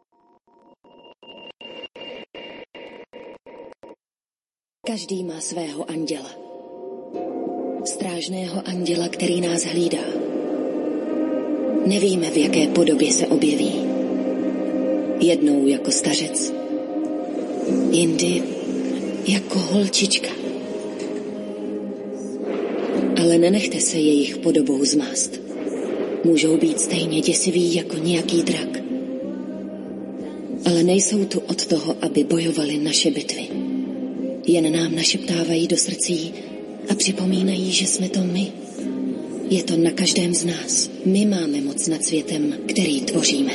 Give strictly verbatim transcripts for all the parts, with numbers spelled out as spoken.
Každý má svého anděla. Strážného anděla, který nás hlídá. Nevíme, v jaké podobě se objeví. Jednou jako stařec, jindy jako holčička. Ale nenechte se jejich podobou zmást. Můžou být stejně děsiví jako nějaký drak. Ale nejsou tu od toho, aby bojovali naše bitvy. Jen nám našeptávají do srdcí a připomínají, že jsme to my. Je to na každém z nás. My máme moc nad světem, který tvoříme.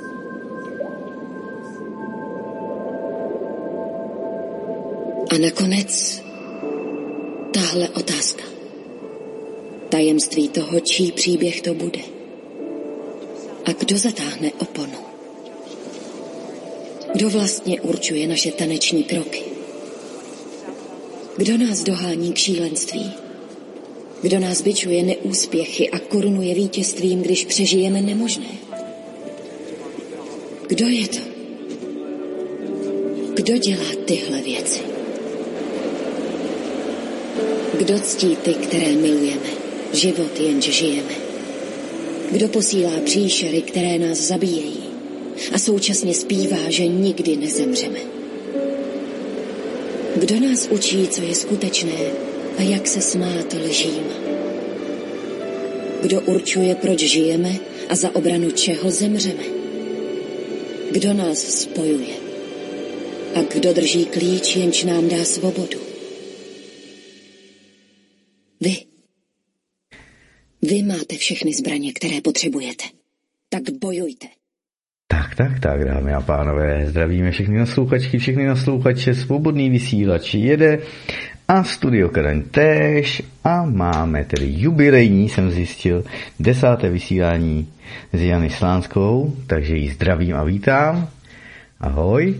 A nakonec tahle otázka. Tajemství toho, čí příběh to bude. A kdo zatáhne oponu? Kdo vlastně určuje naše taneční kroky? Kdo nás dohání k šílenství? Kdo nás bičuje neúspěchy a korunuje vítězstvím, když přežijeme nemožné? Kdo je to? Kdo dělá tyhle věci? Kdo ctí ty, které milujeme? Život jenž žijeme. Kdo posílá příšery, které nás zabíjejí a současně zpívá, že nikdy nezemřeme? Kdo nás učí, co je skutečné a jak se smát lžím? Kdo určuje, proč žijeme a za obranu čeho zemřeme? Kdo nás spojuje? A kdo drží klíč, jenž nám dá svobodu? Vy. Vy máte všechny zbraně, které potřebujete. Tak bojujte. Tak, tak, tak, dámy a pánové, zdravíme všechny naslouchačky, všechny naslouchače, svobodný vysílač jede a Studio Kadaň též a máme tedy jubilejní, jsem zjistil, desáté vysílání s Jany Slánskou, takže ji zdravím a vítám. Ahoj.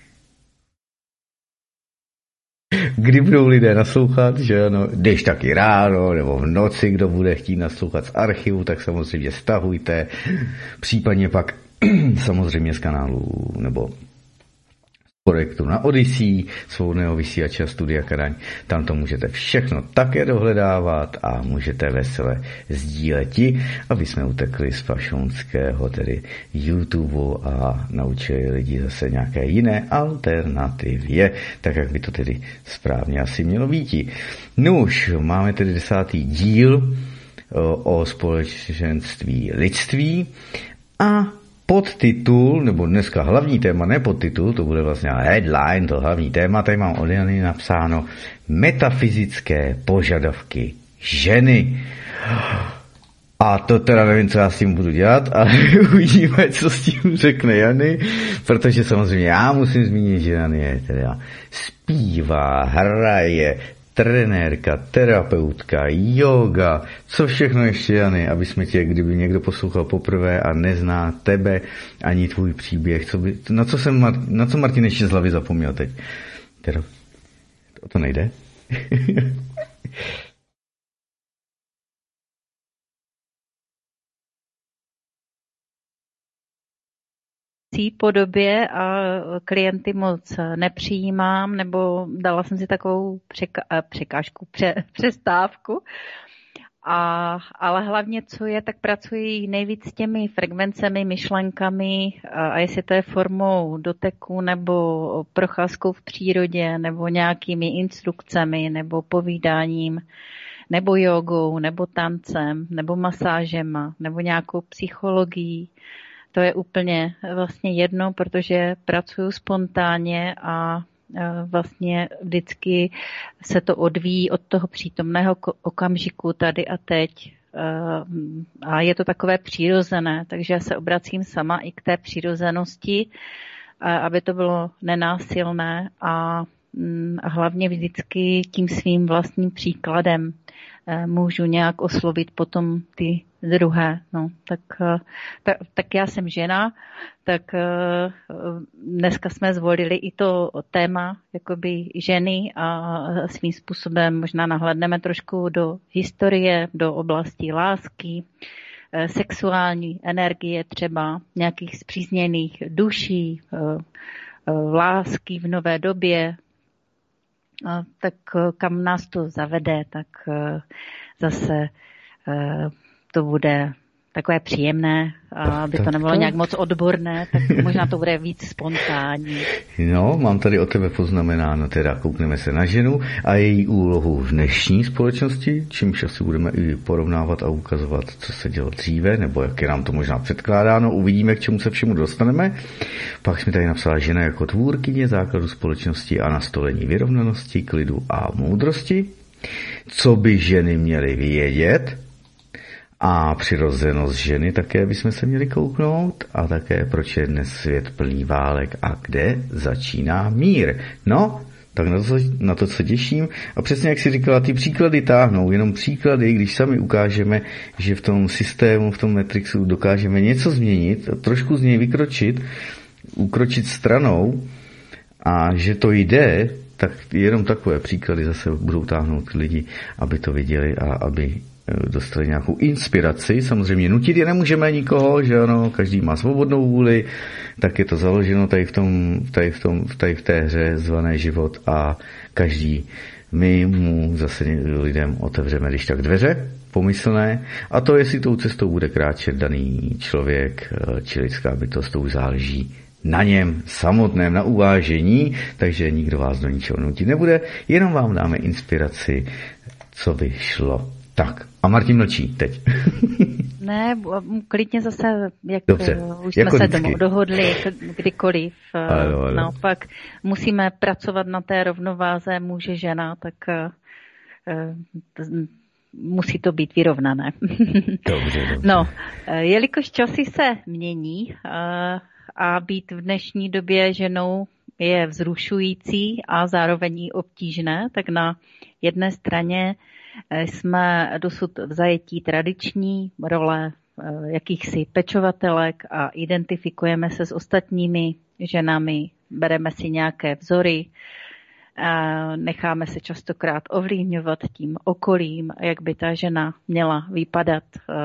Kdy budou lidé naslouchat, že ano, když taky ráno nebo v noci, kdo bude chtít naslouchat z archivu, tak samozřejmě stahujte, případně pak samozřejmě z kanálu nebo z projektu na Odyssey, svobodného vysílače Studia Kadaň. Tam to můžete všechno také dohledávat a můžete vesele sdíleti, aby jsme utekli z fašonského, tedy YouTube a naučili lidi zase nějaké jiné alternativě, tak jak by to tedy správně asi mělo být. No už máme tedy desátý díl o společenství lidství a podtitul, nebo dneska hlavní téma, ne podtitul, to bude vlastně headline, to hlavní téma, tady mám od Jany napsáno metafyzické požadavky ženy. A to teda nevím, co já s tím budu dělat, ale uvidíme, co s tím řekne Jany, protože samozřejmě já musím zmínit, že Jany je teda zpívá, hraje, trenérka, terapeutka, yoga, co všechno ještě, Jany, aby jsme tě, kdyby někdo poslouchal poprvé a nezná tebe ani tvůj příběh, co by, na co jsem, na co Martin ještě z hlavy zapomněl teď? Teda, o to nejde? Podobě a klienty moc nepřijímám, nebo dala jsem si takovou překa- překážku, pře- přestávku. A, ale hlavně, co je, tak pracuji nejvíc s těmi frekvencemi, myšlenkami a, a jestli to je formou doteku nebo procházkou v přírodě nebo nějakými instrukcemi nebo povídáním nebo jogou nebo tancem nebo masážema nebo nějakou psychologií. To je úplně vlastně jedno, protože pracuji spontánně a vlastně vždycky se to odvíjí od toho přítomného okamžiku tady a teď. A je to takové přirozené, takže já se obracím sama i k té přirozenosti, aby to bylo nenásilné a hlavně vždycky tím svým vlastním příkladem můžu nějak oslovit potom ty druhé. No, tak, tak, tak já jsem žena, tak dneska jsme zvolili i to téma jakoby ženy a svým způsobem možná nahlédneme trošku do historie, do oblasti lásky, sexuální energie třeba nějakých zpřízněných duší, lásky v nové době, tak kam nás to zavede, tak zase to bude takové příjemné, aby to nebylo nějak moc odborné, tak možná to bude víc spontánní. No, mám tady o tebe poznamenáno, teda koukneme se na ženu a její úlohu v dnešní společnosti, čímž asi budeme i porovnávat a ukazovat, co se dělo dříve, nebo jak je nám to možná předkládáno, uvidíme, k čemu se všemu dostaneme. Pak jsme tady napsala žena jako tvůrkyně základu společnosti a nastolení vyrovnanosti, klidu a moudrosti. Co by ženy měly vědět? A přirozenost ženy také bychom se měli kouknout a také proč je dnes svět plný válek a kde začíná mír. No, tak na to, na to se těším a přesně jak si říkala, ty příklady táhnou, jenom příklady, když sami ukážeme, že v tom systému, v tom Matrixu dokážeme něco změnit, trošku z něj vykročit, ukročit stranou a že to jde, tak jenom takové příklady zase budou táhnout lidi, aby to viděli a aby dostali nějakou inspiraci. Samozřejmě nutit je nemůžeme nikoho, že ano, každý má svobodnou vůli, tak je to založeno tady v, tom, tady v, tom, tady v té hře zvané život a každý, my mu zase lidem otevřeme když tak dveře pomyslné a to, jestli tou cestou bude kráčet daný člověk či lidská bytost, to už záleží na něm samotném, na uvážení, takže nikdo vás do ničeho nutit nebude, jenom vám dáme inspiraci, co by šlo. Tak, a Martin mlčí teď. Ne, klidně zase, jak Dobře, už jako jsme vždycky se dohodli kdykoliv. Ano, ano. Naopak musíme pracovat na té rovnováze muže žena, tak uh, musí to být vyrovnané. Dobře, dobře. No, jelikož časy se mění uh, a být v dnešní době ženou je vzrušující a zároveň i obtížné, tak na jedné straně jsme dosud v zajetí tradiční role jakýchsi pečovatelek a identifikujeme se s ostatními ženami, bereme si nějaké vzory, necháme se častokrát ovlivňovat tím okolím, jak by ta žena měla vypadat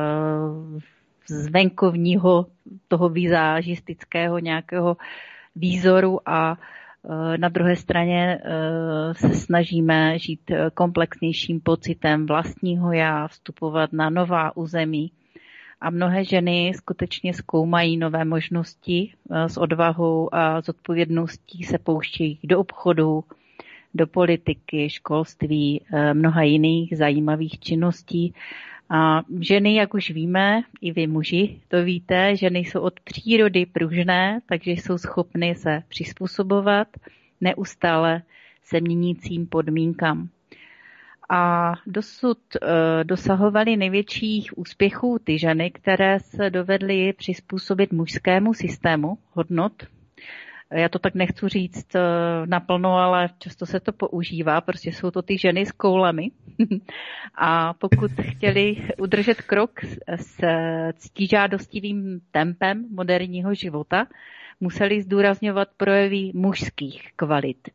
z venkovního toho vizážistického nějakého výzoru a na druhé straně se snažíme žít komplexnějším pocitem vlastního já, vstupovat na nová území. A mnohé ženy skutečně zkoumají nové možnosti, s odvahou a zodpovědností se pouštějí do obchodu, do politiky, školství, mnoha jiných zajímavých činností. A ženy, jak už víme, i vy muži to víte, ženy jsou od přírody pružné, takže jsou schopny se přizpůsobovat neustále se měnícím podmínkám. A dosud e, dosahovaly největších úspěchů ty ženy, které se dovedly přizpůsobit mužskému systému hodnot. Já to tak nechci říct naplno, ale často se to používá, prostě jsou to ty ženy s koulemi. A pokud chtěli udržet krok s ctižádostivým tempem moderního života, museli zdůrazňovat projevy mužských kvalit.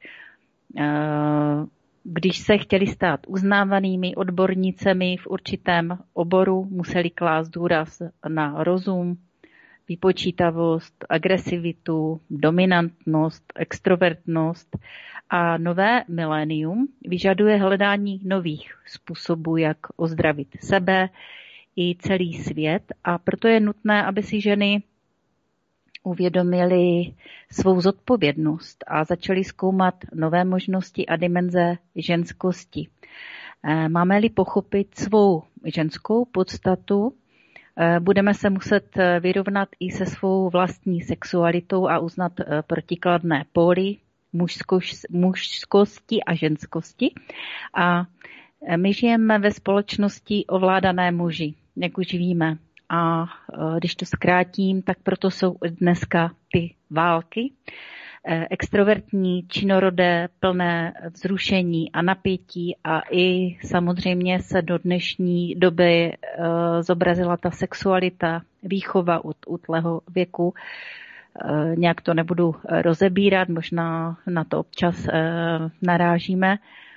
Když se chtěli stát uznávanými odbornicemi v určitém oboru, museli klást důraz na rozum, vypočítavost, agresivitu, dominantnost, extrovertnost a nové milénium vyžaduje hledání nových způsobů, jak ozdravit sebe i celý svět a proto je nutné, aby si ženy uvědomili svou zodpovědnost a začali zkoumat nové možnosti a dimenze ženskosti. Máme-li pochopit svou ženskou podstatu, budeme se muset vyrovnat i se svou vlastní sexualitou a uznat protikladné póly mužskosti a ženskosti. A my žijeme ve společnosti ovládané muži, jak už víme. A když to zkrátím, tak proto jsou dneska ty války. Extrovertní, činorodé, plné vzrušení a napětí a i samozřejmě se do dnešní doby zobrazila ta sexualita, výchova od útlého věku. Nějak to nebudu rozebírat, možná na to občas narážíme.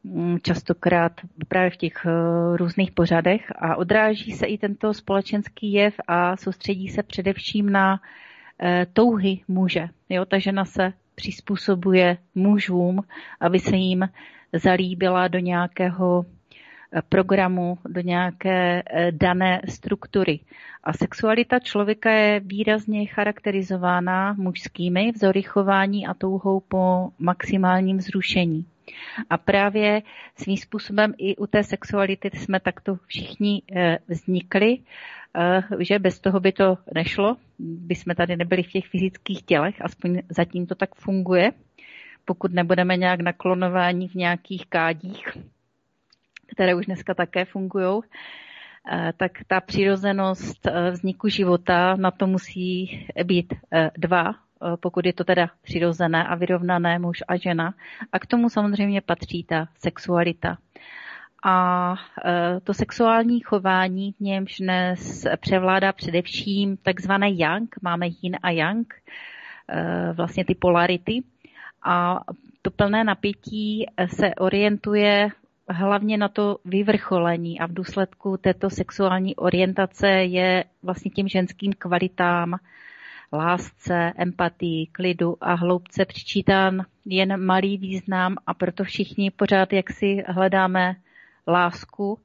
častokrát právě v těch různých pořadech a odráží se i tento společenský jev a soustředí se především na touhy muže. Jo, ta žena se přizpůsobuje mužům, aby se jim zalíbila do nějakého programu, do nějaké dané struktury. A sexualita člověka je výrazně charakterizována mužskými vzory chování a touhou po maximálním vzrušení. A právě svým způsobem i u té sexuality jsme takto všichni vznikli, že bez toho by to nešlo, by jsme tady nebyli v těch fyzických tělech, aspoň zatím to tak funguje, pokud nebudeme nějak naklonováni v nějakých kádích, které už dneska také fungují, tak ta přirozenost vzniku života, na to musí být dva, pokud je to teda přirozené a vyrovnané muž a žena. A k tomu samozřejmě patří ta sexualita. A to sexuální chování, v němž dnes převládá především takzvané yang, máme yin a yang, vlastně ty polarity. A to plné napětí se orientuje hlavně na to vyvrcholení a v důsledku této sexuální orientace je vlastně těm ženským kvalitám, lásce, empatii, klidu a hloubce přičítán jen malý význam a proto všichni pořád jaksi hledáme lásku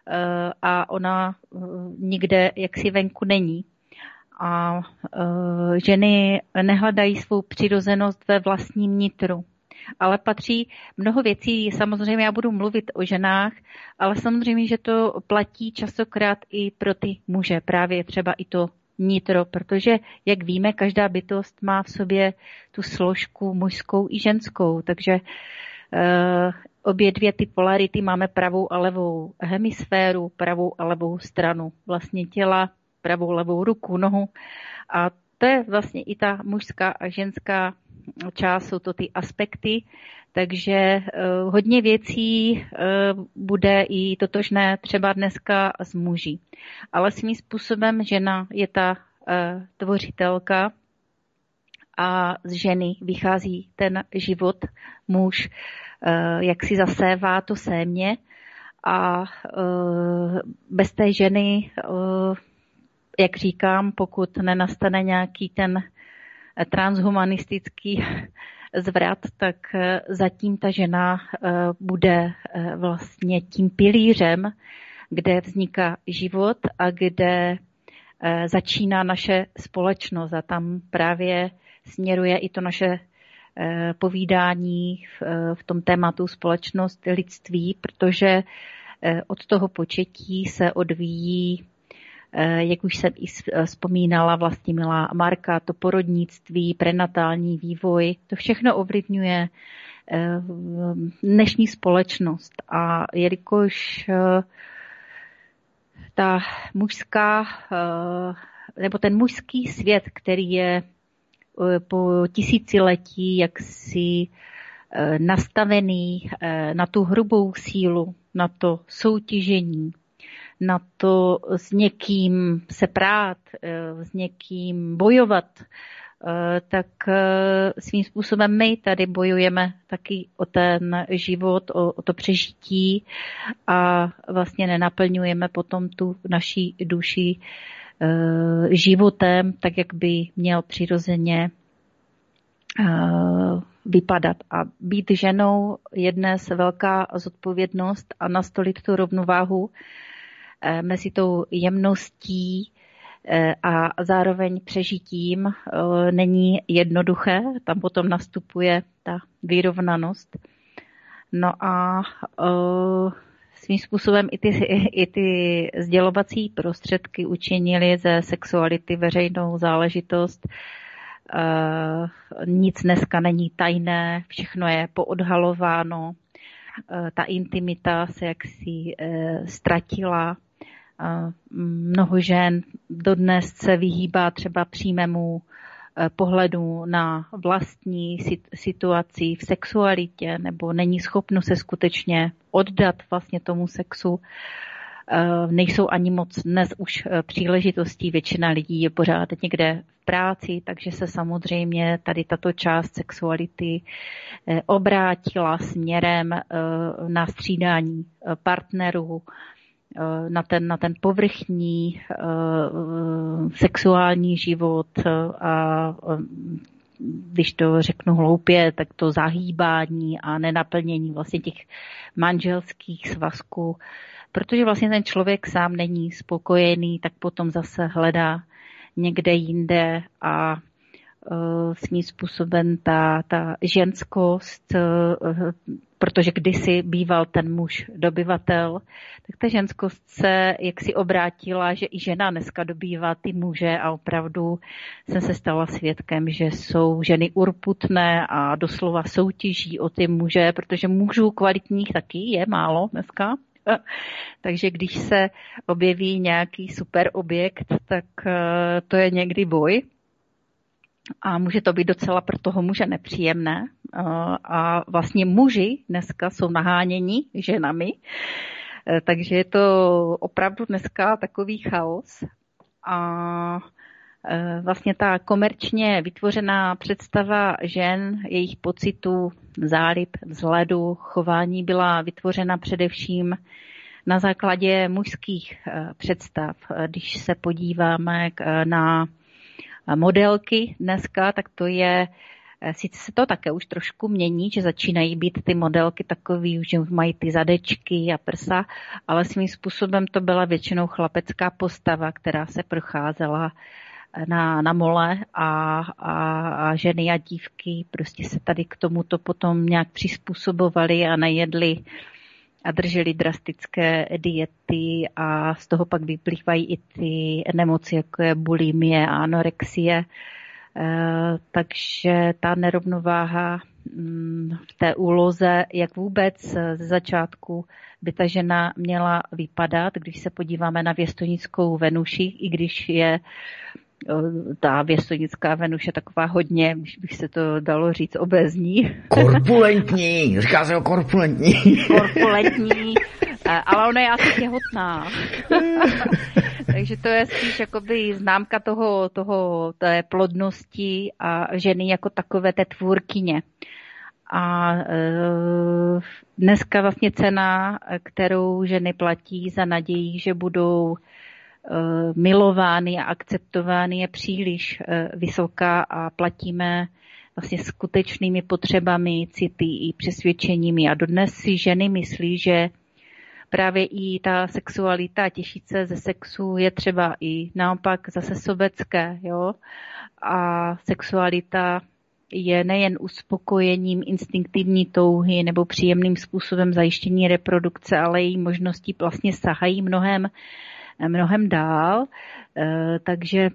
a ona nikde jaksi venku není. A ženy nehledají svou přirozenost ve vlastním nitru. Ale patří mnoho věcí, samozřejmě já budu mluvit o ženách, ale samozřejmě, že to platí častokrát i pro ty muže, právě třeba i to nitro, protože, jak víme, každá bytost má v sobě tu složku mužskou i ženskou, takže uh, obě dvě ty polarity máme pravou a levou hemisféru, pravou a levou stranu vlastně těla, pravou levou ruku, nohu a to je vlastně i ta mužská a ženská část, jsou to ty aspekty, takže uh, hodně věcí uh, bude i totožné třeba dneska s muži. Ale svým způsobem žena je ta uh, tvořitelka a z ženy vychází ten život, muž, uh, jak si zasévá to sémě a uh, bez té ženy, uh, jak říkám, pokud nenastane nějaký ten transhumanistický zvrat, tak zatím ta žena bude vlastně tím pilířem, kde vzniká život a kde začíná naše společnost a tam právě směruje i to naše povídání v tom tématu společnost lidství, protože od toho početí se odvíjí, jak už jsem i vzpomínala, Vlastimila Marka, to porodnictví, prenatální vývoj, to všechno ovlivňuje dnešní společnost. A jelikož ta mužská, nebo ten mužský svět, který je po tisíciletí jaksi nastavený na tu hrubou sílu, na to soutěžení, na to s někým se prát, s někým bojovat, tak svým způsobem my tady bojujeme taky o ten život, o, o to přežití a vlastně nenaplňujeme potom tu naší duši životem, tak jak by měl přirozeně vypadat. A být ženou je dnes velká zodpovědnost a nastolit tu rovnováhu mezi tou jemností a zároveň přežitím není jednoduché. Tam potom nastupuje ta vyrovnanost. No a svým způsobem i ty, i ty sdělovací prostředky učinily ze sexuality veřejnou záležitost. Nic dneska není tajné, všechno je poodhalováno. Ta intimita se jaksi ztratila. Mnoho žen dodnes se vyhýbá třeba přímému pohledu na vlastní situaci v sexualitě nebo není schopno se skutečně oddat vlastně tomu sexu. Nejsou ani moc dnes už příležitostí, většina lidí je pořád někde práci, takže se samozřejmě tady tato část sexuality obrátila směrem na střídání partnerů, na ten, na ten povrchní sexuální život a když to řeknu hloupě, tak to zahýbání a nenaplnění vlastně těch manželských svazků, protože vlastně ten člověk sám není spokojený, tak potom zase hledá někde jinde a uh, svým způsobem ta, ta ženskost, uh, protože kdysi býval ten muž dobyvatel, tak ta ženskost se jaksi obrátila, že i žena dneska dobývá ty muže a opravdu jsem se stala svědkem, že jsou ženy urputné a doslova soutěží o ty muže, protože mužů kvalitních taky je málo dneska. Takže když se objeví nějaký super objekt, tak to je někdy boj. A může to být docela pro toho muže nepříjemné. A vlastně muži dneska jsou naháněni ženami, takže je to opravdu dneska takový chaos. A vlastně ta komerčně vytvořená představa žen, jejich pocitů, zálib, vzhledu, chování byla vytvořena především na základě mužských představ. Když se podíváme na modelky dneska, tak to je, sice se to také už trošku mění, že začínají být ty modelky takový, že mají ty zadečky a prsa, ale svým způsobem to byla většinou chlapecká postava, která se procházela na, na mole a, a, a ženy a dívky prostě se tady k tomuto potom nějak přizpůsobovaly a nejedly a drželi drastické diety a z toho pak vyplývají i ty nemoci, jako je bulimie a anorexie. E, takže ta nerovnováha v té úloze, jak vůbec ze začátku by ta žena měla vypadat, když se podíváme na věstonickou Venuši, i když je ta věstonická Venuš je taková hodně, bych se to dalo říct, obézní. Korpulentní, říká se o korpulentní. Korpulentní, ale ona je asi těhotná. Takže to je spíš jakoby známka toho, toho té plodnosti a ženy jako takové té tvůrkyně. A e, dneska vlastně cena, kterou ženy platí za naději, že budou milovány a akceptovány, je příliš vysoká a platíme vlastně skutečnými potřebami, city i přesvědčeními. A dodnes si ženy myslí, že právě i ta sexualita, těšit se ze sexu je třeba i naopak zase sobecké, jo. A sexualita je nejen uspokojením instinktivní touhy nebo příjemným způsobem zajištění reprodukce, ale její možnosti vlastně sahají mnohem mnohem dál, takže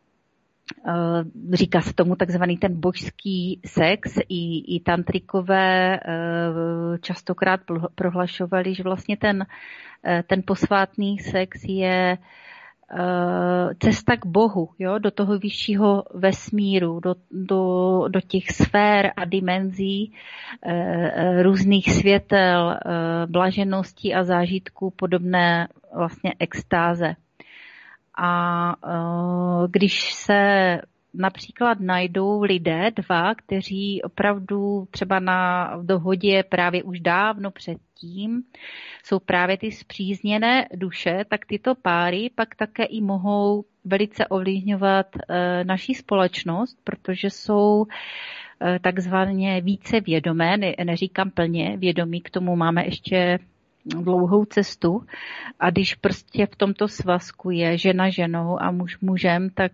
říká se tomu takzvaný ten božský sex. I, i tantrikové častokrát prohlašovali, že vlastně ten, ten posvátný sex je cesta k Bohu, jo, do toho vyššího vesmíru, do, do, do těch sfér a dimenzí různých světel, blažeností a zážitků podobné vlastně extáze. A když se například najdou lidé, dva, kteří opravdu třeba na dohodě právě už dávno předtím jsou právě ty spřízněné duše, tak tyto páry pak také i mohou velice ovlivňovat naší společnost, protože jsou takzvaně více vědomé, ne, neříkám plně vědomí, k tomu máme ještě dlouhou cestu. A když prostě v tomto svazku je žena ženou a muž mužem, tak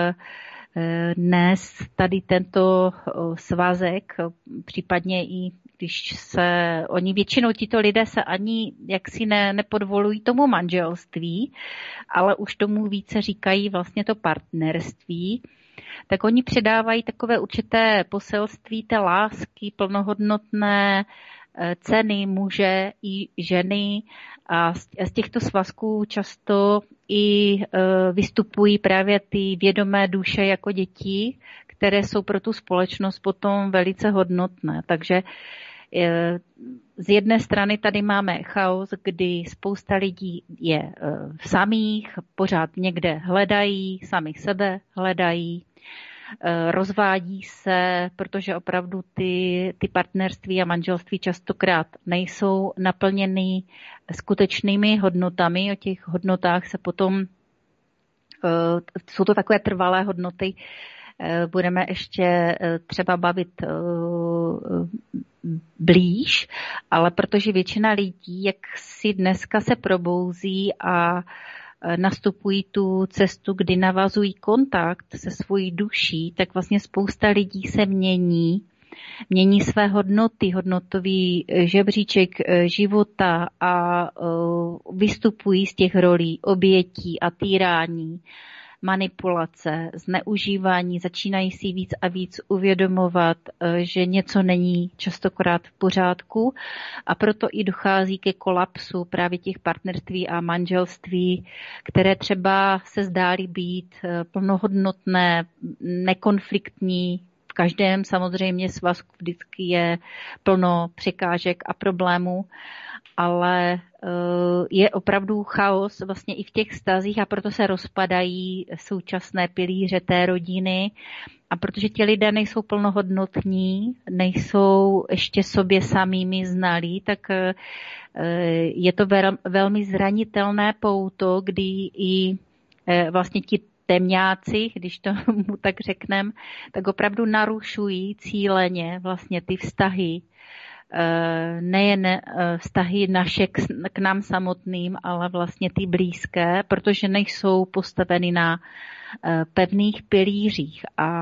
dnes tady tento svazek, případně i když se, oni většinou tito lidé se ani jaksi ne, nepodvolují tomu manželství, ale už tomu více říkají vlastně to partnerství, tak oni předávají takové určité poselství té lásky, plnohodnotné ceny muže i ženy a z těchto svazků často i vystupují právě ty vědomé duše jako děti, které jsou pro tu společnost potom velice hodnotné. Takže z jedné strany tady máme chaos, kdy spousta lidí je samých, pořád někde hledají, samých sebe hledají, rozvádí se, protože opravdu ty, ty partnerství a manželství častokrát nejsou naplněny skutečnými hodnotami. O těch hodnotách se potom, jsou to takové trvalé hodnoty, budeme ještě třeba bavit blíž, ale protože většina lidí, jak si dneska se probouzí a nastupují tu cestu, kdy navazují kontakt se svojí duší, tak vlastně spousta lidí se mění, mění své hodnoty, hodnotový žebříček života a vystupují z těch rolí obětí a týrání, manipulace, zneužívání, začínají si víc a víc uvědomovat, že něco není častokrát v pořádku a proto i dochází ke kolapsu právě těch partnerství a manželství, které třeba se zdály být plnohodnotné, nekonfliktní. V každém samozřejmě svazku vždycky je plno překážek a problémů, ale je opravdu chaos vlastně i v těch vztazích a proto se rozpadají současné pilíře té rodiny a protože ti lidé nejsou plnohodnotní, nejsou ještě sobě samými znalí, tak je to velmi zranitelné pouto, kdy i vlastně ti temňáci, když to mu tak řeknem, tak opravdu narušují cíleně vlastně ty vztahy, nejen vztahy naše k nám samotným, ale vlastně ty blízké, protože nejsou postaveny na pevných pilířích. A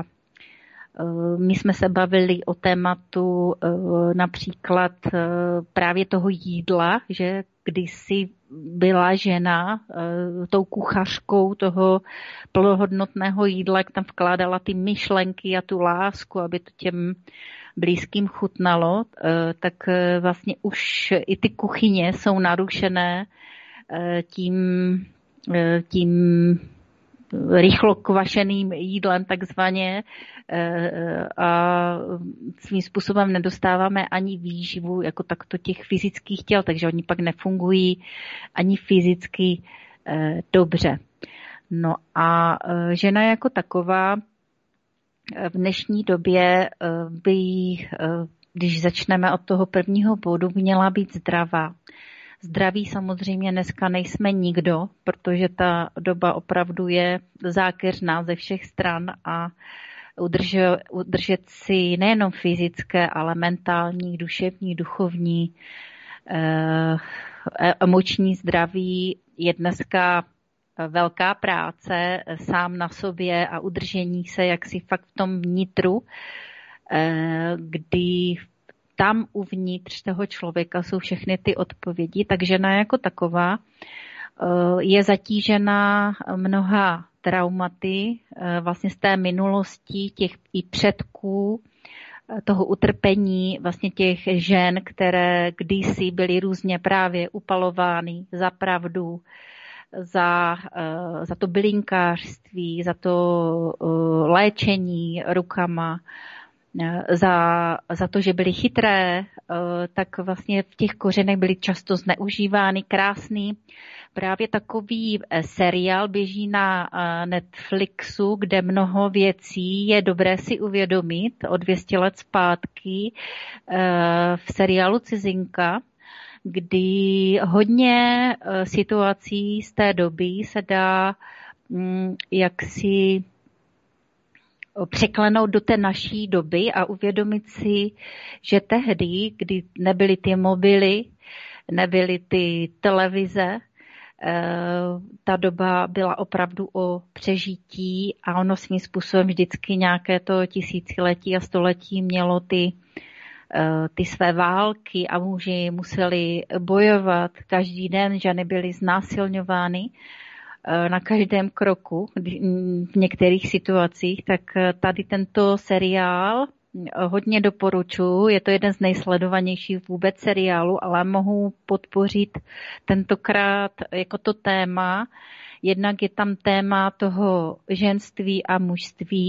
my jsme se bavili o tématu například právě toho jídla, že kdysi byla žena tou kuchařkou toho plnohodnotného jídla, jak tam vkládala ty myšlenky a tu lásku, aby to těm blízkým chutnalo, tak vlastně už i ty kuchyně jsou narušené tím, tím rychlo kvašeným jídlem takzvaně a svým způsobem nedostáváme ani výživu jako takto těch fyzických těl, takže oni pak nefungují ani fyzicky dobře. No a žena jako taková v dnešní době by, když začneme od toho prvního bodu, měla být zdravá. Zdraví samozřejmě dneska nejsme nikdo, protože ta doba opravdu je zákeřná ze všech stran a udržet, udržet si nejenom fyzické, ale mentální, duševní, duchovní, emoční zdraví je dneska velká práce sám na sobě a udržení se jaksi fakt v tom vnitru, kdy tam uvnitř toho člověka jsou všechny ty odpovědi, tak žena jako taková je zatížena mnoha traumaty vlastně z té minulosti, těch i předků, toho utrpení vlastně těch žen, které kdysi byly různě právě upalovány za pravdu, za, za to bylinkářství, za to léčení rukama, za, za to, že byly chytré, tak vlastně v těch kořenech byly často zneužívány. Krásný právě takový seriál běží na Netflixu, kde mnoho věcí je dobré si uvědomit o dvě stě let zpátky v seriálu Cizinka, kdy hodně situací z té doby se dá jaksi překlenout do té naší doby a uvědomit si, že tehdy, kdy nebyly ty mobily, nebyly ty televize, ta doba byla opravdu o přežití a ono svým způsobem vždycky nějaké to tisíciletí a století mělo ty, ty své války a muži museli bojovat každý den, ženy byly znásilňovány na každém kroku v některých situacích, tak tady tento seriál hodně doporučuji. Je to jeden z nejsledovanějších vůbec seriálů, ale mohu podpořit tentokrát jako to téma. Jednak je tam téma toho ženství a mužství,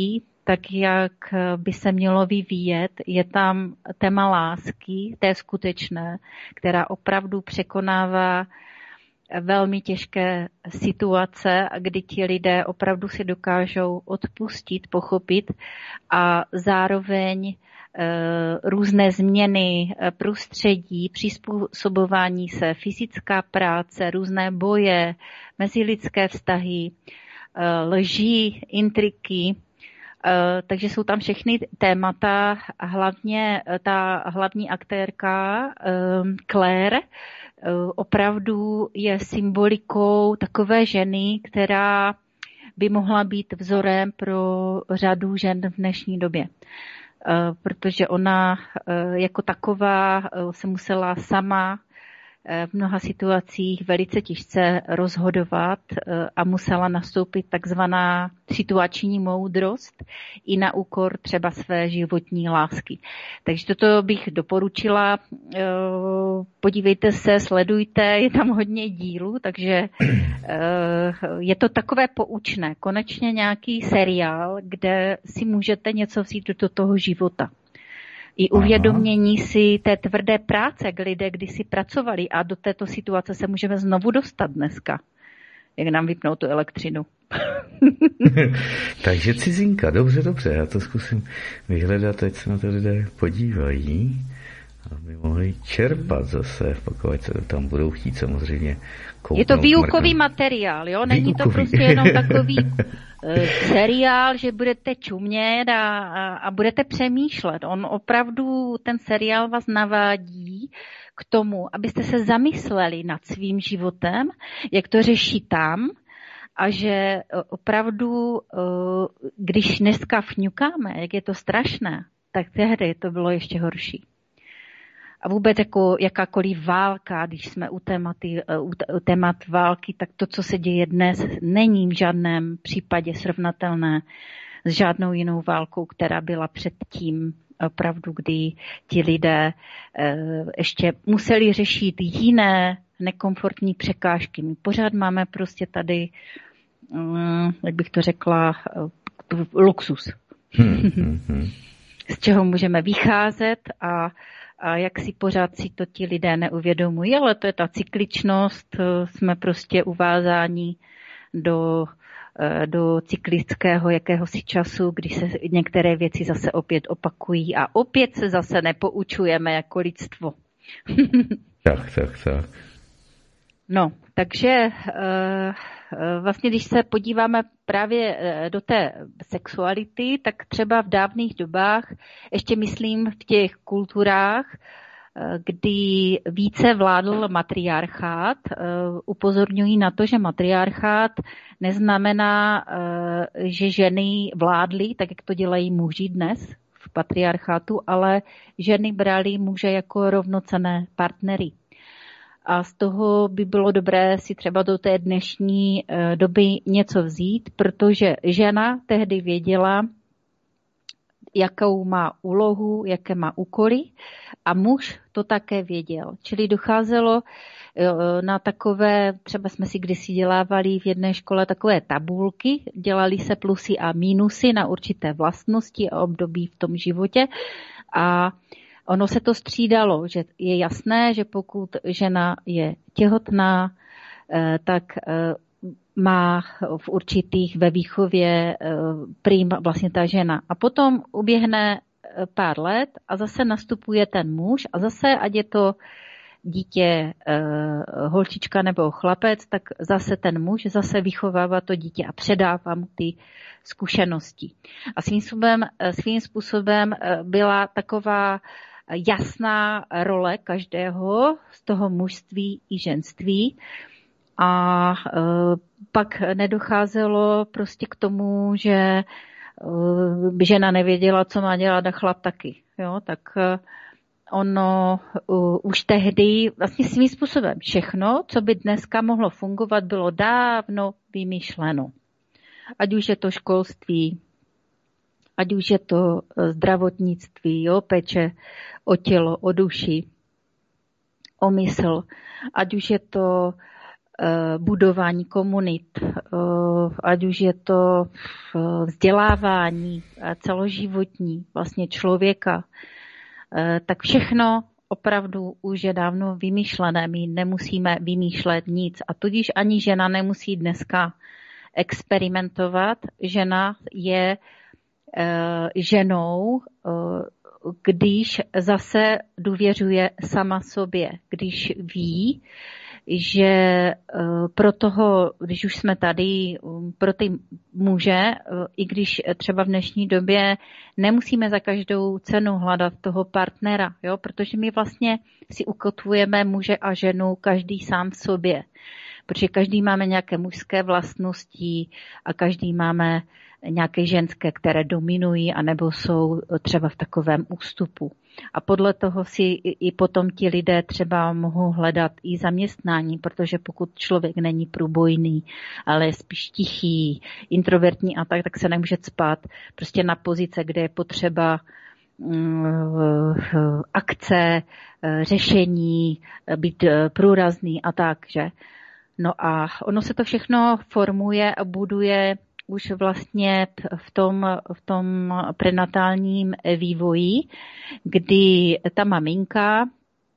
tak jak by se mělo vyvíjet. Je tam téma lásky, té skutečné, která opravdu překonává velmi těžké situace, kdy ti lidé opravdu si dokážou odpustit, pochopit a zároveň různé změny prostředí, přizpůsobování se, fyzická práce, různé boje, mezilidské vztahy, lži, intriky. Takže jsou tam všechny témata, hlavně ta hlavní aktérka Claire opravdu je symbolikou takové ženy, která by mohla být vzorem pro řadu žen v dnešní době. Protože ona jako taková se musela sama v mnoha situacích velice těžce rozhodovat a musela nastoupit takzvaná situační moudrost i na úkor třeba své životní lásky. Takže toto bych doporučila. Podívejte se, sledujte, je tam hodně dílů, takže je to takové poučné. Konečně nějaký seriál, kde si můžete něco vzít do toho života. I uvědomění si té tvrdé práce, kde lidé kdysi pracovali a do této situace se můžeme znovu dostat dneska. Jak nám vypnou tu elektřinu. Takže cizinka, dobře, dobře, já to zkusím vyhledat, ať se na to lidé podívají, aby mohli čerpat zase, pokud se tam budou chtít samozřejmě kouknout. Je to výukový materiál, jo? Není výukový. To prostě jenom takový seriál, že budete čumět a, a, a budete přemýšlet. On opravdu, ten seriál vás navádí k tomu, abyste se zamysleli nad svým životem, jak to řeší tam a že opravdu, když dneska fňukáme, jak je to strašné, tak tehdy to bylo ještě horší. A vůbec jako jakákoliv válka, když jsme u, tématy, u témat války, tak to, co se děje dnes, není v žádném případě srovnatelné s žádnou jinou válkou, která byla předtím, opravdu, kdy ti lidé ještě museli řešit jiné nekomfortní překážky. My pořád máme prostě tady, jak bych to řekla, luxus. Z čeho můžeme vycházet a A jak si pořád si to ti lidé neuvědomují, ale to je ta cykličnost, jsme prostě uvázáni do, do cyklického jakéhosi času, kdy se některé věci zase opět opakují a opět se zase nepoučujeme jako lidstvo. Tak, tak, tak. No, takže vlastně, když se podíváme právě do té sexuality, tak třeba v dávných dobách, ještě myslím v těch kulturách, kdy více vládl matriarchát, upozorňují na to, že matriarchát neznamená, že ženy vládly, tak jak to dělají muži dnes v patriarchátu, ale ženy brali muže jako rovnocenné partnery. A z toho by bylo dobré si třeba do té dnešní doby něco vzít, protože žena tehdy věděla, jakou má úlohu, jaké má úkoly a muž to také věděl. Čili docházelo na takové, třeba jsme si kdysi dělávali v jedné škole takové tabulky, dělali se plusy a mínusy na určité vlastnosti a období v tom životě a ono se to střídalo, že je jasné, že pokud žena je těhotná, tak má v určitých ve výchově prým vlastně ta žena. A potom uběhne pár let a zase nastupuje ten muž a zase, ať je to dítě holčička nebo chlapec, tak zase ten muž zase vychovává to dítě a předává mu ty zkušenosti. A svým způsobem, svým způsobem byla taková jasná role každého z toho mužství i ženství a e, pak nedocházelo prostě k tomu, že e, žena nevěděla, co má dělat a chlap taky. Jo? Tak e, ono uh, už tehdy vlastně svým způsobem všechno, co by dneska mohlo fungovat, bylo dávno vymyšleno. Ať už je to školství, ať už je to zdravotnictví, jo, péče o tělo, o duši, o mysl, ať už je to budování komunit, ať už je to vzdělávání celoživotní vlastně člověka, tak všechno opravdu už je dávno vymýšlené. My nemusíme vymýšlet nic a tudíž ani žena nemusí dneska experimentovat. Žena je ženou, když zase důvěřuje sama sobě, když ví, že pro toho, když už jsme tady, pro ty muže, i když třeba v dnešní době nemusíme za každou cenu hledat toho partnera, jo? Protože my vlastně si ukotvujeme muže a ženu každý sám v sobě, protože každý máme nějaké mužské vlastnosti a každý máme nějaké ženské, které dominují anebo jsou třeba v takovém ústupu. A podle toho si i potom ti lidé třeba mohou hledat i zaměstnání, protože pokud člověk není průbojný, ale je spíš tichý, introvertní a tak, tak se nemůže cpat prostě na pozice, kde je potřeba um, akce, řešení, být průrazný a tak, že? No a ono se to všechno formuje a buduje už vlastně v tom, v tom prenatálním vývoji, kdy ta maminka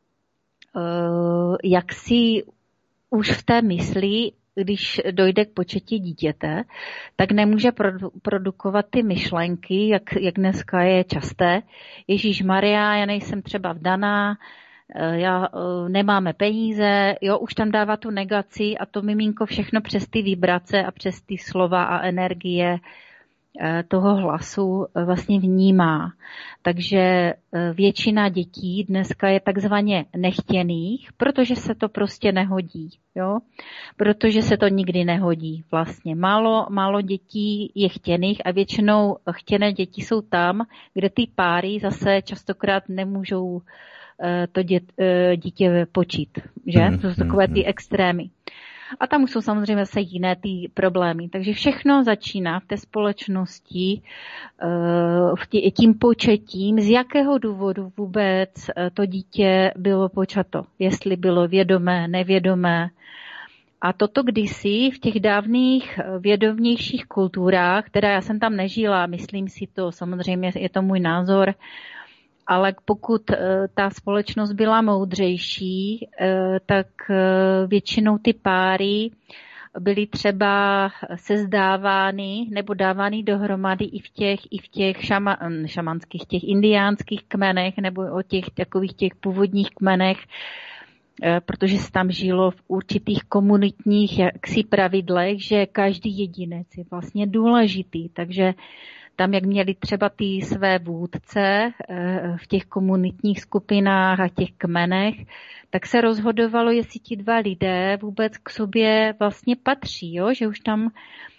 jak si už v té mysli, když dojde k početí dítěte, tak nemůže produkovat ty myšlenky, jak, jak dneska je časté. Ježíšmarja, já nejsem třeba vdaná, já, nemáme peníze, jo, už tam dává tu negaci a to miminko všechno přes ty vibrace a přes ty slova a energie toho hlasu vlastně vnímá. Takže většina dětí dneska je takzvaně nechtěných, protože se to prostě nehodí, jo, protože se to nikdy nehodí vlastně. Málo, málo dětí je chtěných a většinou chtěné děti jsou tam, kde ty páry zase častokrát nemůžou to dě, dítě počít, že? To jsou takové ty extrémy. A tam už jsou samozřejmě zase jiné ty problémy. Takže všechno začíná v té společnosti tím početím, z jakého důvodu vůbec to dítě bylo počato. Jestli bylo vědomé, nevědomé. A toto kdysi v těch dávných vědomějších kulturách, které já jsem tam nežila, myslím si to, samozřejmě je to můj názor, ale pokud ta společnost byla moudřejší, tak většinou ty páry byly třeba sezdávány nebo dávány dohromady i v těch, i v těch šama, šamanských, těch indiánských kmenech nebo o těch takových těch původních kmenech, protože se tam žilo v určitých komunitních jaksi pravidlech, že každý jedinec je vlastně důležitý, takže tam, jak měli třeba ty své vůdce v těch komunitních skupinách a těch kmenech, tak se rozhodovalo, jestli ti dva lidé vůbec k sobě vlastně patří, jo? Že už tam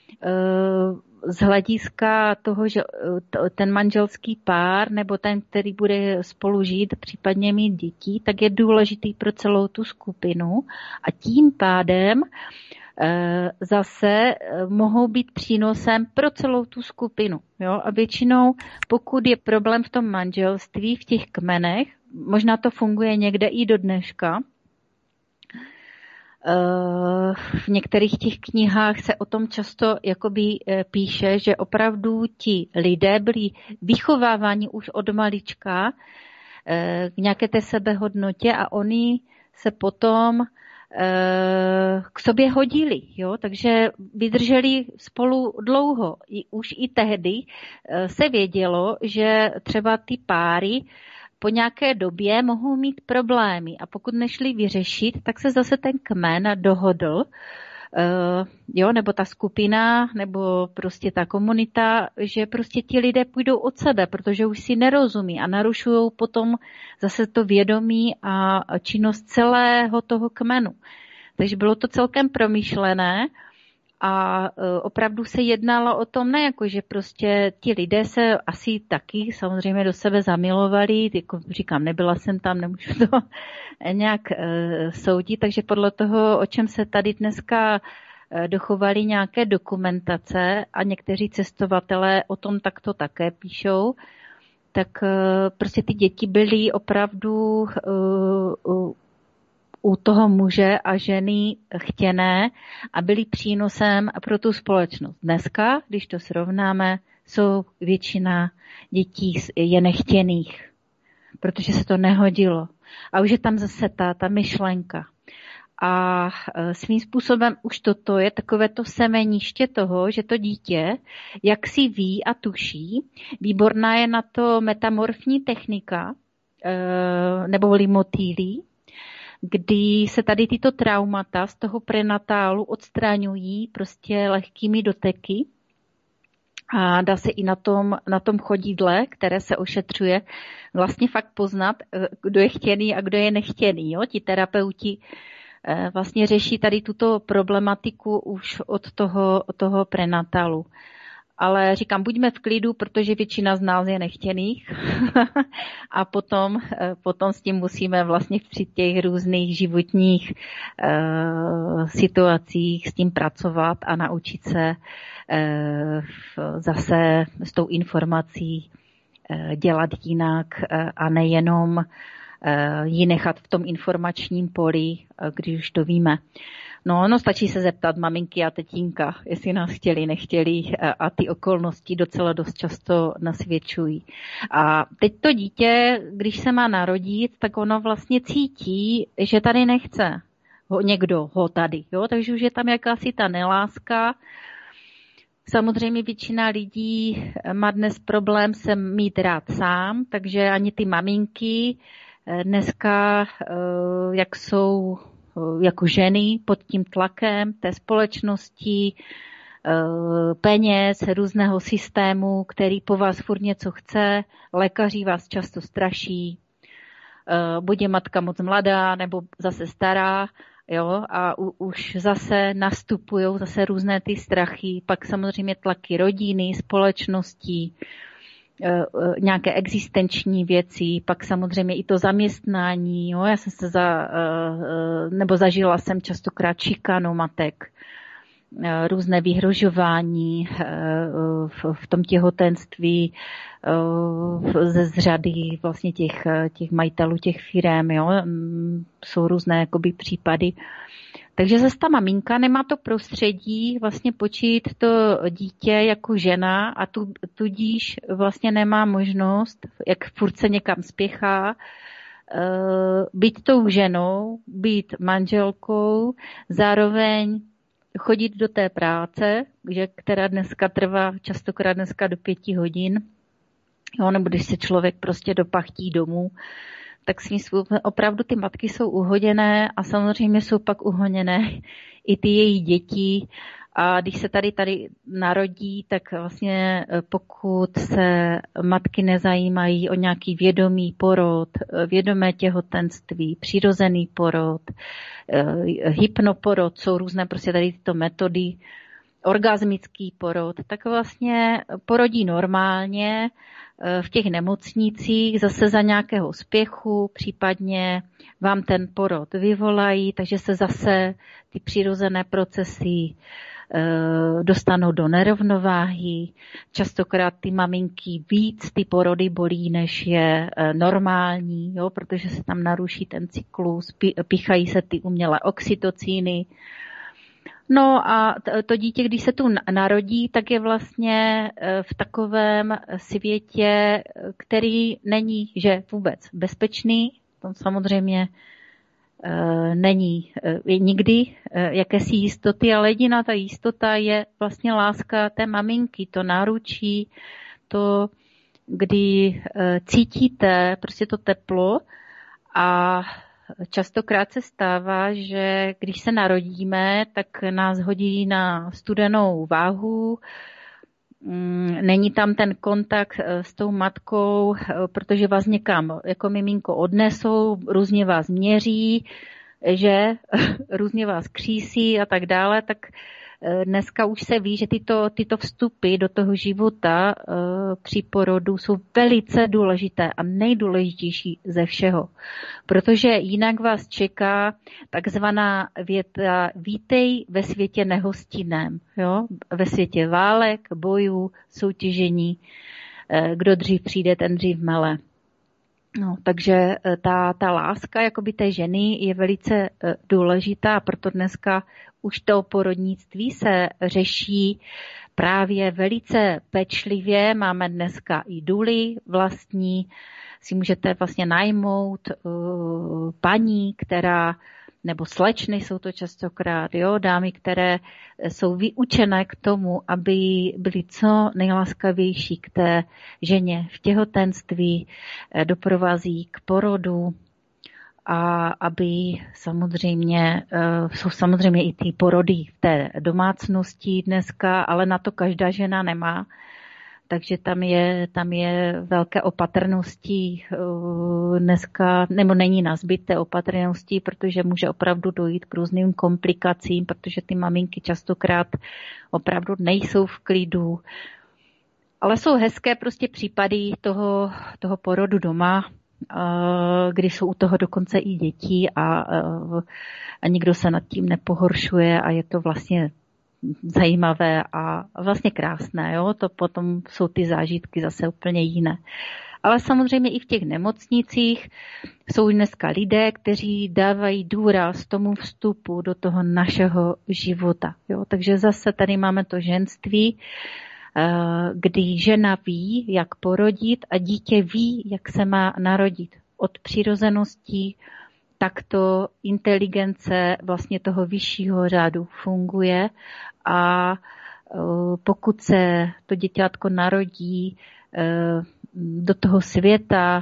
z hlediska toho, že ten manželský pár nebo ten, který bude spolu žít, případně mít děti, tak je důležitý pro celou tu skupinu a tím pádem zase mohou být přínosem pro celou tu skupinu. Jo? A většinou, pokud je problém v tom manželství, v těch kmenech, možná to funguje někde i do dneška, v některých těch knihách se o tom často jakoby píše, že opravdu ti lidé byli vychováváni už od malička k nějaké té sebehodnotě a oni se potom k sobě hodili, jo? Takže vydrželi spolu dlouho. I, už i tehdy se vědělo, že třeba ty páry po nějaké době mohou mít problémy a pokud nešli vyřešit, tak se zase ten kmen dohodl, jo, nebo ta skupina, nebo prostě ta komunita, že prostě ti lidé půjdou od sebe, protože už si nerozumí a narušují potom zase to vědomí a činnost celého toho kmenu. Takže bylo to celkem promyšlené a opravdu se jednalo o tom, ne jako, že prostě ti lidé se asi taky samozřejmě do sebe zamilovali, jako říkám, nebyla jsem tam, nemůžu to nějak soudit, takže podle toho, o čem se tady dneska dochovaly nějaké dokumentace a někteří cestovatelé o tom takto také píšou, tak prostě ty děti byly opravdu u toho muže a ženy chtěné a byly přínosem pro tu společnost. Dneska, když to srovnáme, jsou většina dětí je nechtěných, protože se to nehodilo. A už je tam zase ta, ta myšlenka. A svým způsobem už toto je takové to semeniště toho, že to dítě, jak si ví a tuší, výborná je na to metamorfní technika, nebo motýlí, kdy se tady tyto traumata z toho prenatálu odstraňují prostě lehkými doteky a dá se i na tom, na tom chodidle, které se ošetřuje, vlastně fakt poznat, kdo je chtěný a kdo je nechtěný. Jo? Ti terapeuti vlastně řeší tady tuto problematiku už od toho, od toho prenatálu. Ale říkám, buďme v klidu, protože většina z nás je nechtěných a potom, potom s tím musíme vlastně při těch různých životních uh, situacích s tím pracovat a naučit se uh, zase s tou informací uh, dělat jinak uh, a nejenom uh, ji nechat v tom informačním poli, uh, když už to víme. No, no, stačí se zeptat maminky a tetínka, jestli nás chtěli, nechtěli a ty okolnosti docela dost často nasvědčují. A teď to dítě, když se má narodit, tak ono vlastně cítí, že tady nechce ho, někdo ho tady, jo, takže už je tam jakási ta neláska. Samozřejmě většina lidí má dnes problém se mít rád sám, takže ani ty maminky dneska, jak jsou jako ženy pod tím tlakem té společnosti, peněz, různého systému, který po vás furt něco chce, lékaři vás často straší, buď je matka moc mladá, nebo zase stará, jo, a u, už zase nastupují zase různé ty strachy, pak samozřejmě tlaky rodiny, společností, nějaké existenční věci, pak samozřejmě i to zaměstnání, jo, já jsem se za, nebo zažila jsem častokrát šikanu matek, různé vyhrožování v tom těhotenství ze z řady vlastně těch, těch majitelů těch firem, jo, jsou různé jakoby případy. Takže zase ta maminka nemá to prostředí vlastně počít to dítě jako žena a tu, tudíž vlastně nemá možnost, jak furt se někam spěchá, být tou ženou, být manželkou, zároveň chodit do té práce, že, která dneska trvá častokrát dneska do pěti hodin, jo, nebo když se člověk prostě dopachtí domů, tak svým způsobem opravdu ty matky jsou uhoděné a samozřejmě jsou pak uhoněné i ty její děti. A když se tady tady narodí, tak vlastně pokud se matky nezajímají o nějaký vědomý porod, vědomé těhotenství, přirozený porod, hypnoporod, jsou různé prostě tady tyto metody, orgasmický porod, tak vlastně porodí normálně v těch nemocnicích zase za nějakého spěchu, případně vám ten porod vyvolají, takže se zase ty přirozené procesy dostanou do nerovnováhy. Častokrát ty maminky víc ty porody bolí, než je normální, jo, protože se tam naruší ten cyklus, píchají se ty umělé oxytocíny. No a to dítě, když se tu narodí, tak je vlastně v takovém světě, který není, že vůbec bezpečný. To samozřejmě není nikdy jakési jistoty, ale jediná ta jistota je vlastně láska té maminky, to náručí, to, kdy cítíte prostě to teplo a častokrát se stává, že když se narodíme, tak nás hodí na studenou váhu, není tam ten kontakt s tou matkou, protože vás někam jako miminko odnesou, různě vás měří, že různě vás křísí a tak dále, tak dneska už se ví, že tyto, tyto vstupy do toho života e, při porodu jsou velice důležité a nejdůležitější ze všeho. Protože jinak vás čeká takzvaná věta vítej ve světě nehostinném, jo? Ve světě válek, bojů, soutěžení, e, kdo dřív přijde, ten dřív mele. No, takže ta, ta láska jakoby té ženy je velice důležitá, a proto dneska už to porodnictví se řeší právě velice pečlivě. Máme dneska i duly vlastní, si můžete vlastně najmout uh, paní, která, nebo slečny jsou to častokrát, jo, dámy, které jsou vyučené k tomu, aby byly co nejlaskavější k té ženě v těhotenství, doprovází k porodu, a aby samozřejmě, jsou samozřejmě i ty porody v té domácnosti dneska, ale na to každá žena nemá. Takže tam je, tam je velké opatrnosti dneska, nebo není na zbyt té opatrnosti, protože může opravdu dojít k různým komplikacím, protože ty maminky častokrát opravdu nejsou v klidu. Ale jsou hezké prostě případy toho, toho porodu doma, kdy jsou u toho dokonce i děti a, a nikdo se nad tím nepohoršuje a je to vlastně zajímavé a vlastně krásné. Jo? To potom jsou ty zážitky zase úplně jiné. Ale samozřejmě i v těch nemocnicích jsou dneska lidé, kteří dávají důraz tomu vstupu do toho našeho života. Jo? Takže zase tady máme to ženství, kdy žena ví, jak porodit a dítě ví, jak se má narodit. Od přirozeností takto inteligence vlastně toho vyššího řádu funguje a pokud se to děťátko narodí do toho světa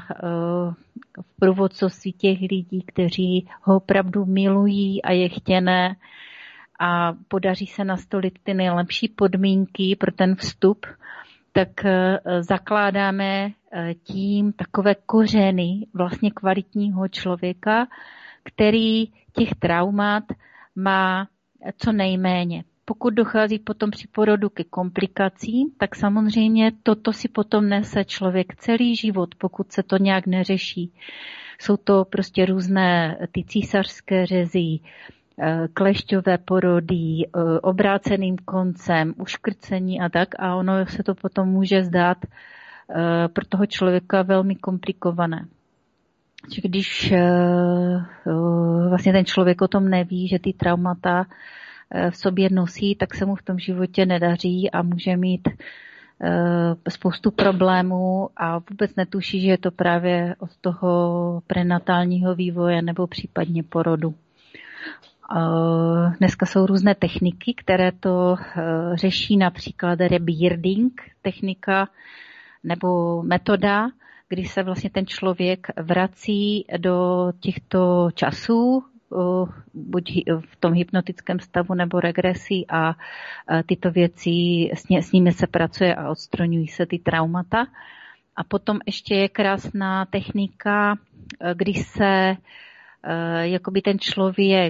v průvodcovství těch lidí, kteří ho opravdu milují a je chtěné, a podaří se nastolit ty nejlepší podmínky pro ten vstup, tak zakládáme tím takové kořeny vlastně kvalitního člověka, který těch traumat má co nejméně. Pokud dochází potom při porodu ke komplikacím, tak samozřejmě toto si potom nese člověk celý život, pokud se to nějak neřeší. Jsou to prostě různé ty císařské řezy, klešťové porody, obráceným koncem, uškrcení a tak, a ono se to potom může zdát pro toho člověka velmi komplikované. Když vlastně ten člověk o tom neví, že ty traumata v sobě nosí, tak se mu v tom životě nedaří a může mít spoustu problémů a vůbec netuší, že je to právě od toho prenatálního vývoje nebo případně porodu. Dneska jsou různé techniky, které to řeší, například rebirthing technika nebo metoda, kdy se vlastně ten člověk vrací do těchto časů, buď v tom hypnotickém stavu nebo regresí, a tyto věci, s nimi se pracuje a odstraňují se ty traumata. A potom ještě je krásná technika, kdy se jakoby ten člověk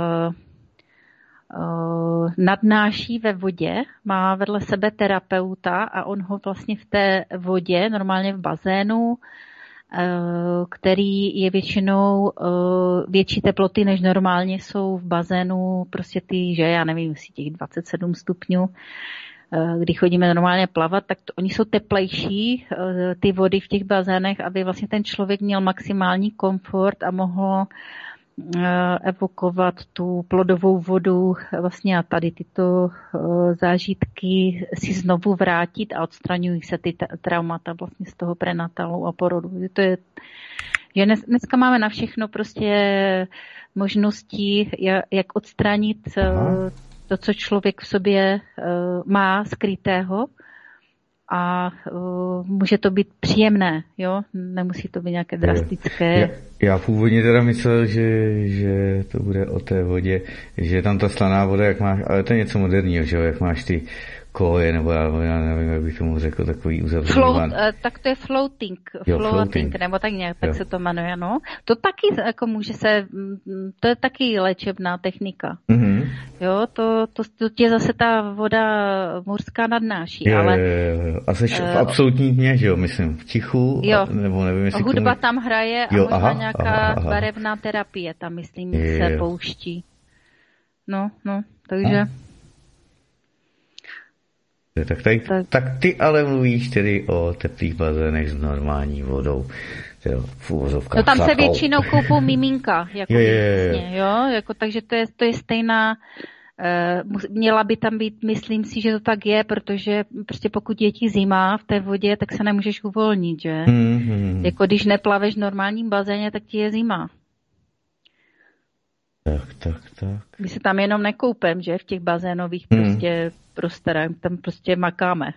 nadnáší ve vodě, má vedle sebe terapeuta a on ho vlastně v té vodě, normálně v bazénu, který je většinou větší teploty, než normálně jsou v bazénu, prostě ty, že já nevím, jestli těch dvacet sedm stupňů, kdy chodíme normálně plavat, tak to, oni jsou teplejší, ty vody v těch bazénech, aby vlastně ten člověk měl maximální komfort a mohl evokovat tu plodovou vodu vlastně a tady tyto zážitky si znovu vrátit a odstraňují se ty traumata vlastně z toho prenatálu a porodu. To je, že dneska máme na všechno prostě možnosti, jak odstranit to, co člověk v sobě má skrytého, a uh, může to být příjemné, jo? Nemusí to být nějaké drastické. Já, já původně teda myslel, že, že to bude o té vodě, že tam ta slaná voda, jak máš, ale to je něco moderního, že jo? Jak máš ty koje, nebo já, já nevím, jak bych tomu řekl, takový uzavřený Float, uh, tak to je floating, jo, floating, floating, nebo tak nějak, tak jo. Se to jmenuje, no. To taky, jako může se, to je taky léčebná technika. Mm-hmm. Jo, to, to, to tě zase ta voda mořská nadnáší, jo, ale... Jo, jo, a jsi uh, v absolutní tmě, že jo, myslím, v tichu, jo, a, nebo nevím, jestli hudba tomu... tam hraje a jo, možná aha, nějaká aha, aha. barevná terapie tam, myslím, je, se jo. pouští. No, no, takže... A? Tak, tady, tak. tak ty ale mluvíš tedy o teplých bazénech s normální vodou. jo, v uvozovkách. No tam sladkou. se většinou koupou miminka, jako je, je, je. Vlastně, jo, jako, takže to je, to je stejná, uh, měla by tam být, myslím si, že to tak je, protože prostě pokud je ti zima v té vodě, tak se nemůžeš uvolnit, že? Hmm, hmm. Jako když neplaveš v normálním bazéně, tak ti je zima. Tak, tak, tak. My se tam jenom nekoupem, že? V těch bazénových hmm. prostě prostorách, tam prostě makáme.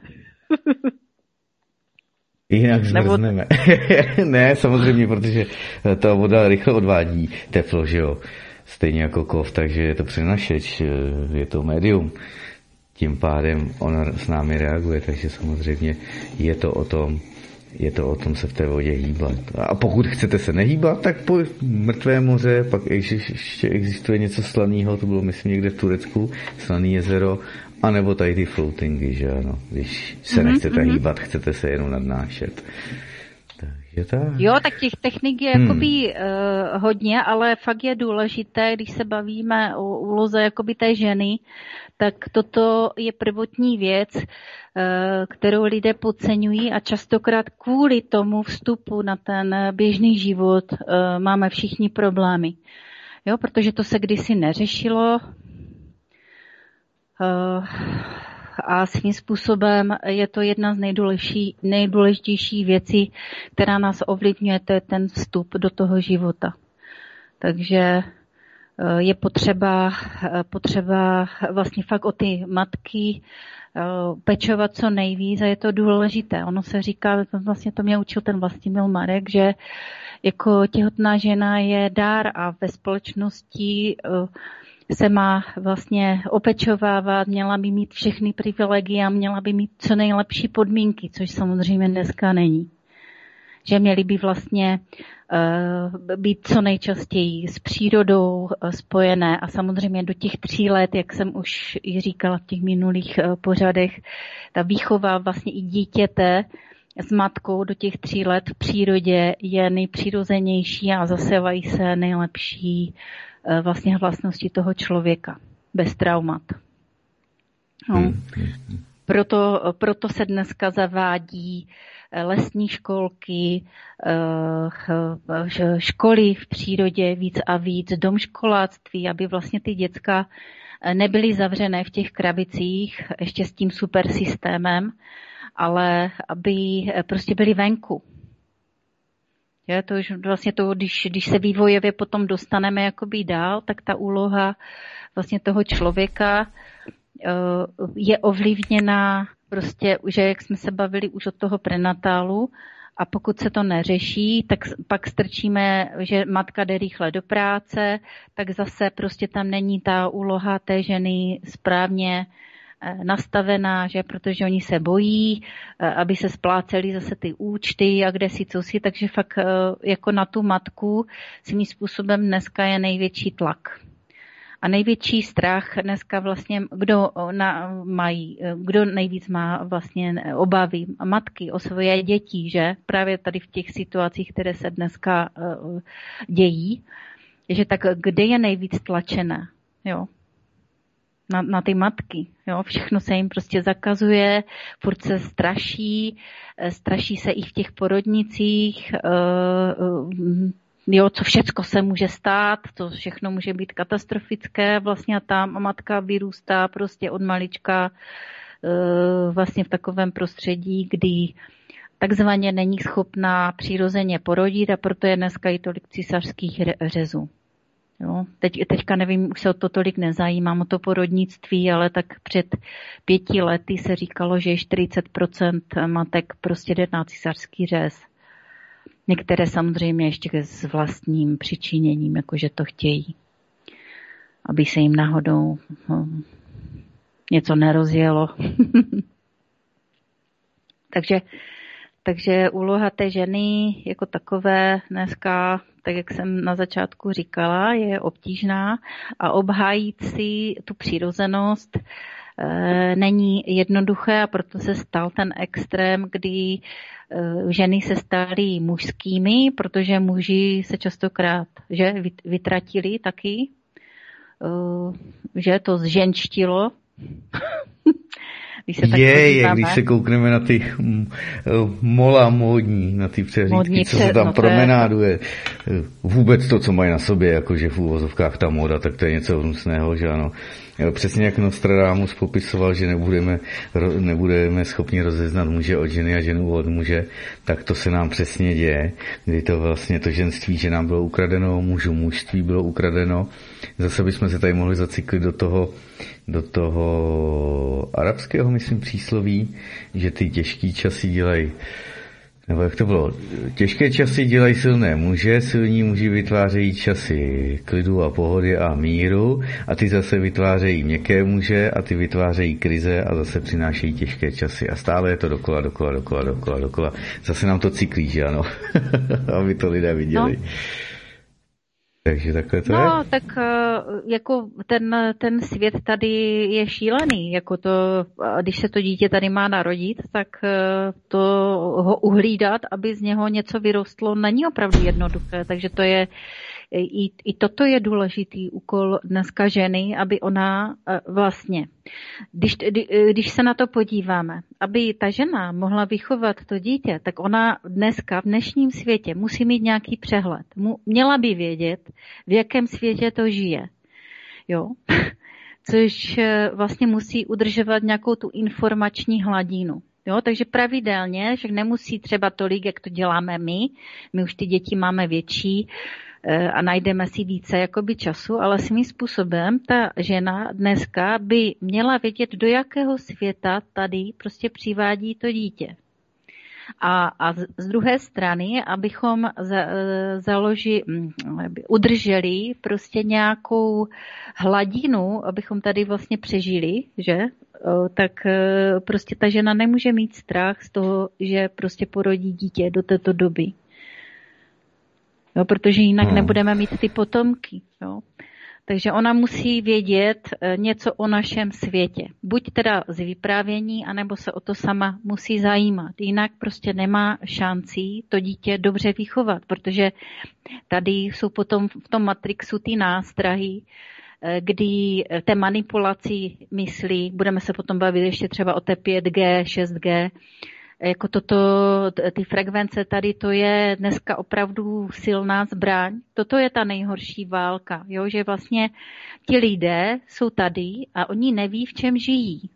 Jinak zmrzneme. Nebo... ne, samozřejmě, protože ta voda rychle odvádí teplo, že jo. Stejně jako kov, takže je to přenašeč, je to médium. Tím pádem ona s námi reaguje, takže samozřejmě je to o tom, je to o tom se v té vodě hýbat. A pokud chcete se nehýbat, tak po mrtvé moře, pak ještě existuje něco slaného, to bylo myslím někde v Turecku, slaný jezero, anebo tady ty floatingy, že ano, když se mm-hmm, nechcete mm-hmm. hýbat, chcete se jenom nadnášet. Takže tak. Jo, tak těch technik je hmm. jakoby uh, hodně, ale fakt je důležité, když se bavíme o úloze jakoby té ženy, tak toto je prvotní věc, uh, kterou lidé podceňují a častokrát kvůli tomu vstupu na ten běžný život uh, máme všichni problémy. Jo, protože to se kdysi neřešilo, uh, a svým způsobem je to jedna z nejdůležitější, nejdůležitějších věcí, která nás ovlivňuje, to je ten vstup do toho života. Takže je potřeba, potřeba vlastně fakt o ty matky pečovat co nejvíc a je to důležité. Ono se říká, vlastně to mě učil ten Vlastimil Marek, že jako těhotná žena je dár a ve společnosti se má vlastně opečovávat, měla by mít všechny privilegia, měla by mít co nejlepší podmínky, což samozřejmě dneska není. Že měly by vlastně uh, být co nejčastěji s přírodou uh, spojené a samozřejmě do těch tří let, jak jsem už i říkala v těch minulých uh, pořadech, ta výchova vlastně i dítěte s matkou do těch tří let v přírodě je nejpřirozenější a zasevají se nejlepší vlastně vlastnosti toho člověka, bez traumat. No. Proto, proto se dneska zavádí lesní školky, školy v přírodě víc a víc, domškoláctví, aby vlastně ty děcka nebyly zavřené v těch krabicích, ještě s tím super systémem, ale aby prostě byly venku. Je, to už vlastně to, když, když se vývojově potom dostaneme jakoby dál, tak ta úloha vlastně toho člověka uh, je ovlivněná prostě, že jak jsme se bavili už od toho prenatálu a pokud se to neřeší, tak pak strčíme, že matka jde rychle do práce, tak zase prostě tam není ta úloha té ženy správně nastavená, že protože oni se bojí, aby se spláceli zase ty účty a kde si co si, takže fakt jako na tu matku svým způsobem dneska je největší tlak. A největší strach dneska vlastně, kdo na, mají, kdo nejvíc má vlastně obavy, matky o svoje děti, že právě tady v těch situacích, které se dneska uh, dějí, že tak kde je nejvíc tlačené, jo. Na, na ty matky. Jo? Všechno se jim prostě zakazuje, furt se straší, straší se i v těch porodnicích, jo, co všecko se může stát, to všechno může být katastrofické, vlastně a ta matka vyrůstá prostě od malička vlastně v takovém prostředí, kdy takzvaně není schopná přirozeně porodit a proto je dneska i tolik císařských řezů. Jo, teď, teďka nevím, už se o to tolik nezajímám, o to porodnictví, ale tak před pěti lety se říkalo, že čtyřicet procent matek prostě jde na císařský řez. Některé samozřejmě ještě s vlastním přičiněním, jakože to chtějí, aby se jim náhodou no, něco nerozjelo. takže, takže úloha té ženy jako takové dneska, tak jak jsem na začátku říkala, je obtížná a obhájit si tu přirozenost e, není jednoduché a proto se stal ten extrém, kdy e, ženy se staly mužskými, protože muži se častokrát že, vytratili taky, e, že to zženštilo. Když se tak je, je, když se koukneme na ty mola módní, na ty přehlídky, co se tam no promenáduje. Je... Vůbec to, co mají na sobě, jakože v úvozovkách ta móda, tak to je něco hnusného, že ano. Přesně jak Nostradamus popisoval, že nebudeme, nebudeme schopni rozeznat muže od ženy a ženu od muže, tak to se nám přesně děje, kdy to vlastně to ženství, že nám bylo ukradeno, mužu mužství bylo ukradeno. Zase bychom se tady mohli zacyklit do toho, do toho arabského, myslím, přísloví, že ty těžký časy dělají, nebo jak to bylo, těžké časy dělají silné muže, silní muži vytvářejí časy klidu a pohody a míru a ty zase vytvářejí měkké muže a ty vytvářejí krize a zase přinášejí těžké časy a stále je to dokola, dokola, dokola, dokola, dokola. Zase nám to cyklí, že ano, aby to lidé viděli. No. Takže takhle to no, je. No, tak jako ten, ten svět tady je šílený. Jako to, když se to dítě tady má narodit, tak to ho uhlídat, aby z něho něco vyrostlo, není opravdu jednoduché. Takže to je, i, i toto je důležitý úkol dneska ženy, aby ona vlastně, když, když se na to podíváme, aby ta žena mohla vychovat to dítě, tak ona dneska v dnešním světě musí mít nějaký přehled. Měla by vědět, v jakém světě to žije. Jo? Což vlastně musí udržovat nějakou tu informační hladinu. Jo? Takže pravidelně, že nemusí třeba tolik, jak to děláme my, my už ty děti máme větší, a najdeme si více jakoby času, ale svým způsobem ta žena dneska by měla vědět, do jakého světa tady prostě přivádí to dítě. A, a z druhé strany, abychom za, založi, udrželi prostě nějakou hladinu, abychom tady vlastně přežili, že? Tak prostě ta žena nemůže mít strach z toho, že prostě porodí dítě do této doby. Jo, protože jinak hmm. nebudeme mít ty potomky. Jo. Takže ona musí vědět něco o našem světě. Buď teda z vyprávění, anebo se o to sama musí zajímat. Jinak prostě nemá šancí to dítě dobře vychovat, protože tady jsou potom v tom matrixu ty nástrahy, kdy té manipulaci myslí, budeme se potom bavit ještě třeba o té pět G, šest G, jako toto, ty frekvence tady, to je dneska opravdu silná zbraň. Toto je ta nejhorší válka, jo? Že vlastně ti lidé jsou tady a oni neví, v čem žijí.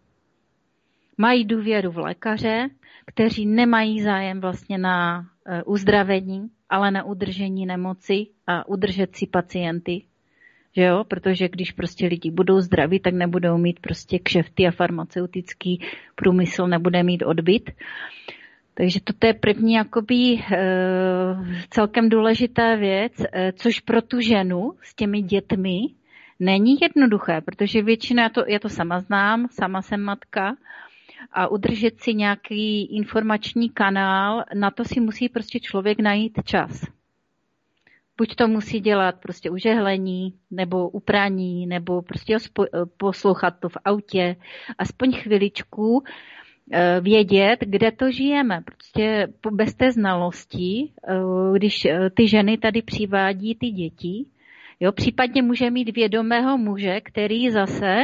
Mají důvěru v lékaře, kteří nemají zájem vlastně na uzdravení, ale na udržení nemoci a udržet si pacienty. Že jo? Protože když prostě lidi budou zdraví, tak nebudou mít prostě kšefty a farmaceutický průmysl nebude mít odbyt. Takže toto je první jakoby e, celkem důležitá věc, e, což pro tu ženu s těmi dětmi není jednoduché, protože většina, já to, já to sama znám, sama jsem matka, a udržet si nějaký informační kanál, na to si musí prostě člověk najít čas. Buď to musí dělat prostě u žehlení, nebo u praní, nebo prostě poslouchat to v autě, aspoň chviličku vědět, kde to žijeme. Prostě bez té znalosti, když ty ženy tady přivádí ty děti, jo, případně může mít vědomého muže, který zase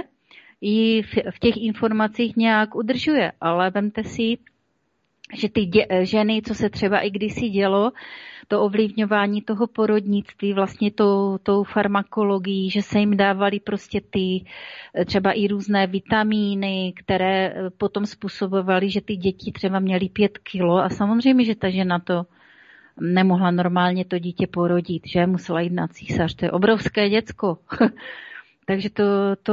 i v těch informacích nějak udržuje, ale vemte si, že ty dě- ženy, co se třeba i kdysi dělo, to ovlivňování toho porodnictví, vlastně tou, tou farmakologií, že se jim dávaly prostě ty třeba i různé vitamíny, které potom způsobovaly, že ty děti třeba měly pět kilo a samozřejmě, že ta žena to nemohla normálně to dítě porodit, že musela jít na císař, to je obrovské děcko. Takže to, to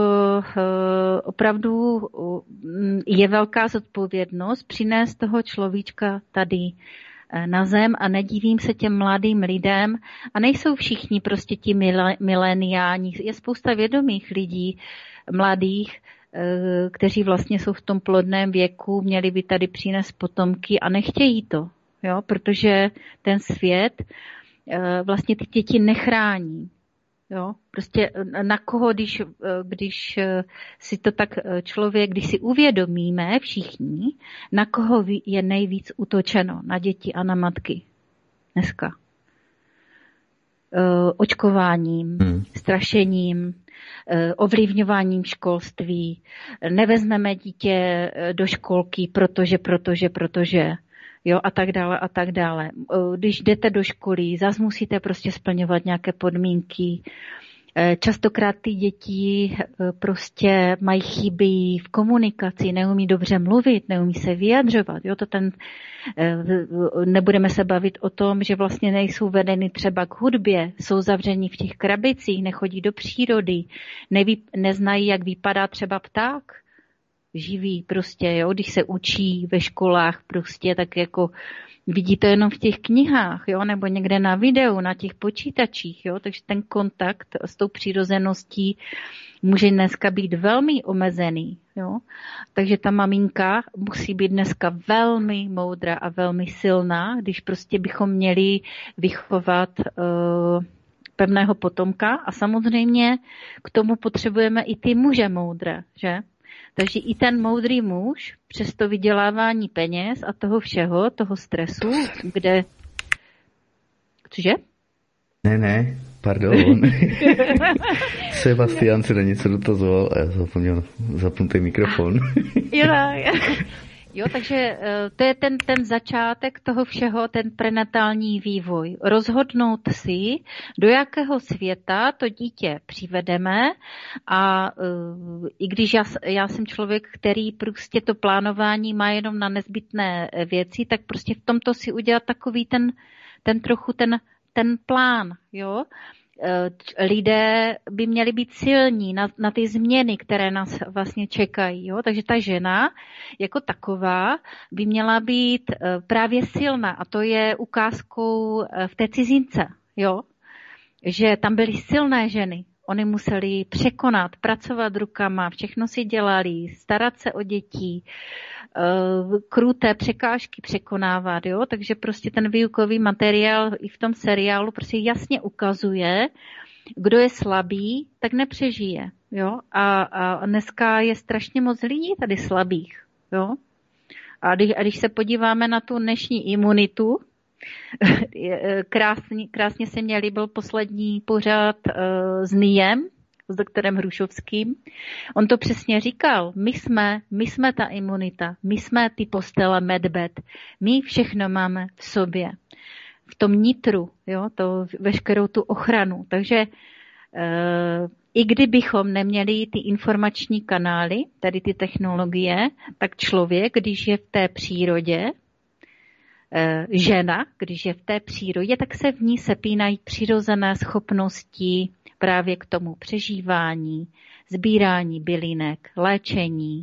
opravdu je velká zodpovědnost přinést toho človíčka tady na zem a nedivím se těm mladým lidem a nejsou všichni prostě ti mileniáni. Je spousta vědomých lidí, mladých, kteří vlastně jsou v tom plodném věku, měli by tady přinést potomky a nechtějí to, jo? Protože ten svět vlastně ty děti nechrání. Jo, prostě na koho, když, když si to tak člověk, když si uvědomíme všichni, na koho je nejvíc útočeno, na děti a na matky dneska. očkováním, hmm. strašením, ovlivňováním školství. Nevezmeme dítě do školky, protože, protože, protože, jo, a tak dále, a tak dále. Když jdete do školy, zas musíte prostě splňovat nějaké podmínky. Častokrát ty děti prostě mají chyby v komunikaci, neumí dobře mluvit, neumí se vyjadřovat. Jo, to ten, nebudeme se bavit o tom, že vlastně nejsou vedeny třeba k hudbě, jsou zavření v těch krabicích, nechodí do přírody, neví, neznají, jak vypadá třeba pták živý prostě, jo, když se učí ve školách prostě, tak jako vidí to jenom v těch knihách, jo, nebo někde na videu, na těch počítačích, jo, takže ten kontakt s tou přirozeností může dneska být velmi omezený, jo. Takže ta maminka musí být dneska velmi moudrá a velmi silná, když prostě bychom měli vychovat uh, pevného potomka a samozřejmě k tomu potřebujeme i ty muže moudré, že? Takže i ten moudrý muž přes to vydělávání peněz a toho všeho, toho stresu, kde... Cože? Ne, ne, pardon. Sebastian se na něco dotazoval a já zapomněl zapnutý mikrofon. jo, jo. Jo, takže to je ten, ten začátek toho všeho, ten prenatální vývoj. Rozhodnout si, do jakého světa to dítě přivedeme a uh, i když já, já jsem člověk, který prostě to plánování má jenom na nezbytné věci, tak prostě v tomto si udělat takový ten, ten trochu ten, ten plán, jo. Lidé by měli být silní na, na ty změny, které nás vlastně čekají. Jo? Takže ta žena jako taková by měla být právě silná a to je ukázkou v té cizince, jo? Že tam byly silné ženy. Oni museli překonat, pracovat rukama, všechno si dělali, starat se o děti, kruté překážky překonávat, jo? Takže prostě ten výukový materiál i v tom seriálu prostě jasně ukazuje, kdo je slabý, tak nepřežije, jo? A, a dneska je strašně moc lidí tady slabých, jo? A když, a když se podíváme na tu dnešní imunitu, krásně, krásně se mě líbil poslední pořad uh, s Niem, s doktorem Hrušovským. On to přesně říkal. My jsme, my jsme ta imunita, my jsme ty postele medbed, my všechno máme v sobě. V tom nitru, jo, to veškerou tu ochranu. Takže uh, i kdybychom neměli ty informační kanály, tady ty technologie, tak člověk, když je v té přírodě, žena, když je v té přírodě, tak se v ní sepínají přirozené schopnosti právě k tomu přežívání, sbírání bylinek, léčení,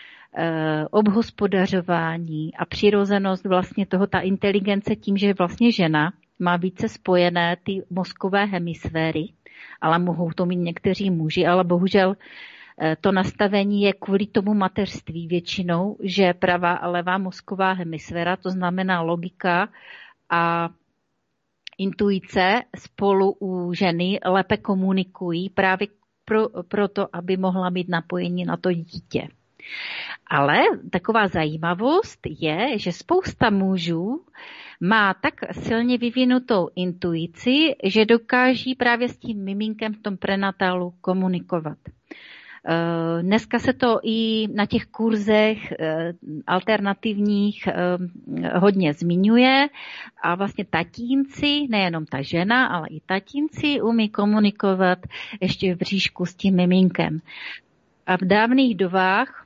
obhospodařování a přirozenost vlastně toho, ta inteligence tím, že vlastně žena má více spojené ty mozkové hemisféry, ale mohou to mít někteří muži, ale bohužel to nastavení je kvůli tomu mateřství většinou, že pravá a levá mozková hemisféra, to znamená logika a intuice spolu u ženy lépe komunikují právě pro, proto, aby mohla mít napojení na to dítě. Ale taková zajímavost je, že spousta mužů má tak silně vyvinutou intuici, že dokáží právě s tím miminkem v tom prenatálu komunikovat. Dneska se to i na těch kurzech alternativních hodně zmiňuje a vlastně tatínci, nejenom ta žena, ale i tatínci umí komunikovat ještě v bříšku s tím miminkem. A v dávných dobách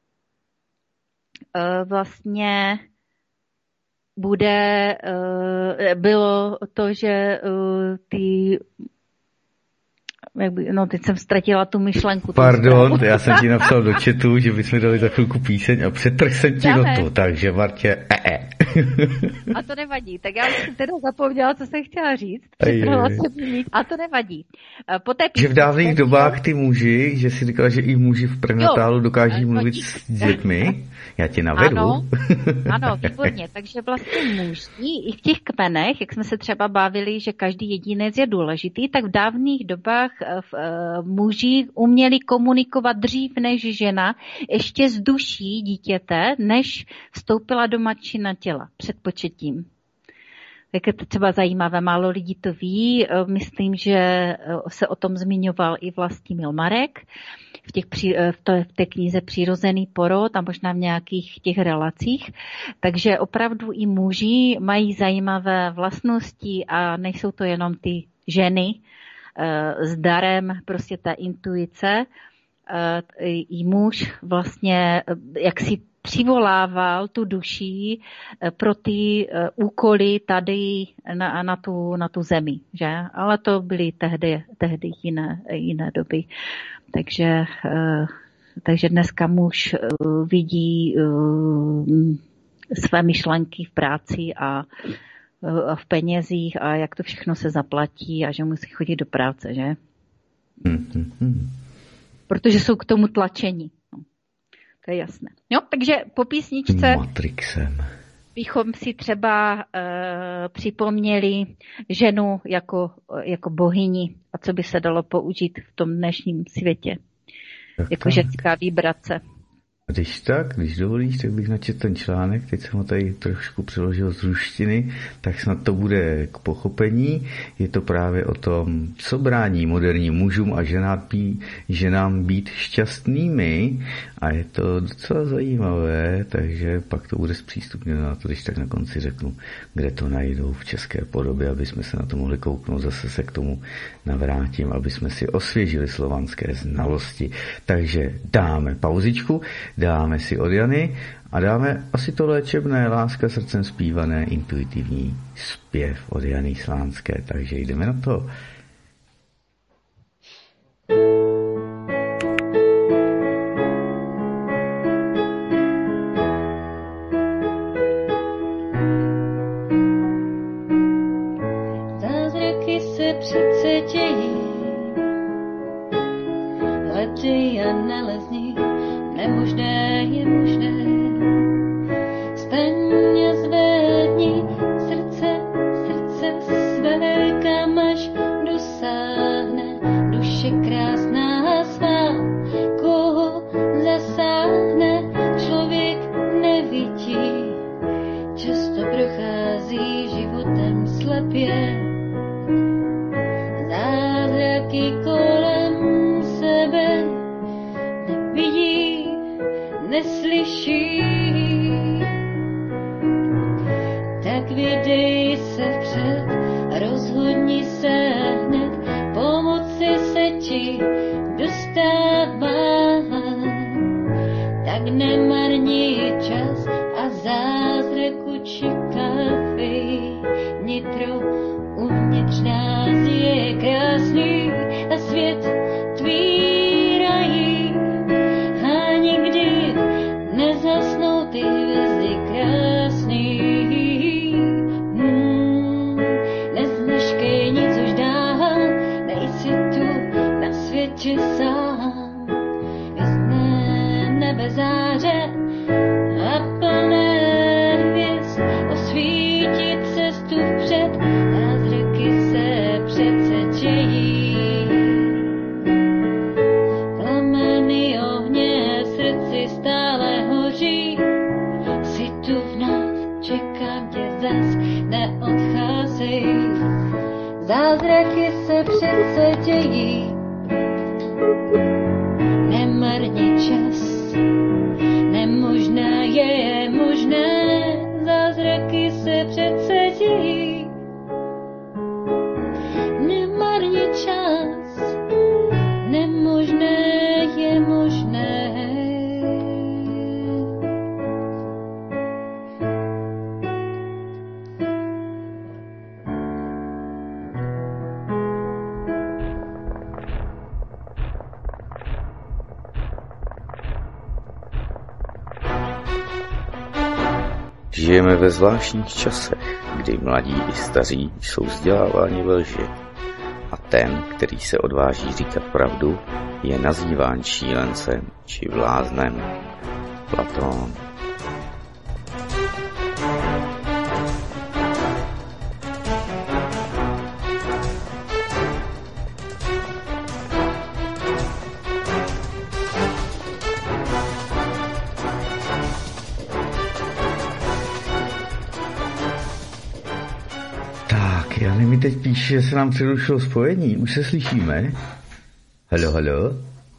vlastně bude, bylo to, že ty Jak by, no teď jsem ztratila tu myšlenku. Pardon, já jsem ti napsal do chatu, že bychom dali za chvilku píseň a přetrh jsem ti notu, takže Martě, e, e. A to nevadí, tak já jsem teda zapomněla, co jsem chtěla říct. A to nevadí. Po té že v dávných dobách ty muži, že jsi říkala, že i muži v prenatálu dokáží no, mluvit dík. S dětmi, já tě navedu. Ano, ano, výborně, takže vlastně muži i v těch kmenech, jak jsme se třeba bavili, že každý jedinec je důležitý, tak v dávných dobách v, uh, muži uměli komunikovat dřív než žena, ještě z duší dítěte, než vstoupila do matčina těla před početím. Jak je to třeba zajímavé, málo lidí to ví. Myslím, že se o tom zmiňoval i Vlastimil Marek v, těch, v, té, v té knize Přirozený porod a možná v nějakých těch relacích. Takže opravdu i muži mají zajímavé vlastnosti a nejsou to jenom ty ženy s darem, prostě ta intuice. I muž vlastně, jak si přivolával tu duši pro ty úkoly tady na, na, tu, na tu zemi, že? Ale to byly tehdy, tehdy jiné, jiné doby. Takže, takže dneska muž vidí své myšlenky v práci a v penězích a jak to všechno se zaplatí a že musí chodit do práce, že? Mm-hmm. Protože jsou k tomu tlačení. No, to je jasné. Jo, takže po písničce Matrixem bychom si třeba uh, připomněli ženu jako, jako bohyni a co by se dalo použít v tom dnešním světě. Tak jako tak. Ženská vibrace. Když tak, když dovolíš, tak bych načetl ten článek, teď jsem ho tady trošku přeložil z ruštiny, tak snad to bude k pochopení. Je to právě o tom, co brání moderním mužům a ženám být, ženám být šťastnými a je to docela zajímavé, takže pak to bude zpřístupněno na to, když tak na konci řeknu, kde to najdou v české podobě, aby jsme se na to mohli kouknout, zase se k tomu navrátím, aby jsme si osvěžili slovanské znalosti. Takže dáme pauzičku, dáme si od Jany a dáme asi to léčebné Láska srdcem zpívané intuitivní zpěv od Jany Slánské. Takže jdeme na to. Zázraky se přece dějí, hledej a nalezní. Nemožné je možné, staň a zvedni srdce, srdce své, kam až dosáhne duše krásná svá, koho zasáhne, člověk nevidí, často prochází životem slepě, zázraky kolem sebe nevidí, neslyší, tak vydej se vpřed, rozhodni se hned, pomoci se ti dostává, tak nemarni čas a zázraku čekávej, nitro uvnitř nás je krásný a svět tvý rají. Nezasnou ty hvězdy krásný, hmm, nezmeškej nic už dál, nejsi tu na světě sám. Hvězdné nebe záře a plné hvězd osvítí cestu vpřed, zázraky se přece dějí. Plameny ohně v srdci stále hoří, si tu v nás, čekám tě zas, neodcházej. Zázraky se přece dějí, nemarni čas, nemožná je možné, zázraky se přece dějí, nemarni čas, nemožné je možné. Žijeme ve zvláštních časech, kdy mladí i staří jsou vzděláváni ve lži. A ten, který se odváží říkat pravdu, je nazýván šílencem či bláznem. Platón. Tak, Jany mi teď píše, že se nám přerušilo spojení. Už se slyšíme? Halo, halo?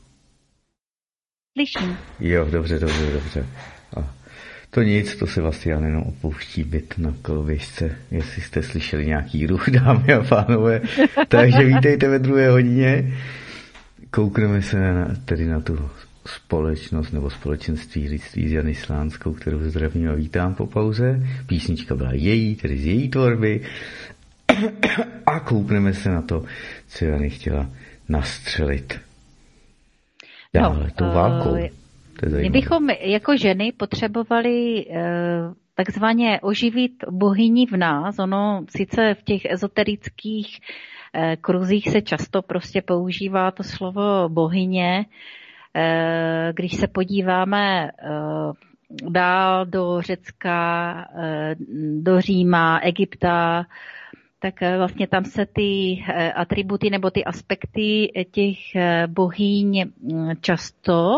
Slyším. Jo, dobře, dobře, dobře. A to nic, to se vlastně já jenom opouští byt na koloběžce, jestli jste slyšeli nějaký ruch, dámy a pánové. Takže vítejte ve druhé hodině. Koukneme se na, tedy na tu společnost nebo společenství lidství s Jany Slánskou, kterou zdravím a vítám po pauze. Písnička byla její, tedy z její tvorby. A koukneme se na to, co Jany chtěla nastřelit. Dále, no, tou válkou. My bychom jako ženy potřebovali uh, takzvaně oživit bohyni v nás. Ono sice v těch ezoterických uh, kruzích se často prostě používá to slovo bohyně. Uh, když se podíváme uh, dál do Řecka, uh, do Říma, Egypta, tak vlastně tam se ty atributy nebo ty aspekty těch bohyň často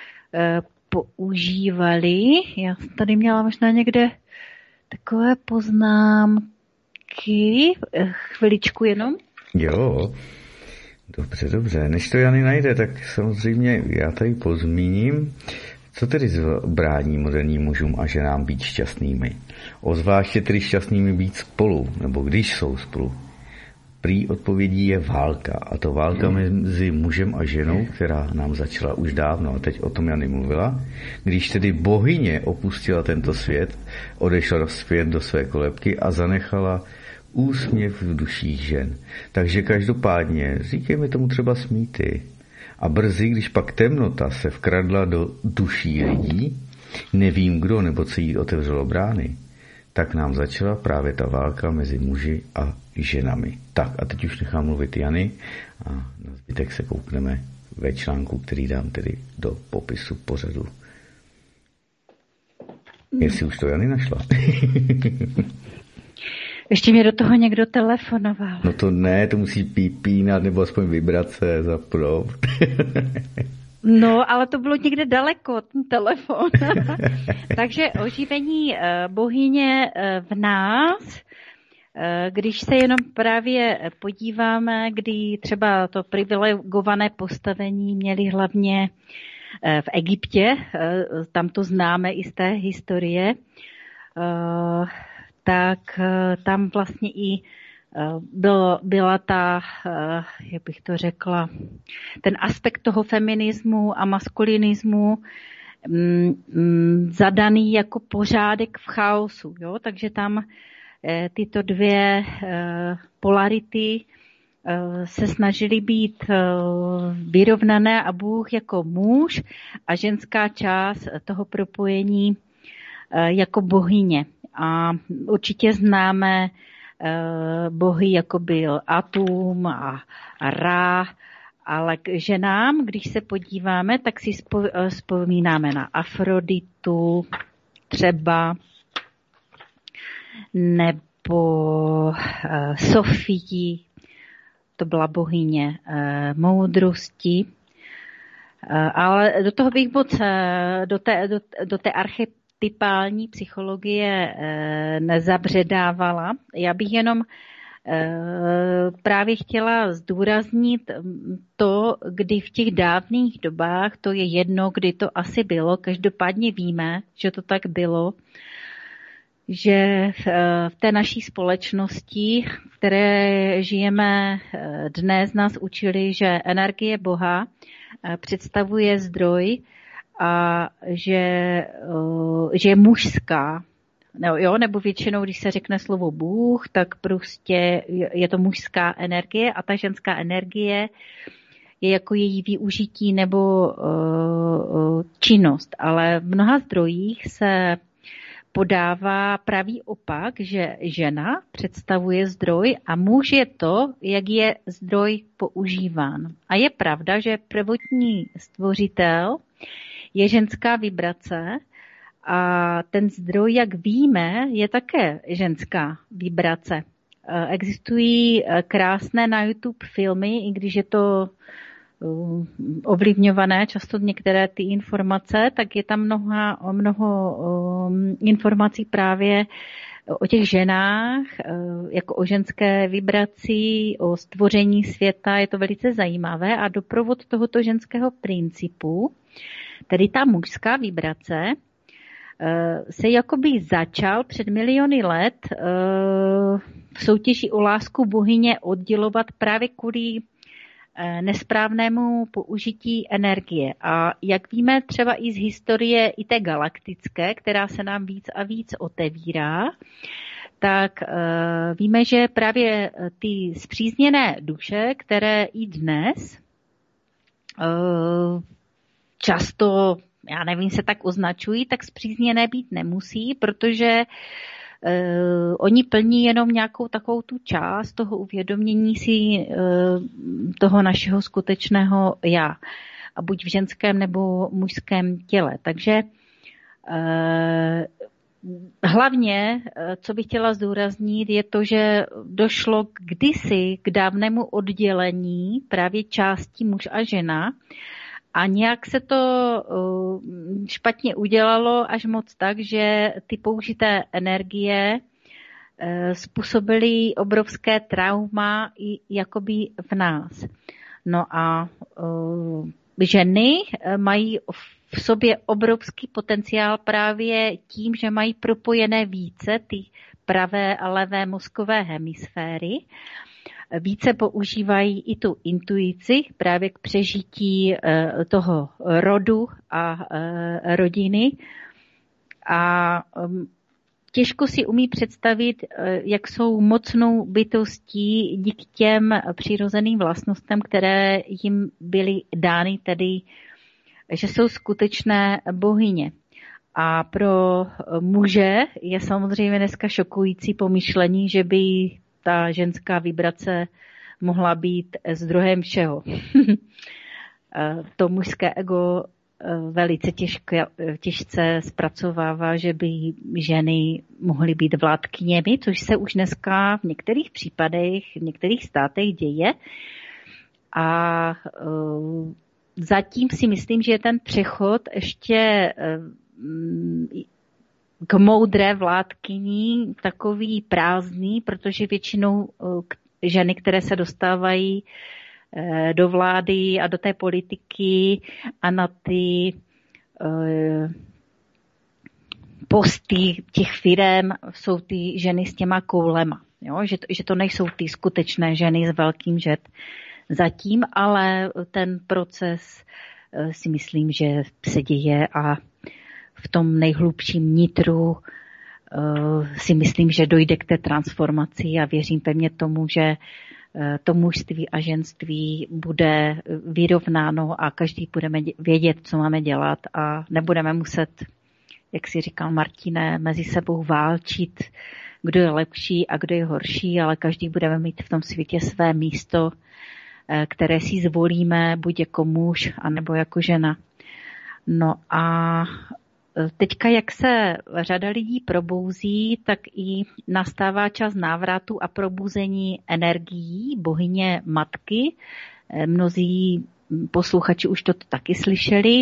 používaly. Já jsem tady měla možná někde takové poznámky. Chviličku jenom. Jo, dobře, dobře. Než to Jany najde, tak samozřejmě já tady pozmíním, co tedy brání moderním mužům a ženám být šťastnými? Ozvláště tedy šťastnými být spolu, nebo když jsou spolu. Prý odpovědí je válka. A to válka mezi mužem a ženou, která nám začala už dávno, a teď o tom Jany mluvila. Když tedy bohyně opustila tento svět, odešla zpět do své kolébky a zanechala úsměv v duších žen. Takže každopádně, říkejme tomu třeba smíty. A brzy, když pak temnota se vkradla do duší lidí, nevím kdo, nebo co jí otevřelo brány, tak nám začala právě ta válka mezi muži a ženami. Tak a teď už nechám mluvit Jany a na zbytek se koukneme ve článku, který dám tedy do popisu pořadu. Jestli už to Jany našla. Ještě mě do toho někdo telefonoval. No to ne, to musí pípínat nebo aspoň vibrace za proud. No, ale to bylo někde daleko, ten telefon. Takže oživení bohyně v nás, když se jenom právě podíváme, kdy třeba to privilegované postavení měli hlavně v Egyptě, tam to známe i z té historie, tak tam vlastně i byl, byla ta, jak bych to řekla, ten aspekt toho feminismu a maskulinismu m, m, zadaný jako pořádek v chaosu. Jo? Takže tam e, tyto dvě e, polarity e, se snažily být e, vyrovnané a Bůh jako muž a ženská část toho propojení e, jako bohyně. A určitě známe bohy, jako byl Atum a, a Ra, ale k ženám, když se podíváme, tak si vzpomínáme na Afroditu třeba, nebo uh, Sofii, to byla bohyně uh, moudrosti, uh, ale do toho bych moc, uh, do té, do, do té archetypy typální psychologie e, nezabředávala. Já bych jenom e, právě chtěla zdůraznit to, kdy v těch dávných dobách, to je jedno, kdy to asi bylo, každopádně víme, že to tak bylo, že v, v té naší společnosti, v které žijeme dnes, nás učili, že energie Boha představuje zdroj, a že, že je mužská. No, jo, nebo většinou, když se řekne slovo Bůh, tak prostě je to mužská energie a ta ženská energie je jako její využití nebo uh, činnost. Ale v mnoha zdrojích se podává pravý opak, že žena představuje zdroj a muž je to, jak je zdroj používán. A je pravda, že prvotní stvořitel je ženská vibrace a ten zdroj, jak víme, je také ženská vibrace. Existují krásné na YouTube filmy, i když je to ovlivňované často některé ty informace, tak je tam mnoha, mnoho informací právě o těch ženách, jako o ženské vibraci, o stvoření světa, je to velice zajímavé a doprovod tohoto ženského principu, tedy ta mužská vibrace, se jakoby začal před miliony let v soutěži o lásku bohyně oddělovat právě kvůli nesprávnému použití energie. A jak víme třeba i z historie i té galaktické, která se nám víc a víc otevírá, tak víme, že právě ty spřízněné duše, které i dnes často, já nevím, se tak označují, tak spřízněné být nemusí, protože Uh, oni plní jenom nějakou takovou tu část toho uvědomění si uh, toho našeho skutečného já. A buď v ženském nebo mužském těle. Takže uh, hlavně, uh, co bych chtěla zdůraznit, je to, že došlo kdysi k dávnému oddělení právě části muž a žena. A nějak se to špatně udělalo až moc tak, že ty použité energie způsobily obrovské trauma i jakoby v nás. No a ženy mají v sobě obrovský potenciál právě tím, že mají propojené více ty pravé a levé mozkové hemisféry. Více používají i tu intuici právě k přežití toho rodu a rodiny. A těžko si umí představit, jak jsou mocnou bytostí díky těm přirozeným vlastnostem, které jim byly dány, tedy že jsou skutečné bohyně. A pro muže je samozřejmě dneska šokující pomyšlení, že by ta ženská vibrace mohla být zdrojem všeho. To mužské ego velice těžké, těžce zpracovává, že by ženy mohly být vládkyněmi, což se už dneska v některých případech, v některých státech děje. A zatím si myslím, že je ten přechod ještě k moudré vládkyni takový prázdný, protože většinou ženy, které se dostávají do vlády a do té politiky a na ty posty těch firem, jsou ty ženy s těma koulema. Jo? Že, to, že to nejsou ty skutečné ženy s velkým žet zatím, ale ten proces si myslím, že se děje a v tom nejhlubším nitru uh, si myslím, že dojde k té transformaci a věřím pevně tomu, že uh, to mužství a ženství bude vyrovnáno a každý budeme vědět, co máme dělat a nebudeme muset, jak si říkal Martine, mezi sebou válčit, kdo je lepší a kdo je horší, ale každý budeme mít v tom světě své místo, uh, které si zvolíme, buď jako muž, anebo jako žena. No a teďka, jak se řada lidí probouzí, tak i nastává čas návratu a probuzení energií bohyně matky. Mnozí posluchači už to taky slyšeli.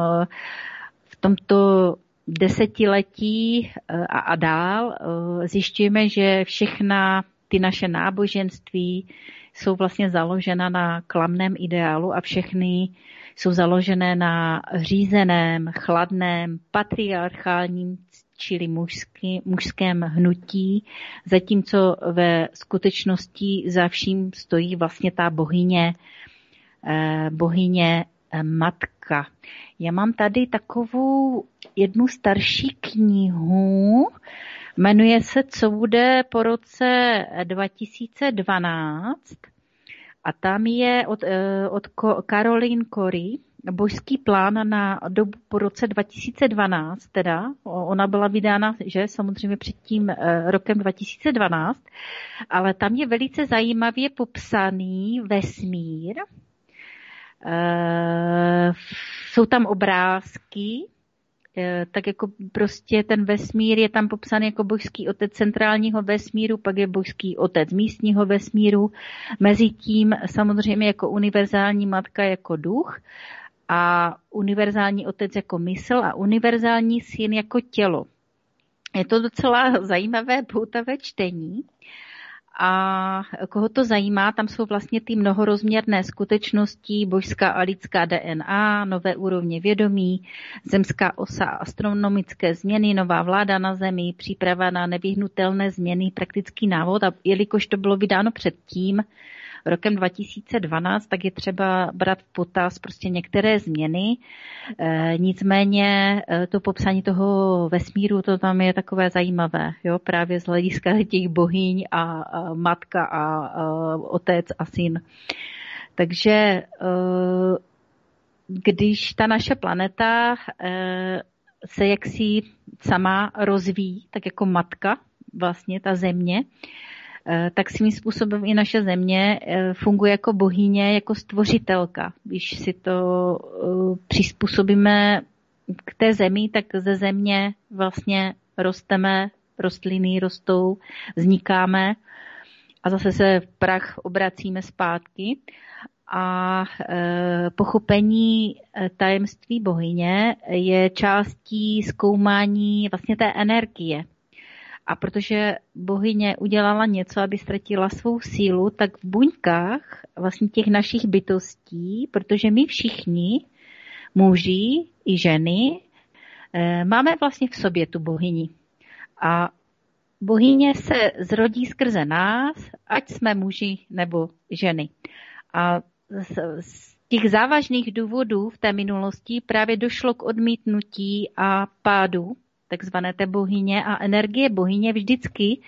V tomto desetiletí a, a dál zjišťujeme, že všechna ty naše náboženství jsou vlastně založena na klamném ideálu a všechny jsou založené na řízeném, chladném, patriarchálním, čili mužský, mužském hnutí, zatímco ve skutečnosti za vším stojí vlastně ta bohyně, eh, bohyně eh, matka. Já mám tady takovou jednu starší knihu, jmenuje se Co bude po roce dva tisíce dvanáct a tam je od, od Caroline Cory Božský plán na dobu po roce dva tisíce dvanáct, teda ona byla vydána, že samozřejmě před tím rokem dva tisíce dvanáct, ale tam je velice zajímavě popsaný vesmír. Jsou tam obrázky tak jako prostě ten vesmír je tam popsán jako božský otec centrálního vesmíru, pak je božský otec místního vesmíru, mezi tím samozřejmě jako univerzální matka jako duch a univerzální otec jako mysl a univerzální syn jako tělo. Je to docela zajímavé, poutavé čtení. A koho to zajímá, tam jsou vlastně ty mnohorozměrné skutečnosti, božská a lidská D N A, nové úrovně vědomí, zemská osa a astronomické změny, nová vláda na Zemi, příprava na nevyhnutelné změny, praktický návod. A jelikož to bylo vydáno předtím, rokem dva tisíce dvanáct, tak je třeba brát v potaz prostě některé změny. E, nicméně to popsání toho vesmíru, to tam je takové zajímavé, jo, právě z hlediska těch bohyň a, a matka a, a otec a syn. Takže e, když ta naše planeta e, se jaksi sama rozvíjí, tak jako matka, vlastně ta země, tak svým způsobem i naše země funguje jako bohyně, jako stvořitelka. Když si to přizpůsobíme k té zemi, tak ze země vlastně rosteme, rostliny rostou, vznikáme a zase se v prach obracíme zpátky. A pochopení tajemství bohyně je částí zkoumání vlastně té energie. A protože bohyně udělala něco, aby ztratila svou sílu, tak v buňkách vlastně těch našich bytostí, protože my všichni, muži i ženy, máme vlastně v sobě tu bohyni. A bohyně se zrodí skrze nás, ať jsme muži nebo ženy. A z těch závažných důvodů v té minulosti právě došlo k odmítnutí a pádu takzvané té bohyně a energie bohyně vždycky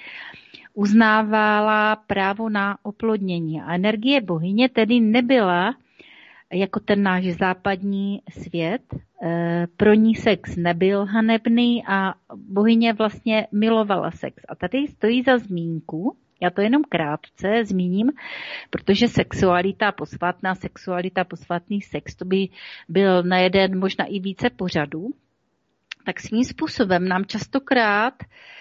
uznávala právo na oplodnění. A energie bohyně tedy nebyla jako ten náš západní svět. Pro ní sex nebyl hanebný a bohyně vlastně milovala sex. A tady stojí za zmínku, já to jenom krátce zmíním, protože sexualita, posvátná sexualita, posvátný sex, to by byl na jeden, možná i více pořadů. Tak svým způsobem nám častokrát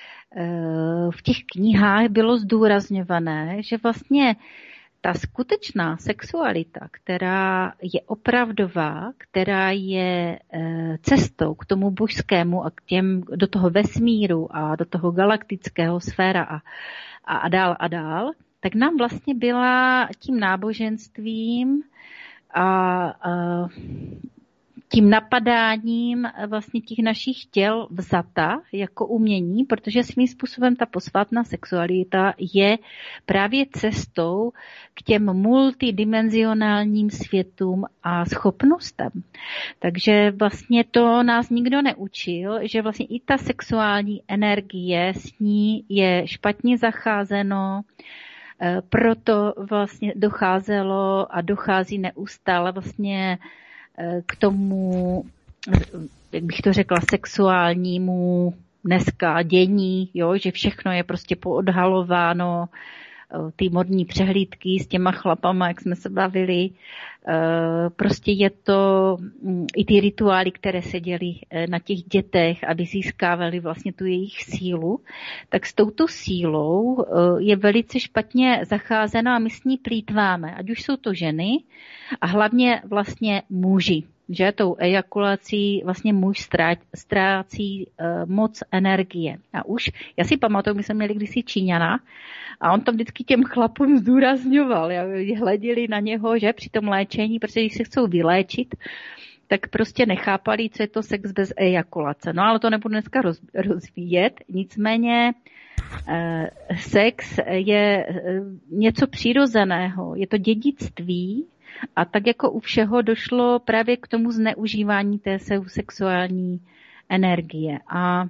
v těch knihách bylo zdůrazňované, že vlastně ta skutečná sexualita, která je opravdová, která je cestou k tomu božskému a k těm, do toho vesmíru a do toho galaktického sféra a, a, a dál a dál, tak nám vlastně byla tím náboženstvím a, a tím napadáním vlastně těch našich těl vzata jako umění, protože svým způsobem ta posvátná sexualita je právě cestou k těm multidimenzionálním světům a schopnostem. Takže vlastně to nás nikdo neučil, že vlastně i ta sexuální energie s ní je špatně zacházeno, proto vlastně docházelo a dochází neustále vlastně k tomu, jak bych to řekla, sexuálnímu dneska dění, jo, že všechno je prostě poodhalováno, ty modní přehlídky s těma chlapama, jak jsme se bavili, prostě je to i ty rituály, které se děly na těch dětech, aby získávali vlastně tu jejich sílu, tak s touto sílou je velice špatně zacházeno a my s ní plýtváme, ať už jsou to ženy a hlavně vlastně muži, že tou ejakulací vlastně muž ztrácí uh, moc energie. A už, já si pamatuju, my jsme měli kdysi Číňana a on to vždycky těm chlapům zdůrazňoval. Hleděli na něho, že při tom léčení, protože když se chcou vyléčit, tak prostě nechápali, co je to sex bez ejakulace. No ale to nebudu dneska roz, rozvíjet. Nicméně uh, sex je uh, něco přirozeného. Je to dědictví. A tak jako u všeho došlo právě k tomu zneužívání té sexuální energie. A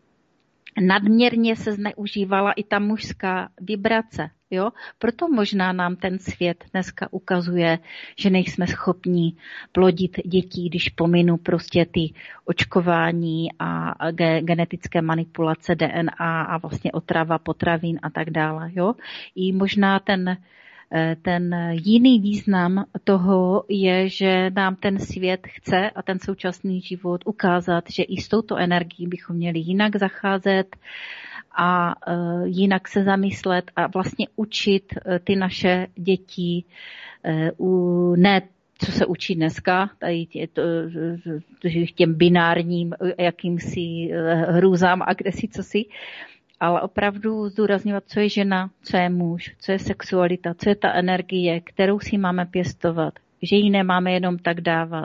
nadměrně se zneužívala i ta mužská vibrace. Jo? Proto možná nám ten svět dneska ukazuje, že nejsme schopni plodit dětí, když pominu prostě ty očkování a genetické manipulace D N A a vlastně otrava potravin a tak dále. Jo? I možná ten Ten jiný význam toho je, že nám ten svět chce a ten současný život ukázat, že i s touto energií bychom měli jinak zacházet a jinak se zamyslet a vlastně učit ty naše děti ne co se učí dneska, tady tě, to, těm binárním jakýmsi hrůzám a kdesi cosi, ale opravdu zdůrazňovat, co je žena, co je muž, co je sexualita, co je ta energie, kterou si máme pěstovat, že ji nemáme jenom tak dávat.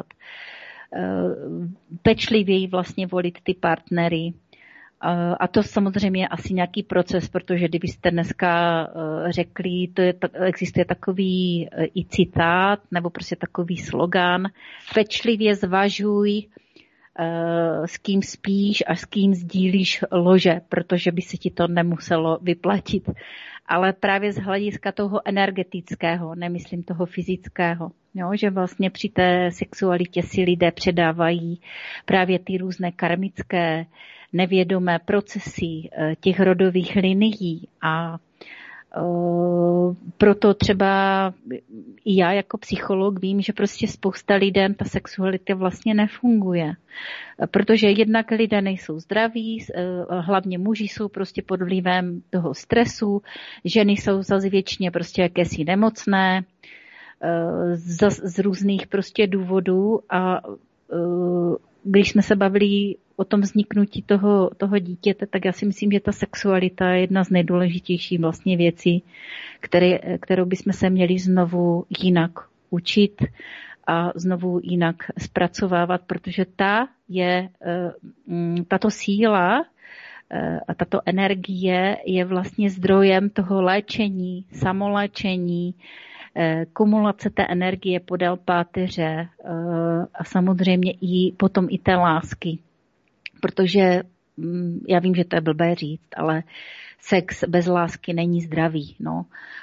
Pečlivěji vlastně volit ty partnery. A to samozřejmě je asi nějaký proces, protože kdybyste dneska řekli, to je, existuje takový i citát, nebo prostě takový slogan, pečlivě zvažuj, s kým spíš a s kým sdílíš lože, protože by se ti to nemuselo vyplatit. Ale právě z hlediska toho energetického, nemyslím toho fyzického, jo, že vlastně při té sexualitě si lidé předávají právě ty různé karmické nevědomé procesy těch rodových linií a uh, proto třeba i já jako psycholog vím, že prostě spousta lidem ta sexualita vlastně nefunguje, protože jednak lidé nejsou zdraví, uh, hlavně muži jsou prostě pod vlivem toho stresu, ženy jsou zase většině prostě jakési nemocné uh, z, z různých prostě důvodů a uh, když jsme se bavili o tom vzniknutí toho, toho dítěte, tak já si myslím, že ta sexualita je jedna z nejdůležitějších vlastně věcí, které, kterou bychom se měli znovu jinak učit a znovu jinak zpracovávat, protože ta je, tato síla a tato energie je vlastně zdrojem toho léčení, samoléčení, kumulace té energie podél páteře a samozřejmě i potom i té lásky. Protože já vím, že to je blbé říct, ale sex bez lásky není zdravý. No.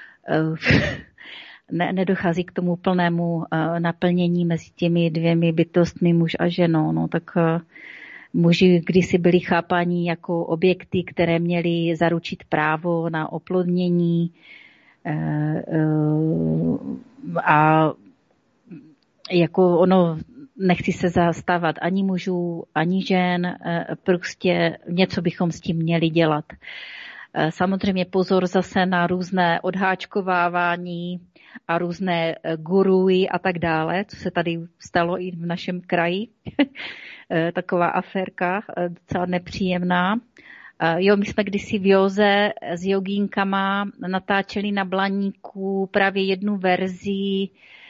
Ne, nedochází k tomu plnému naplnění mezi těmi dvěmi bytostmi, muž a ženou. No, tak muži kdysi byli chápáni jako objekty, které měly zaručit právo na oplodnění a jako ono, nechci se zastávat ani mužů, ani žen, prostě něco bychom s tím měli dělat. Samozřejmě pozor zase na různé odháčkovávání a různé guruji a tak dále, co se tady stalo i v našem kraji. Taková aférka, docela nepříjemná. Jo, my jsme kdysi v józe s jogínkama natáčeli na Blaníku právě jednu verzi,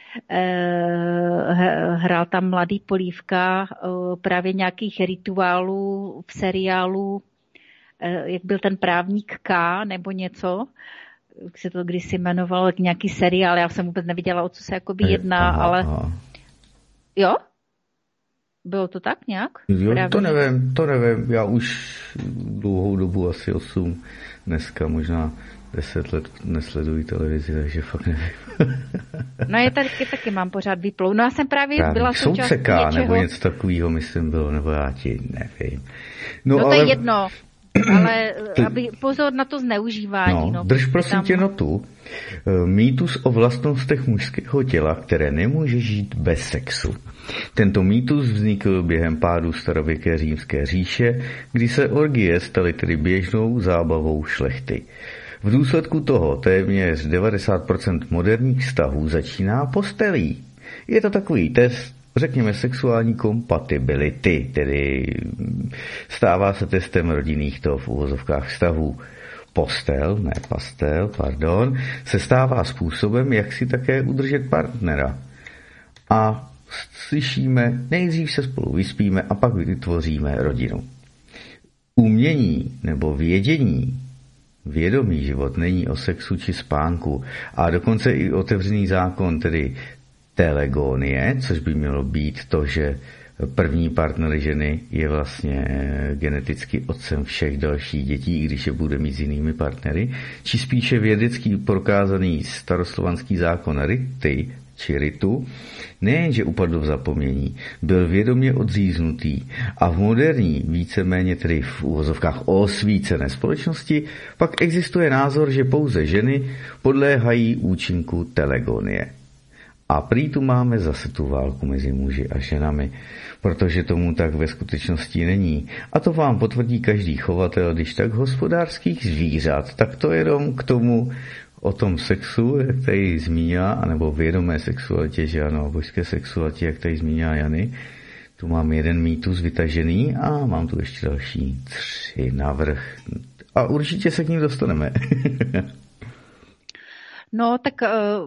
hrál tam Mladý Polívka, právě nějakých rituálů v seriálu, jak byl ten právník K nebo něco, jak se to kdysi jmenovalo, nějaký seriál, já jsem vůbec neviděla, o co se jakoby jedná, aha, ale aha. Jo? Bylo to tak nějak? Jo, to nevím, to nevím. Já už dlouhou dobu, asi osm, dneska možná deset let nesleduji televizi, takže fakt nevím. No je tady taky mám pořád vyplou. No já jsem právě, právě byla součást něčeho. Nebo něco takového, myslím, bylo, nebo já ti nevím. No, no to ale... je jedno. Ale aby pozor na to zneužívání. No, no, drž prosím tam... tě notu. Mýtus o vlastnostech mužského těla, které nemůže žít bez sexu. Tento mýtus vznikl během pádu starověké římské říše, kdy se orgie staly tedy běžnou zábavou šlechty. V důsledku toho téměř devadesát procent moderních vztahů začíná postelí. Je to takový test, řekněme, sexuální kompatibility, tedy stává se testem rodinných to v uvozovkách vztahů. Postel, ne pastel, pardon, se stává způsobem, jak si také udržet partnera. A slyšíme, nejdřív se spolu vyspíme a pak vytvoříme rodinu. Umění nebo vědění, vědomý život není o sexu či spánku a dokonce i otevřený zákon, tedy telegonie, což by mělo být to, že první partner ženy je vlastně geneticky otcem všech dalších dětí, i když je bude mít s jinými partnery, či spíše vědecký prokázaný staroslovanský zákon Ritty, či ritu, nejenže upadl v zapomnění, byl vědomě odříznutý a v moderní, víceméně tedy v úvozovkách osvícené společnosti, pak existuje názor, že pouze ženy podléhají účinku telegonie. A prý tu máme zase tu válku mezi muži a ženami, protože tomu tak ve skutečnosti není. A to vám potvrdí každý chovatel, když tak hospodářských zvířat. Tak to jenom k tomu o tom sexu, jak tady zmínila, anebo vědomé sexualitě, že ano, božské sexualitě, jak tady zmínila Jany. Tu mám jeden mýtus vytažený a mám tu ještě další tři navrch. A určitě se k ním dostaneme. No, tak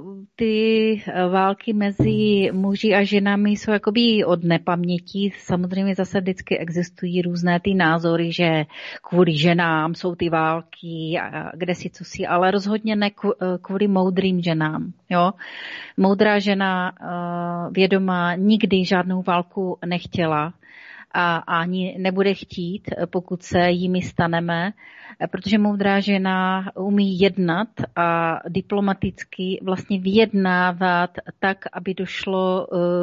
ty války mezi muži a ženami jsou jakoby od nepaměti. Samozřejmě zase vždycky existují různé ty názory, že kvůli ženám jsou ty války a kde si co si, ale rozhodně ne kvůli moudrým ženám. Jo? Moudrá žena vědomá nikdy žádnou válku nechtěla a ani nebude chtít, pokud se jimi staneme, protože moudrá žena umí jednat a diplomaticky vlastně vyjednávat tak, aby došlo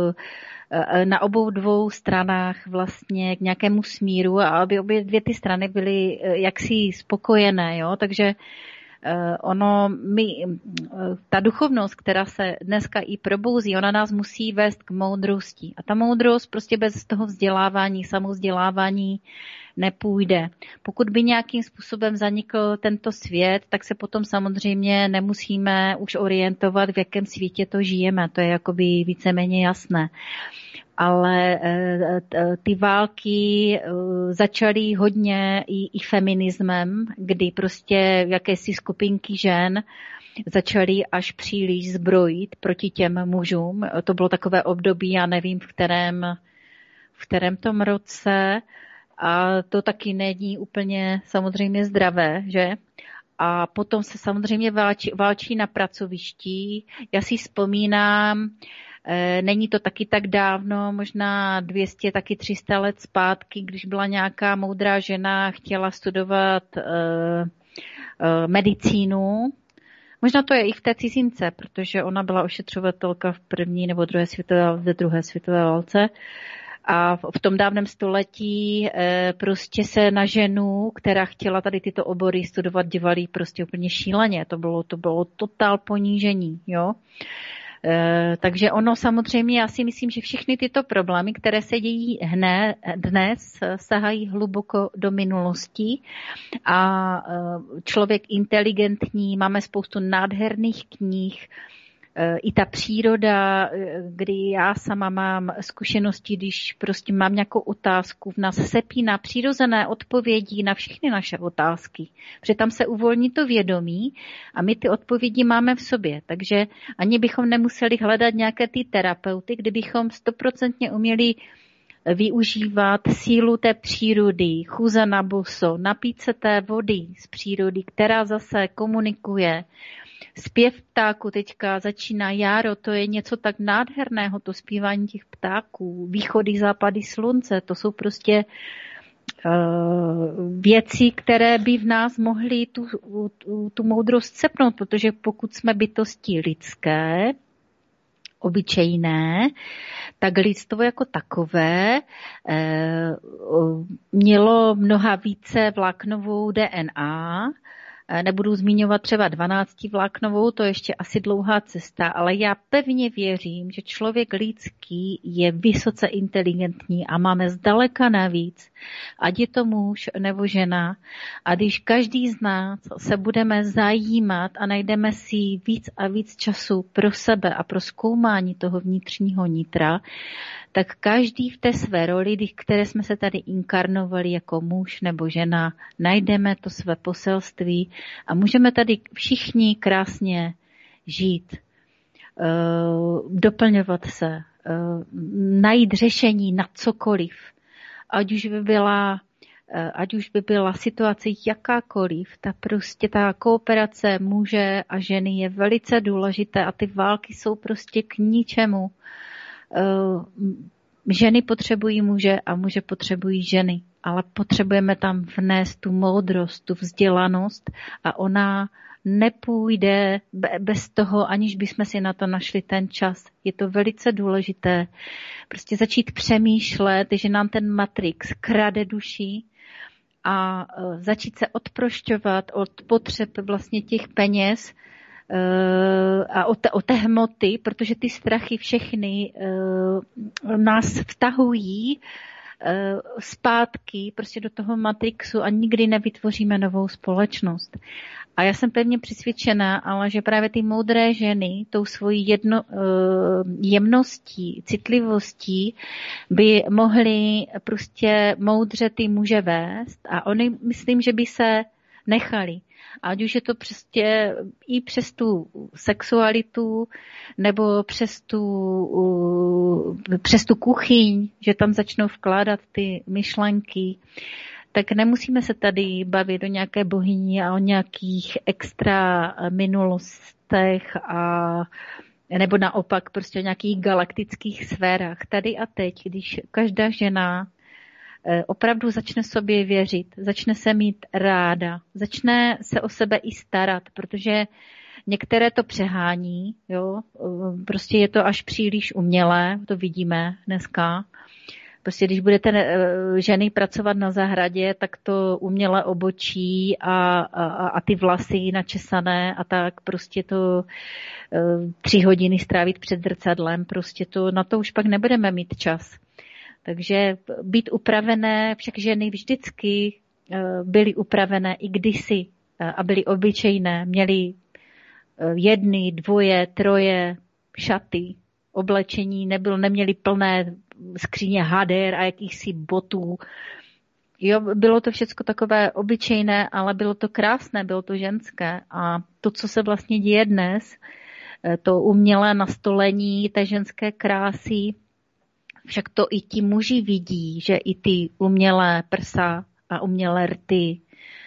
na obou dvou stranách vlastně k nějakému smíru a aby obě dvě ty strany byly jaksi spokojené. Jo? Takže ono, my, ta duchovnost, která se dneska i probouzí, ona nás musí vést k moudrosti. A ta moudrost prostě bez toho vzdělávání, samovzdělávání nepůjde. Pokud by nějakým způsobem zanikl tento svět, tak se potom samozřejmě nemusíme už orientovat, v jakém světě to žijeme. To je jakoby víceméně jasné. Ale ty války začaly hodně i, i feminismem, kdy prostě jakési skupinky žen začaly až příliš zbrojit proti těm mužům. To bylo takové období, já nevím, v kterém, v kterém tom roce. A to taky není úplně samozřejmě zdravé, že? A potom se samozřejmě válčí, válčí na pracovišti. Já si vzpomínám, není to taky tak dávno, možná dvě stě, taky tři sta let zpátky, když byla nějaká moudrá žena, chtěla studovat uh, uh, medicínu. Možná to je i v té cizince, protože ona byla ošetřovatelka v první nebo druhé světové, ve druhé světové válce. A v tom dávném století eh, prostě se na ženu, která chtěla tady tyto obory studovat, dívali prostě úplně šíleně. To bylo, to bylo totál ponížení, jo. E, takže ono samozřejmě, já si myslím, že všechny tyto problémy, které se dějí hne, dnes, sahají hluboko do minulosti a e, člověk inteligentní, máme spoustu nádherných knih, e, i ta příroda, kdy já sama mám zkušenosti, když prostě mám nějakou otázku, v nás sepíná přirozené odpovědi na všechny naše otázky, protože tam se uvolní to vědomí a my ty odpovědi máme v sobě, takže ani bychom nemuseli hledat nějaké ty terapeuty, kdybychom stoprocentně uměli využívat sílu té přírody, chůze na boso, napít se té vody z přírody, která zase komunikuje. Zpěv ptáků teďka začíná jaro, to je něco tak nádherného, to zpívání těch ptáků, východy, západy slunce, to jsou prostě uh, věci, které by v nás mohly tu, tu, tu moudrost sepnout, protože pokud jsme bytosti lidské, obyčejné, tak lidstvo jako takové eh, mělo mnoha více vláknovou D N A. Nebudu zmiňovat třeba dvanáctivláknovou, to je ještě asi dlouhá cesta, ale já pevně věřím, že člověk lidský je vysoce inteligentní a máme zdaleka navíc, ať je to muž nebo žena. A když každý z nás se budeme zajímat a najdeme si víc a víc času pro sebe a pro zkoumání toho vnitřního nitra, tak každý v té své roli, které jsme se tady inkarnovali jako muž nebo žena, najdeme to své poselství a můžeme tady všichni krásně žít, doplňovat se, najít řešení na cokoliv, ať už by byla, ať už by byla situace jakákoliv, ta prostě ta kooperace muže a ženy je velice důležité a ty války jsou prostě k ničemu. Ženy potřebují muže a muže potřebují ženy, ale potřebujeme tam vnést tu moudrost, tu vzdělanost a ona nepůjde bez toho, aniž bychom si na to našli ten čas. Je to velice důležité. Prostě začít přemýšlet, že nám ten Matrix krade duši a začít se odprošťovat od potřeb vlastně těch peněz a od té, od té hmoty, protože ty strachy všechny nás vtahují zpátky prostě do toho Matrixu a nikdy nevytvoříme novou společnost. A já jsem pevně přesvědčená, ale že právě ty moudré ženy tou svojí jedno, jemností, citlivostí by mohly prostě moudře ty muže vést a oni myslím, že by se nechali. Ať už je to prostě i přes tu sexualitu nebo přes tu, přes tu kuchyň, že tam začnou vkládat ty myšlenky, tak nemusíme se tady bavit o nějaké bohyni a o nějakých extra minulostech a nebo naopak prostě o nějakých galaktických sférách. Tady a teď, když každá žena opravdu začne sobě věřit, začne se mít ráda, začne se o sebe i starat, protože některé to přehání, jo, prostě je to až příliš umělé, to vidíme dneska. Prostě když budete ženy pracovat na zahradě, tak to uměle obočí a, a, a ty vlasy načesané a tak prostě to tři hodiny strávit před zrcadlem, prostě to, na to už pak nebudeme mít čas. Takže být upravené, však ženy vždycky byly upravené i kdysi a byly obyčejné. Měly jedny, dvoje, troje šaty, oblečení, nebylo, neměly plné skříně hader a jakýchsi botů. Jo, bylo to všecko takové obyčejné, ale bylo to krásné, bylo to ženské. A to, co se vlastně děje dnes, to umělé nastolení té ženské krásy, však to i ti muži vidí, že i ty umělé prsa a umělé rty,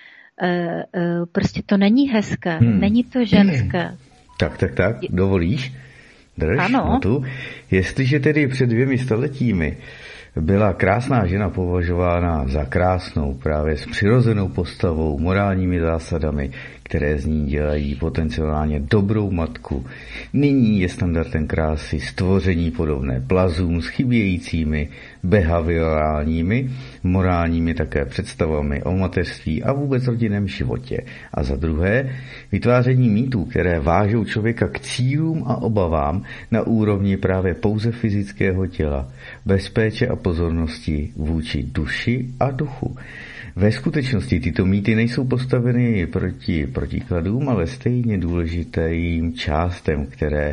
e, e, prostě to není hezké, hmm. není to ženské. Tak, tak, tak, dovolíš? Drž, ano. Tu. Jestliže tedy před dvěmi staletími byla krásná žena považována za krásnou právě s přirozenou postavou, morálními zásadami, které z ní dělají potenciálně dobrou matku. Nyní je standardem krásy stvoření podobné plazům s chybějícími behaviorálními, morálními také představami o mateřství a vůbec rodinném životě. A za druhé, vytváření mýtů, které vážou člověka k cílům a obavám na úrovni právě pouze fyzického těla, bez péče a pozornosti vůči duši a duchu. Ve skutečnosti tyto mýty nejsou postaveny proti protikladům, ale stejně důležitým částem, které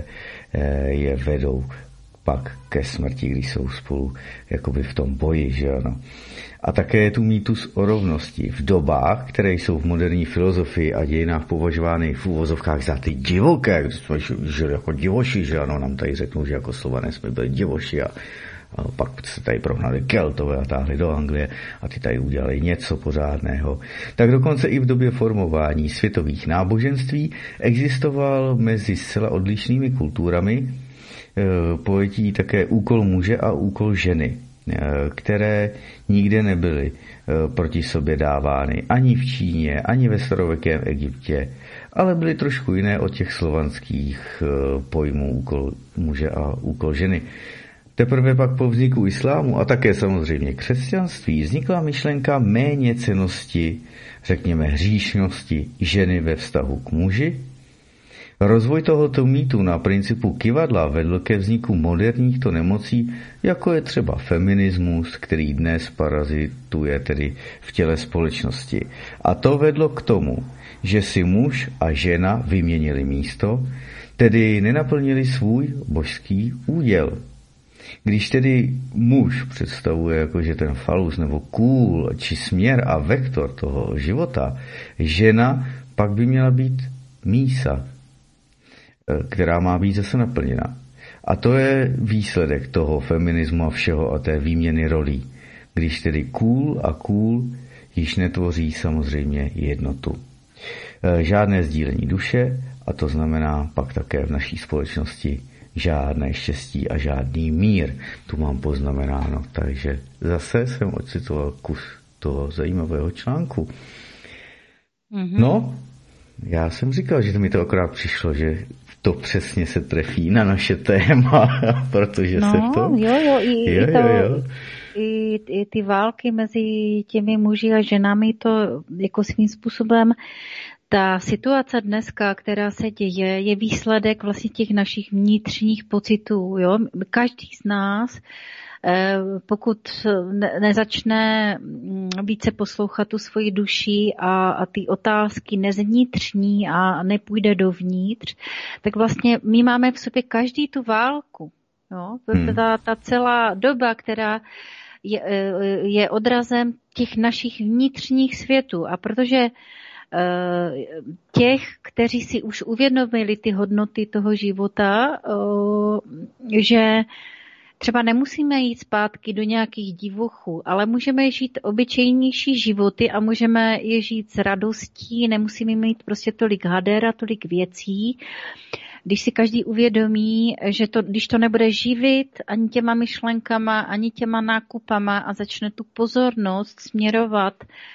je vedou pak ke smrti, když jsou spolu jakoby v tom boji, že ano. A také je tu mýtus o rovnosti. V dobách, které jsou v moderní filozofii a dějinách považovány v úvozovkách za ty divoké, když jsme žili jako divoši, že ano, nám tady řeknou, že jako Slované jsme byli divoši a A pak se tady prohnali Keltové a táhli do Anglie a ty tady udělali něco pořádného. Tak dokonce i v době formování světových náboženství existoval mezi zcela odlišnými kulturami e, pojetí také úkol muže a úkol ženy, e, které nikde nebyly e, proti sobě dávány ani v Číně, ani ve starověkém Egyptě, ale byly trošku jiné od těch slovanských e, pojmů úkol muže a úkol ženy. Teprve pak po vzniku islámu a také samozřejmě křesťanství vznikla myšlenka méněcennosti, řekněme hříšnosti ženy ve vztahu k muži. Rozvoj tohoto mýtu na principu kyvadla vedl ke vzniku moderních nemocí, jako je třeba feminismus, který dnes parazituje tedy v těle společnosti. A to vedlo k tomu, že si muž a žena vyměnili místo, tedy nenaplnili svůj božský úděl. Když tedy muž představuje jakože ten falus nebo kůl, či směr a vektor toho života, žena pak by měla být mísa, která má být zase naplněna. A to je výsledek toho feminismu a všeho a té výměny rolí, když tedy kůl a kůl již netvoří samozřejmě jednotu. Žádné sdílení duše, a to znamená pak také v naší společnosti žádné štěstí a žádný mír. Tu mám poznamenáno, takže zase jsem ocitoval kus toho zajímavého článku. Mm-hmm. No, Já jsem říkal, že to mi to akorát přišlo, že to přesně se trefí na naše téma, protože no, se to... jo, jo, i, jo, i, to, jo, jo. I, i ty války mezi těmi muži a ženami, to jako svým způsobem, ta situace dneska, která se děje, je výsledek vlastně těch našich vnitřních pocitů. Jo? Každý z nás, pokud nezačne více poslouchat tu svoji duši a, a ty otázky nezvnitřní a nepůjde dovnitř, tak vlastně my máme v sobě každý tu válku. Jo? Hmm. Ta, ta celá doba, která je, je odrazem těch našich vnitřních světů. A protože těch, kteří si už uvědomili ty hodnoty toho života, že třeba nemusíme jít zpátky do nějakých divochů, ale můžeme žít obyčejnější životy a můžeme je žít s radostí, nemusíme mít prostě tolik hader a tolik věcí. Když si každý uvědomí, že to, když to nebude živit ani těma myšlenkama, ani těma nákupama a začne tu pozornost směrovat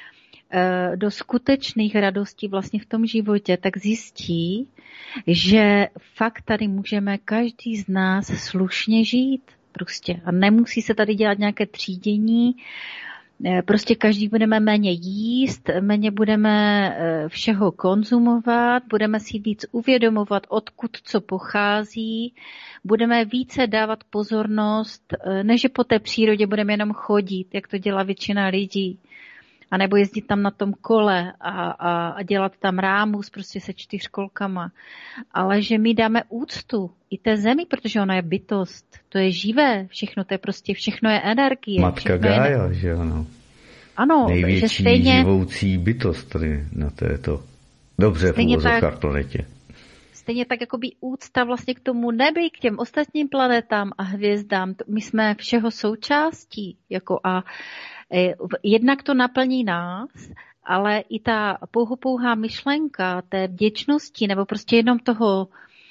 do skutečných radostí vlastně v tom životě, tak zjistí, že fakt tady můžeme každý z nás slušně žít. Prostě. A nemusí se tady dělat nějaké třídění. Prostě každý budeme méně jíst, méně budeme všeho konzumovat, budeme si víc uvědomovat, odkud co pochází, budeme více dávat pozornost, než že po té přírodě budeme jenom chodit, jak to dělá většina lidí. A nebo jezdit tam na tom kole a, a, a dělat tam rámus prostě se čtyřkolkama. Ale že my dáme úctu i té zemi, protože ona je bytost. To je živé, všechno to je prostě, všechno je energie. Matka Gája, je... že ano. Ano, největší že stejně... živoucí bytost tady na této dobře v uvozovkách planetě. Stejně tak jako by úcta vlastně k tomu nebi, k těm ostatním planetám a hvězdám. My jsme všeho součástí. Jako a jednak to naplní nás, ale i ta pouhopouhá myšlenka té vděčnosti nebo prostě jenom toho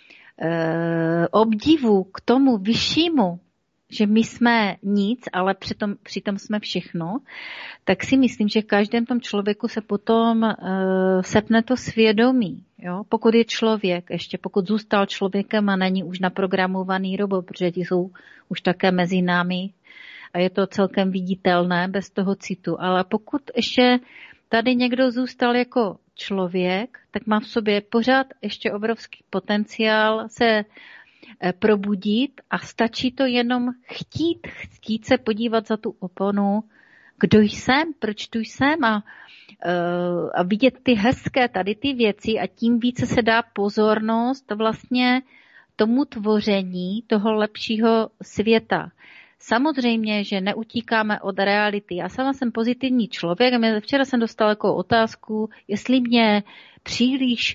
e, obdivu k tomu vyššímu, že my jsme nic, ale přitom, přitom jsme všechno, tak si myslím, že v každém tom člověku se potom e, sepne to svědomí. Jo? Pokud je člověk, ještě pokud zůstal člověkem a není už naprogramovaný robot, protože ti jsou už také mezi námi, a je to celkem viditelné bez toho citu. Ale pokud ještě tady někdo zůstal jako člověk, tak má v sobě pořád ještě obrovský potenciál se probudit a stačí to jenom chtít, chtít se podívat za tu oponu, kdo jsem, proč tu jsem a, a vidět ty hezké tady ty věci a tím více se dá pozornost vlastně tomu tvoření toho lepšího světa. Samozřejmě, že neutíkáme od reality. Já sama jsem pozitivní člověk a včera jsem dostala jako otázku, jestli mě příliš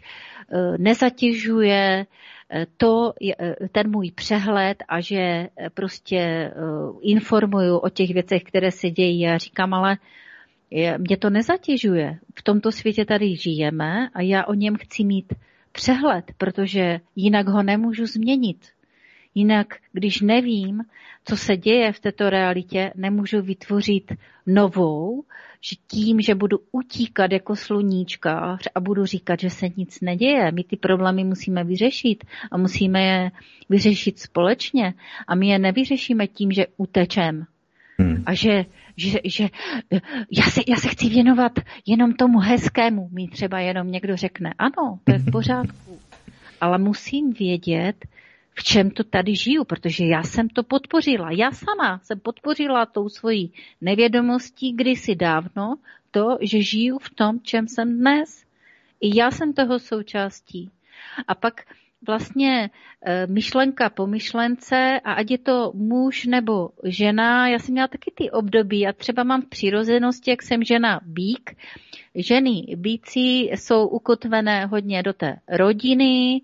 nezatěžuje to, ten můj přehled a že prostě informuju o těch věcech, které se dějí. Já říkám, ale mě to nezatěžuje. V tomto světě tady žijeme a já o něm chci mít přehled, protože jinak ho nemůžu změnit. Jinak, když nevím, co se děje v této realitě, nemůžu vytvořit novou, že tím, že budu utíkat jako sluníčkář a budu říkat, že se nic neděje. My ty problémy musíme vyřešit a musíme je vyřešit společně a my je nevyřešíme tím, že utečem. Hmm. A že, že, že já, se, já se chci věnovat jenom tomu hezkému, mi třeba jenom někdo řekne, ano, to je v pořádku, ale musím vědět, v čem to tady žiju, protože já jsem to podpořila. Já sama jsem podpořila tou svojí nevědomostí kdysi dávno to, že žiju v tom, čem jsem dnes. I já jsem toho součástí. A pak vlastně e, myšlenka po myšlence a ať je to muž nebo žena, já jsem měla taky ty období a třeba mám v přirozenosti, jak jsem žena býk. Ženy býci jsou ukotvené hodně do té rodiny,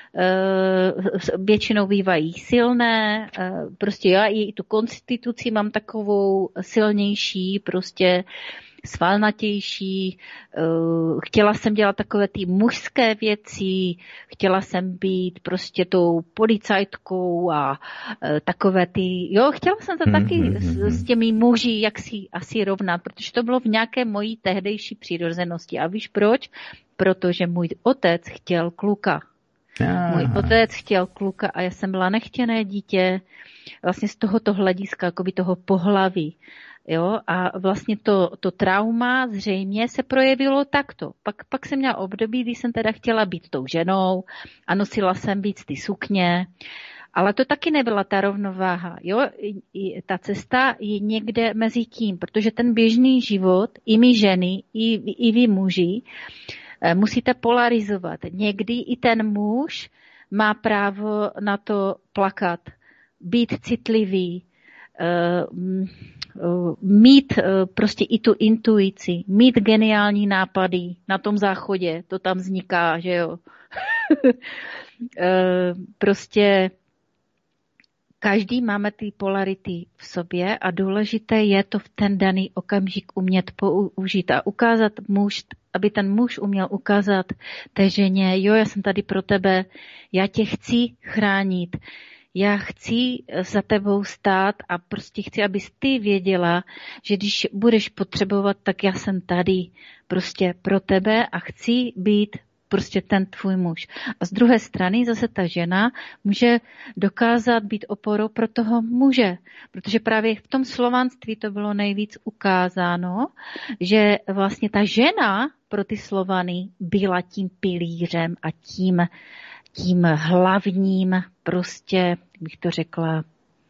většinou bývají silné, prostě já i tu konstituci mám takovou silnější, prostě svalnatější, chtěla jsem dělat takové ty mužské věci, chtěla jsem být prostě tou policajtkou a takové ty, jo, chtěla jsem to taky hmm, s, hmm. s těmi muži jak si asi rovnat, protože to bylo v nějaké mojí tehdejší přirozenosti. A víš proč? Protože můj otec chtěl kluka. Aha. Můj otec chtěl kluka a já jsem byla nechtěné dítě vlastně z tohoto hlediska, jakoby toho pohlaví. Jo, a vlastně to, to trauma zřejmě se projevilo takto. Pak, pak jsem měla období, kdy jsem teda chtěla být tou ženou a nosila jsem víc ty sukně, ale to taky nebyla ta rovnováha. Jo, I, ta cesta je někde mezi tím, protože ten běžný život, i my ženy, i, i vy muži, musíte polarizovat. Někdy i ten muž má právo na to plakat, být citlivý, mít prostě i tu intuici, mít geniální nápady na tom záchodě, to tam vzniká, že jo. Prostě každý máme ty polarity v sobě a důležité je to v ten daný okamžik umět použít a ukázat muž, aby ten muž uměl ukázat té ženě, jo, já jsem tady pro tebe, já tě chci chránit, já chci za tebou stát a prostě chci, abys ty věděla, že když budeš potřebovat, tak já jsem tady prostě pro tebe a chci být prostě ten tvůj muž. A z druhé strany zase ta žena může dokázat být oporou pro toho muže, protože právě v tom slovanství to bylo nejvíc ukázáno, že vlastně ta žena pro ty Slovany byla tím pilířem a tím, tím hlavním prostě, bych to řekla,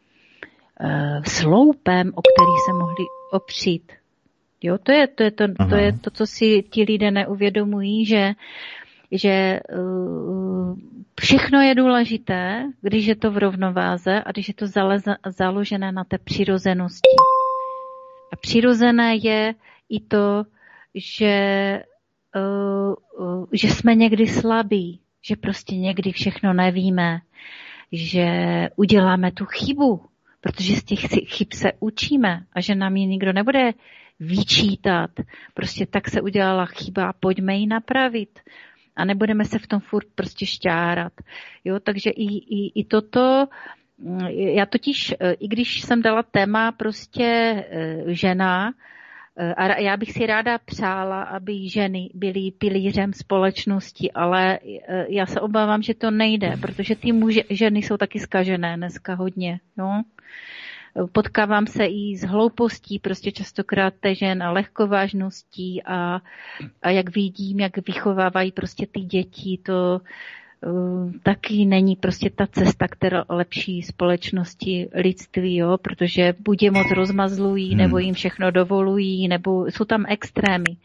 sloupem, o který se mohli opřít. Jo, to je to, je to, to, je to co si ti lidé neuvědomují, že že uh, všechno je důležité, když je to v rovnováze a když je to zaleza, založené na té přirozenosti. A přirozené je i to, že, uh, uh, že jsme někdy slabí, že prostě někdy všechno nevíme, že uděláme tu chybu, protože z těch chyb se učíme a že nám ji nikdo nebude vyčítat. Prostě tak se udělala chyba, pojďme ji napravit. A nebudeme se v tom furt prostě šťárat. Jo, takže i, i, i toto, já totiž, i když jsem dala téma prostě žena, a já bych si ráda přála, aby ženy byly pilířem společnosti, ale já se obávám, že to nejde, protože ty muže, ženy jsou taky zkažené dneska hodně. Jo. Potkávám se i s hloupostí, prostě častokrát té žen a lehkovážností a, a jak vidím, jak vychovávají prostě ty děti, to uh, taky není prostě ta cesta, která lepší společnosti, lidství, jo, protože buď je moc rozmazlují, hmm. nebo jim všechno dovolují, nebo jsou tam extrémy.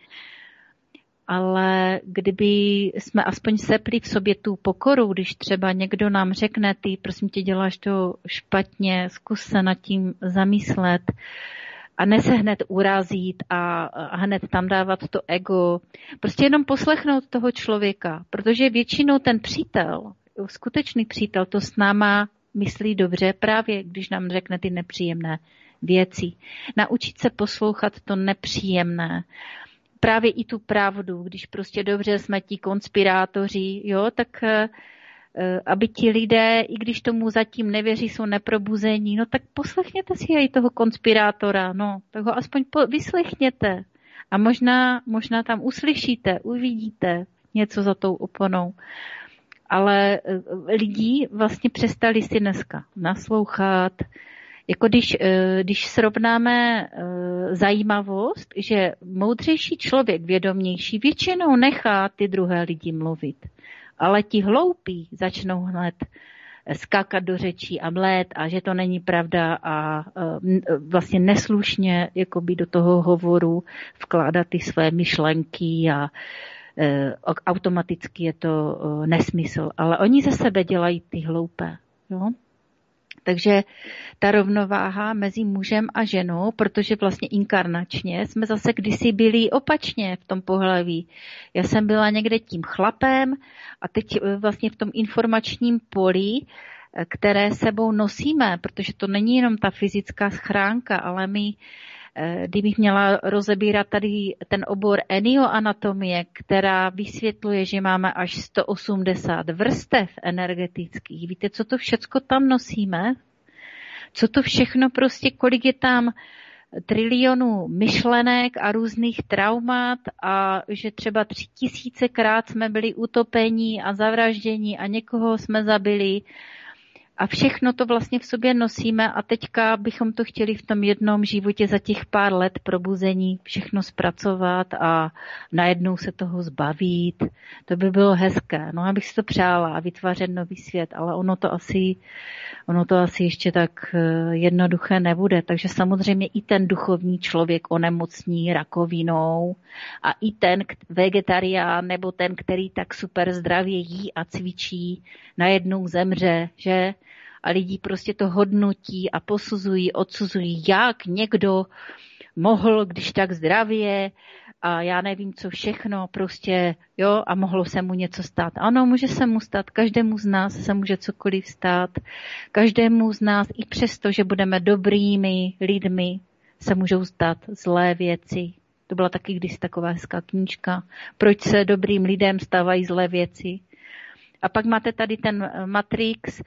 Ale kdyby jsme aspoň sepli v sobě tu pokoru, když třeba někdo nám řekne, ty prosím tě děláš to špatně, zkus se nad tím zamyslet a ne se hned urazit a, a hned tam dávat to ego. Prostě jenom poslechnout toho člověka, protože většinou ten přítel, skutečný přítel, to s náma myslí dobře, právě když nám řekne ty nepříjemné věci. Naučit se poslouchat to nepříjemné. Právě i tu pravdu, když prostě dobře jsme ti konspirátoři, jo, tak aby ti lidé, i když tomu zatím nevěří, jsou neprobuzení, no tak poslechněte si i toho konspirátora, no, tak ho aspoň po, vyslechněte a možná, možná tam uslyšíte, uvidíte něco za tou oponou. Ale lidi vlastně přestali si dneska naslouchat. Jako když, když srovnáme zajímavost, že moudřejší člověk, vědomější, většinou nechá ty druhé lidi mluvit. Ale ti hloupí začnou hned skákat do řečí a mlét a že to není pravda a vlastně neslušně jakoby do toho hovoru vkládat ty své myšlenky a automaticky je to nesmysl. Ale oni ze sebe dělají ty hloupé. Jo? Takže ta rovnováha mezi mužem a ženou, protože vlastně inkarnačně jsme zase kdysi byli opačně v tom pohlaví. Já jsem byla někde tím chlapem a teď vlastně v tom informačním poli, které sebou nosíme, protože to není jenom ta fyzická schránka, ale my kdybych měla rozebírat tady ten obor enioanatomie, která vysvětluje, že máme až sto osmdesát vrstev energetických. Víte, co to všecko tam nosíme? Co to všechno prostě, kolik je tam trilionů myšlenek a různých traumat a že třeba tři tisícekrát jsme byli utopení a zavraždění a někoho jsme zabili. A všechno to vlastně v sobě nosíme a teďka bychom to chtěli v tom jednom životě za těch pár let probuzení všechno zpracovat a najednou se toho zbavit. To by bylo hezké. No, abych si to přála a vytvářet nový svět, ale ono to asi, ono to asi ještě tak jednoduché nebude. Takže samozřejmě i ten duchovní člověk onemocní rakovinou a i ten vegetarián nebo ten, který tak super zdravě jí a cvičí, najednou zemře, že? A lidi prostě to hodnotí a posuzují, odsuzují, jak někdo mohl, když tak zdravě a já nevím, co všechno, prostě, jo, a mohlo se mu něco stát. Ano, může se mu stát, každému z nás se může cokoliv stát, každému z nás, i přesto, že budeme dobrými lidmi, se můžou stát zlé věci. To byla taky kdysi taková hezká knížka. Proč se dobrým lidem stávají zlé věci? A pak máte tady ten Matrix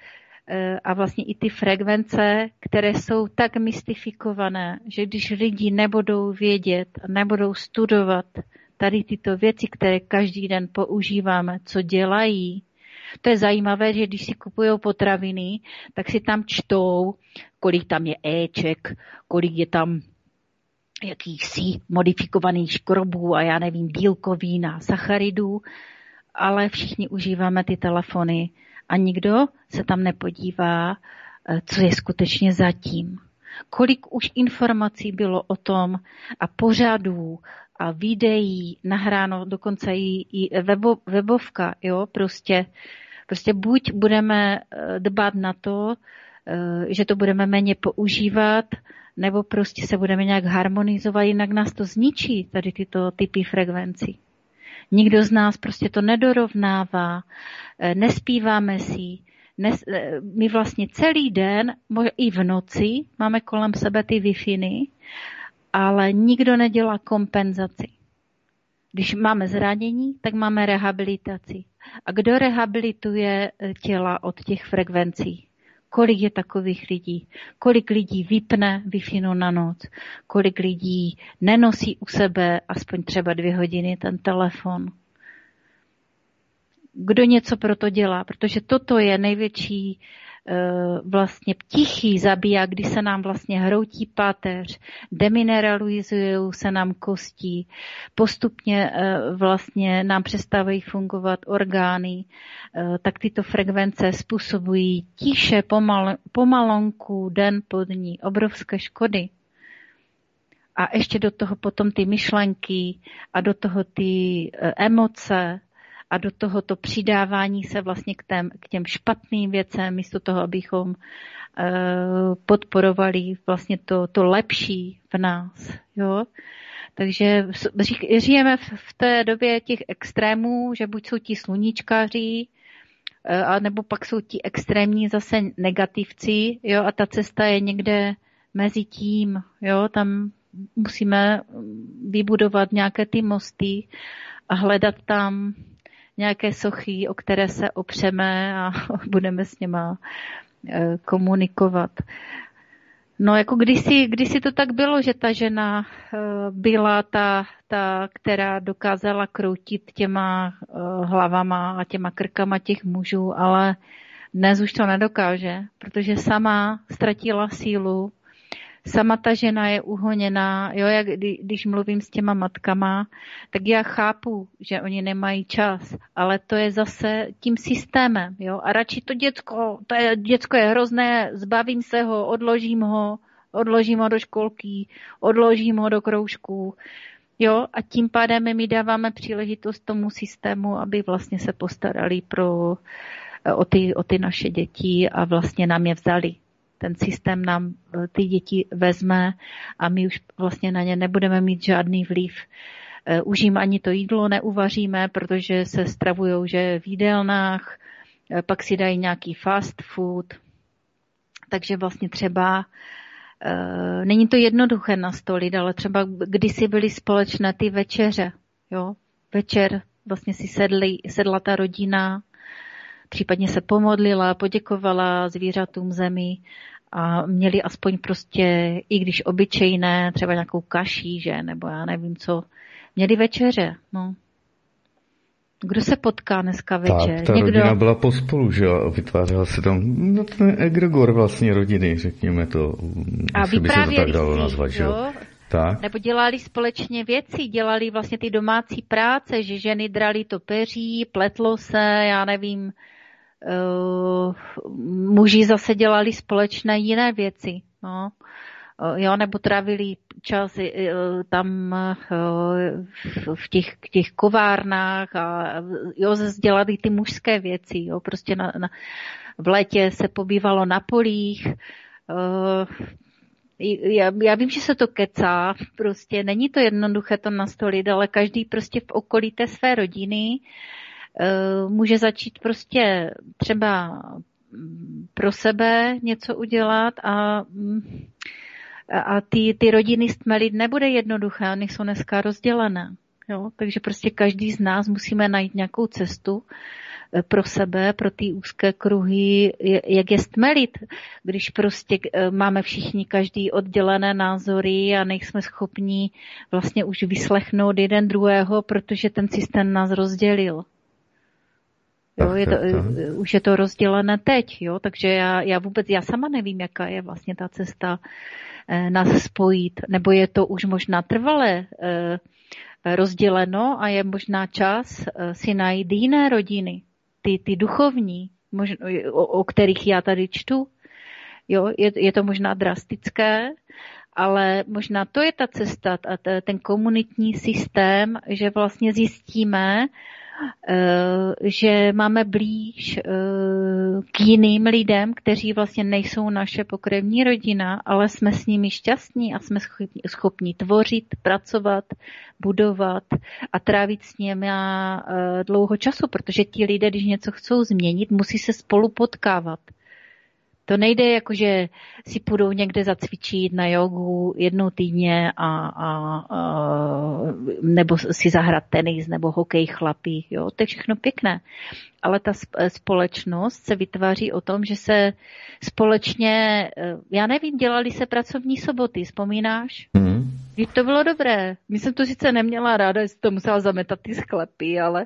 a vlastně i ty frekvence, které jsou tak mystifikované, že když lidi nebudou vědět, nebudou studovat tady tyto věci, které každý den používáme, co dělají, to je zajímavé, že když si kupují potraviny, tak si tam čtou, kolik tam je éček, kolik je tam jakýchsi modifikovaných škrobů a já nevím, bílkovín a sacharidů, ale všichni užíváme ty telefony a nikdo se tam nepodívá, co je skutečně zatím. Kolik už informací bylo o tom a pořadů a videí nahráno, dokonce i, i webo, webovka, jo, prostě, prostě buď budeme dbát na to, že to budeme méně používat, nebo prostě se budeme nějak harmonizovat, jinak nás to zničí, tady tyto typy frekvencí. Nikdo z nás prostě to nedorovnává, nespíváme si, nes, my vlastně celý den, i v noci, máme kolem sebe ty Wi-Fi, ale nikdo nedělá kompenzaci. Když máme zranění, tak máme rehabilitaci. A kdo rehabilituje těla od těch frekvencí? Kolik je takových lidí? Kolik lidí vypne Wi-Fi na noc? Kolik lidí nenosí u sebe aspoň třeba dvě hodiny ten telefon? Kdo něco pro to dělá? Protože toto je největší vlastně tichý zabiják, kdy se nám vlastně hroutí páteř, demineralizují se nám kosti, postupně vlastně nám přestávají fungovat orgány, tak tyto frekvence způsobují tiše pomal, pomalonku, den po dní, obrovské škody. A ještě do toho potom ty myšlenky a do toho ty emoce, a do tohoto přidávání se vlastně k, tém, k těm špatným věcem, místo toho, abychom e, podporovali vlastně to, to lepší v nás. Jo? Takže žijeme v, v té době těch extrémů, že buď jsou ti sluníčkáři, e, a nebo pak jsou ti extrémní zase negativci, jo? A ta cesta je někde mezi tím. Jo? Tam musíme vybudovat nějaké ty mosty a hledat tam nějaké sochy, o které se opřeme a budeme s něma komunikovat. No jako kdysi, kdysi to tak bylo, že ta žena byla ta, ta, která dokázala kroutit těma hlavama a těma krkama těch mužů, ale dnes už to nedokáže, protože sama ztratila sílu. Sama ta žena je uhoněná, jo, jak když mluvím s těma matkama, tak já chápu, že oni nemají čas, ale to je zase tím systémem, jo, a radši to děcko, to je, děcko je hrozné, zbavím se ho, odložím ho, odložím ho do školky, odložím ho do kroužku, jo, a tím pádem my dáváme příležitost tomu systému, aby vlastně se postarali pro, o ty, o ty naše děti a vlastně nám je vzali. Ten systém nám ty děti vezme a my už vlastně na ně nebudeme mít žádný vliv. Už jim ani to jídlo neuvaříme, protože se stravujou, že v jídelnách, pak si dají nějaký fast food. Takže vlastně třeba Uh, není to jednoduché nastolit, ale třeba kdysi byly společné ty večeře, jo, večer vlastně si sedli, sedla ta rodina, případně se pomodlila, poděkovala zvířatům zemi a měli aspoň prostě, i když obyčejné, třeba nějakou kaší, že, nebo já nevím co, měli večeře, no. Kdo se potká dneska večer? Tak, ta Někdo... rodina byla pospolu, že jo, vytvářela se tam, no ten egregor vlastně rodiny, řekněme to, a by se to tak dalo si, nazvat, že jo. Tak. Nebo dělali společně věci, dělali vlastně ty domácí práce, že ženy drali to peří, pletlo se, já nevím, uh, muži zase dělali společné jiné věci, no. Jo, nebo trávili čas tam v těch, těch kovárnách a jo, dělali ty mužské věci, jo, prostě na, na, v létě se pobývalo na polích. Já, já vím, že se to kecá, prostě není to jednoduché to nastolit, ale každý prostě v okolí té své rodiny může začít prostě třeba pro sebe něco udělat a A ty, ty rodiny stmelit nebude jednoduché, oni jsou dneska rozdělené. Jo? Takže prostě každý z nás musíme najít nějakou cestu pro sebe, pro ty úzké kruhy, jak je stmelit, když prostě máme všichni každý oddělené názory a nejsme schopni vlastně už vyslechnout jeden druhého, protože ten systém nás rozdělil. Jo, je to, už je to rozdělené teď, jo? Takže já, já vůbec, já sama nevím, jaká je vlastně ta cesta eh, nás spojit, nebo je to už možná trvalé eh, rozděleno a je možná čas eh, si najít jiné rodiny, ty, ty duchovní, možná, o, o kterých já tady čtu. Jo, je, je to možná drastické, ale možná to je ta cesta, ten komunitní systém, že vlastně zjistíme, že máme blíž k jiným lidem, kteří vlastně nejsou naše pokrevní rodina, ale jsme s nimi šťastní a jsme schopni, schopni tvořit, pracovat, budovat a trávit s nimi dlouho času, protože ti lidé, když něco chcou změnit, musí se spolu potkávat. To nejde jako, že si půjdou někde zacvičit na jogu jednou týdně a, a, a nebo si zahrát tenis nebo hokej chlapí. Jo? To je všechno pěkné. Ale ta společnost se vytváří o tom, že se společně, já nevím, dělali se pracovní soboty, vzpomínáš? Mm. To bylo dobré. My jsem to sice neměla ráda, že to musela zametat ty sklepy, ale...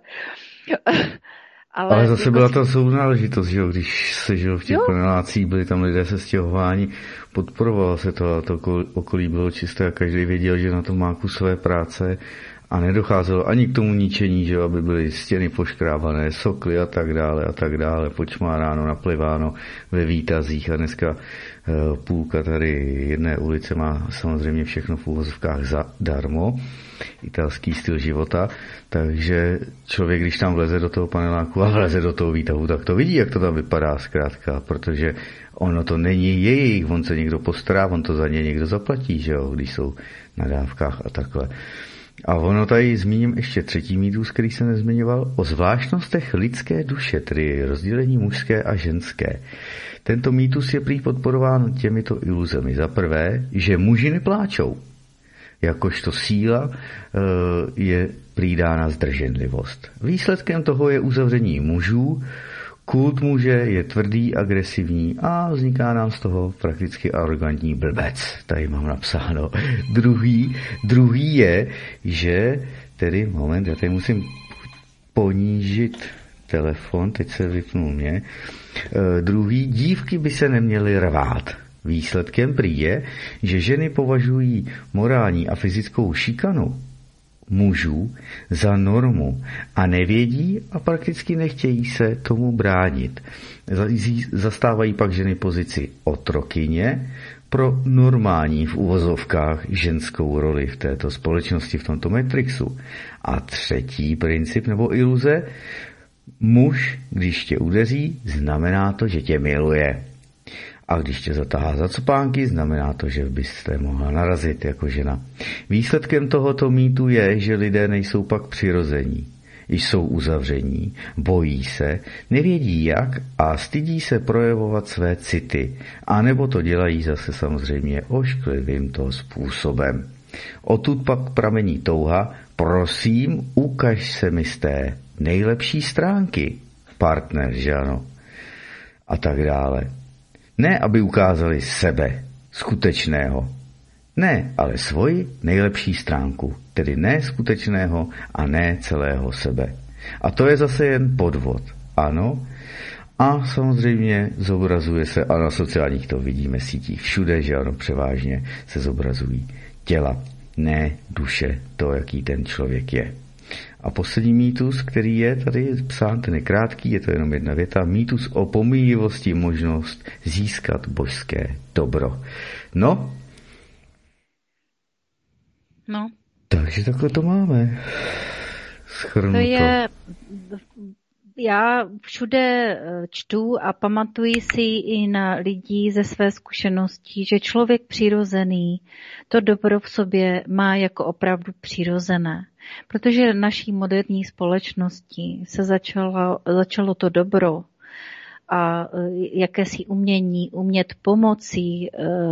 Ale, ale zase jako byla ta sounáležitost, že jo, když se žil v těch panelácích, byli tam lidé se stěhování, podporovalo se to a to okolí bylo čisté a každý věděl, že na tom má kus své práce a nedocházelo ani k tomu ničení, že jo, aby byly stěny poškrábané, sokly a tak dále a tak dále, počmáráno, napliváno ve výtazích a dneska půlka tady jedné ulice má samozřejmě všechno v úvozovkách zadarmo, italský styl života, takže člověk, když tam vleze do toho paneláku a vleze do toho výtahu, tak to vidí, jak to tam vypadá zkrátka, protože ono to není jejich, on se někdo postará, on to za ně někdo zaplatí, že jo, když jsou na dávkách a takhle. A ono tady zmíním ještě třetí mýtus, který jsem nezmiňoval, o zvláštnostech lidské duše, tedy rozdělení mužské a ženské. Tento mýtus je prý podporován těmito iluzemi. Za prvé, že muži nepláčou. Jakožto síla je prý dána zdrženlivost. Výsledkem toho je uzavření mužů, kult muže je tvrdý, agresivní a vzniká nám z toho prakticky arrogantní blbec. Tady mám napsáno. Druhý, druhý je, že tedy, moment, já tady musím ponížit telefon, teď se vypnul mě. E, druhý, dívky by se neměly rvát. Výsledkem prý je, že ženy považují morální a fyzickou šikanu mužů za normu a nevědí a prakticky nechtějí se tomu bránit. Zastávají pak ženy pozici otrokyně pro normální v uvozovkách ženskou roli v této společnosti, v tomto matrixu. A třetí princip nebo iluze, muž, když tě udeří, znamená to, že tě miluje. A když tě zatáhá za copánky, znamená to, že byste mohla narazit jako žena. Výsledkem tohoto mýtu je, že lidé nejsou pak přirození. jsou uzavření, bojí se, nevědí jak a stydí se projevovat své city, anebo to dělají zase samozřejmě ošklivým toho způsobem. Odtud pak pramení touha, prosím, ukaž se mi z té nejlepší stránky, partner, že ano, a tak dále. Ne, aby ukázali sebe, skutečného. Ne, ale svoji nejlepší stránku, tedy ne skutečného a ne celého sebe. A to je zase jen podvod, ano. A samozřejmě zobrazuje se, a na sociálních to vidíme sítích všude, že ano, převážně se zobrazují těla, ne duše, to, jaký ten člověk je. A poslední mýtus, který je tady psán, ten je krátký, je to jenom jedna věta, mýtus o pomíjivosti, možnost získat božské dobro. No, no. Takže takhle to máme. Schrnuto. To je, já všude čtu a pamatuji si i na lidí ze své zkušenosti, že člověk přirozený to dobro v sobě má jako opravdu přirozené. Protože v naší moderní společnosti se začalo, začalo to dobro a jakési umění, umět pomoci,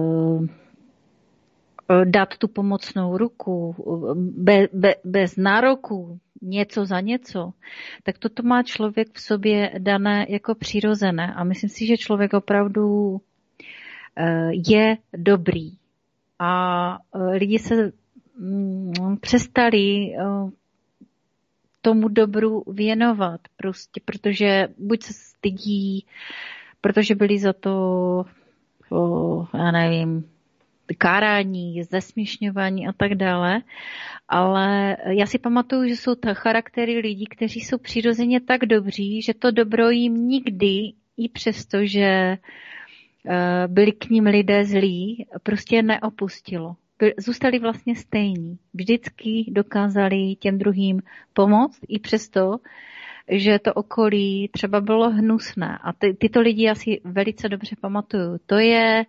dát tu pomocnou ruku be, be, bez nároku, něco za něco, tak toto má člověk v sobě dané jako přirozené. A myslím si, že člověk opravdu je dobrý. A lidi se přestali tomu dobru věnovat, prostě, protože buď se stydí, protože byli za to, o, já nevím, kárání, zesměšňování a tak dále, ale já si pamatuju, že jsou to charaktery lidí, kteří jsou přirozeně tak dobří, že to dobro jim nikdy, i přesto, že byli k ním lidé zlí, prostě neopustilo. Zůstali vlastně stejní. Vždycky dokázali těm druhým pomoct, i přesto, že to okolí třeba bylo hnusné. A ty, tyto lidi já si velice dobře pamatuju. To je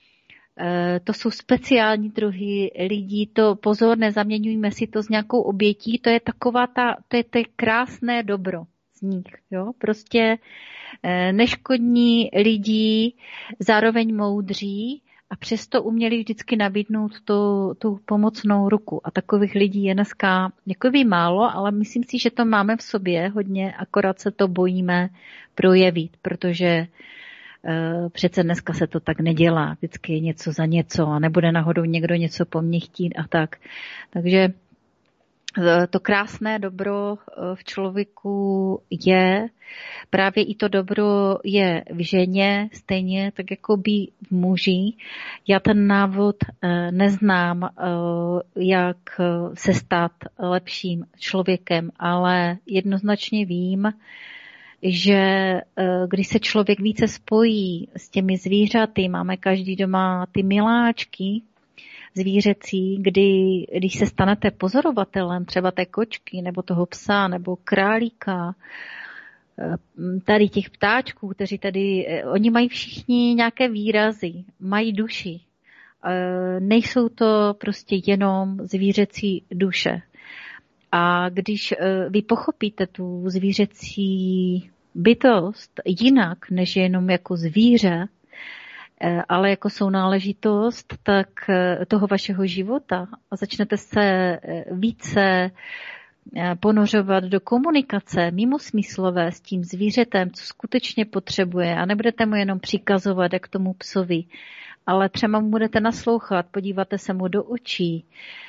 To jsou speciální druhy lidí, to pozor, nezaměňujme si to s nějakou obětí, to je taková ta, to je to krásné dobro z nich, jo, prostě neškodní lidi, zároveň moudří a přesto uměli vždycky nabídnout tu, tu pomocnou ruku. A takových lidí je dneska několik málo, ale myslím si, že to máme v sobě hodně, akorát se to bojíme projevit, protože přece dneska se to tak nedělá, vždycky je něco za něco a nebude náhodou někdo něco po mně chtít a tak. Takže to krásné dobro v člověku je, právě i to dobro je v ženě, stejně tak jako by v muži. Já ten návod neznám, jak se stát lepším člověkem, ale jednoznačně vím, že když se člověk více spojí s těmi zvířaty, máme každý doma ty miláčky zvířecí, kdy, když se stanete pozorovatelem třeba té kočky, nebo toho psa, nebo králíka, tady těch ptáčků, kteří tady, oni mají všichni nějaké výrazy, mají duši. Nejsou to prostě jenom zvířecí duše. A když vy pochopíte tu zvířecí bytost jinak, než jenom jako zvíře, ale jako sounáležitost, tak toho vašeho života a začnete se více ponořovat do komunikace mimosmyslové s tím zvířetem, co skutečně potřebuje a nebudete mu jenom přikazovat, jak tomu psovi, ale třeba mu budete naslouchat, podíváte se mu do očí,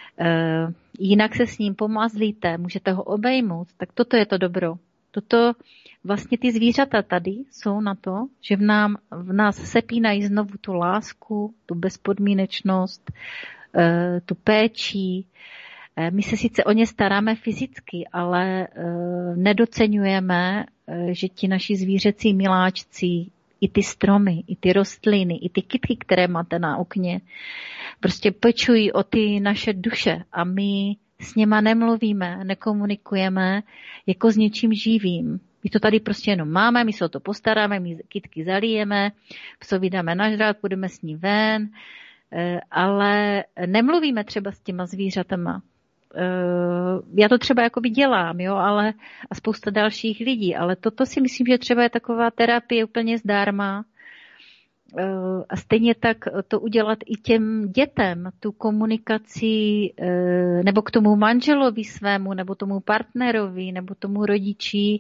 jinak se s ním pomazlíte, můžete ho obejmout, tak toto je to dobro. Toto vlastně ty zvířata tady jsou na to, že v, nám, v nás sepínají znovu tu lásku, tu bezpodmínečnost, tu péči. My se sice o ně staráme fyzicky, ale nedoceňujeme, že ti naši zvířecí miláčci, i ty stromy, i ty rostliny, i ty kytky, které máte na okně, prostě pečují o ty naše duše a my s něma nemluvíme, nekomunikujeme jako s něčím živým. My to tady prostě jenom máme, my se o to postaráme, my kytky zalijeme, psovi dáme nažrát, půjdeme s ní ven, ale nemluvíme třeba s těma zvířatama. já to třeba jakoby dělám, jo, ale a spousta dalších lidí, ale toto si myslím, že třeba je taková terapie úplně zdarma. A stejně tak to udělat i těm dětem, tu komunikaci, nebo k tomu manželovi svému, nebo tomu partnerovi, nebo tomu rodiči,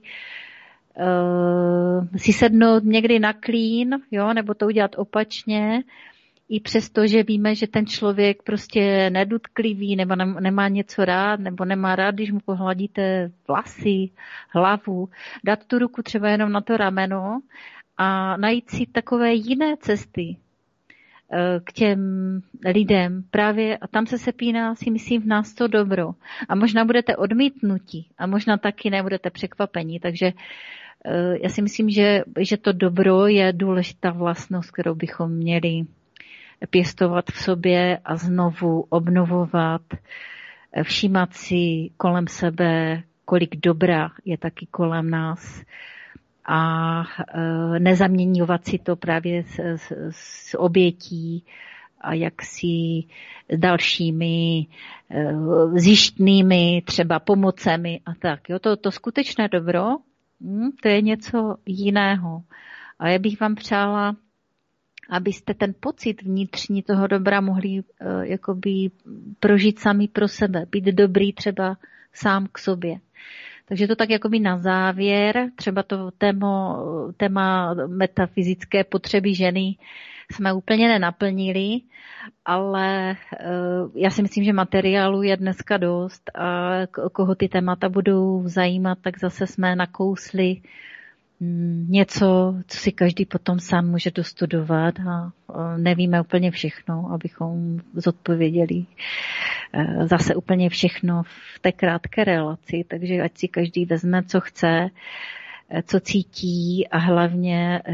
si sednout někdy na klín, jo, nebo to udělat opačně, i přesto, že víme, že ten člověk prostě je nedutklivý, nebo nemá něco rád, nebo nemá rád, když mu pohladíte vlasy, hlavu, dát tu ruku třeba jenom na to rameno a najít si takové jiné cesty k těm lidem. Právě a tam se sepíná, si myslím, v nás to dobro. A možná budete odmítnutí a možná taky nebudete překvapení. Takže já si myslím, že, že to dobro je důležitá vlastnost, kterou bychom měli pěstovat v sobě a znovu obnovovat, všímat si kolem sebe, kolik dobra je taky kolem nás a nezaměňovat si to právě s, s, s obětí a jaksi dalšími zjištnými třeba pomocemi a tak. Jo, to, to skutečné dobro, to je něco jiného. A já bych vám přála, abyste ten pocit vnitřní toho dobra mohli uh, jakoby prožít sami pro sebe, být dobrý třeba sám k sobě. Takže to tak jakoby na závěr, třeba to téma, téma metafyzické potřeby ženy jsme úplně nenaplnili, ale uh, já si myslím, že materiálu je dneska dost a koho ty témata budou zajímat, tak zase jsme nakousli něco, co si každý potom sám může dostudovat a nevíme úplně všechno, abychom zodpověděli zase úplně všechno v té krátké relaci, takže ať si každý vezme, co chce, co cítí a hlavně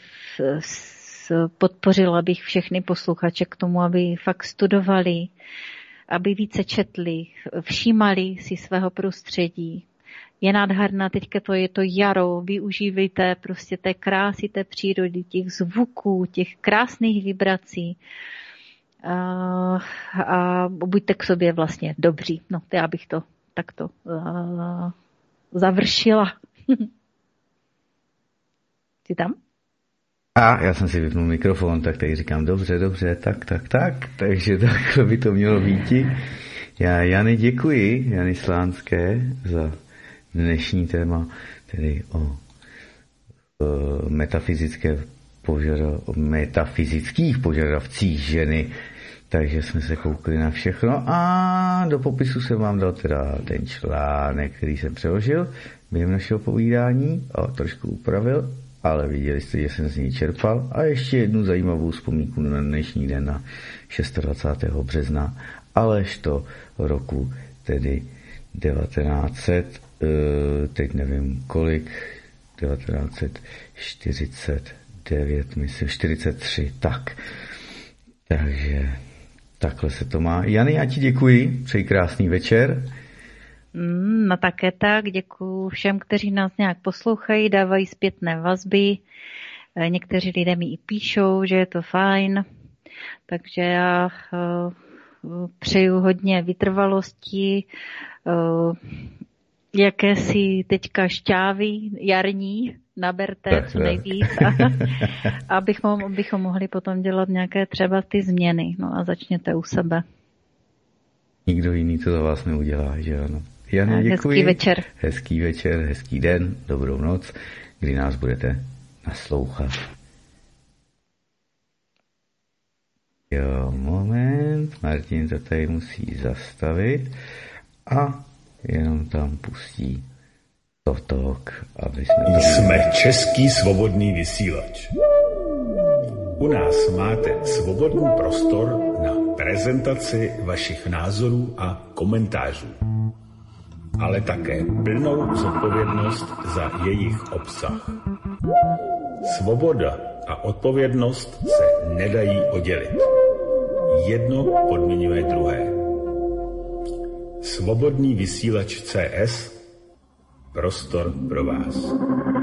podpořila bych všechny posluchače k tomu, aby fakt studovali, aby více četli, všímali si svého prostředí. Je nádherná, teďka to je to jaro, využívejte prostě té krásy, té přírody, těch zvuků, těch krásných vibrací a, a buďte k sobě vlastně dobří. No, to já bych to takto uh, završila. Jsi tam? A já jsem si vypnul mikrofon, tak tady říkám dobře, dobře, tak, tak, tak, takže takhle by to mělo být. Já Jany děkuji, Jany Slánské, za dnešní téma, tedy o, o metafyzické požadav, o metafyzických požadavcích ženy. Takže jsme se koukli na všechno a do popisu jsem vám dal teda ten článek, který jsem přeložil během našeho povídání a trošku upravil, ale viděli jste, že jsem z něj čerpal. A ještě jednu zajímavou vzpomínku na dnešní den, na dvacátého šestého března, alež to roku tedy devatenáct set, teď nevím kolik, devatenáct čtyřicet devět, myslím, čtyřicet tři, tak. Takže takhle se to má. Jany, já ti děkuji, přeji krásný večer. No také tak, děkuji všem, kteří nás nějak poslouchají, dávají zpětné vazby. Někteří lidé mi i píšou, že je to fajn, takže já přeju hodně vytrvalosti, jakési teďka šťávy jarní, naberte co nejvíc, a, abychom, abychom mohli potom dělat nějaké třeba ty změny. No a začněte u sebe. Nikdo jiný to za vás neudělá, že ano. Jane, děkuji. Hezký večer. Hezký večer, hezký den, dobrou noc, kdy nás budete naslouchat. Jo, moment, Martin to tady musí zastavit a jenom tam pustí totok, aby jsme... Jsme Český svobodný vysílač. U nás máte svobodný prostor na prezentaci vašich názorů a komentářů, ale také plnou zodpovědnost za jejich obsah. Svoboda a odpovědnost se nedají oddělit. Jedno podmiňuje druhé. Svobodný vysílač C S, prostor pro vás.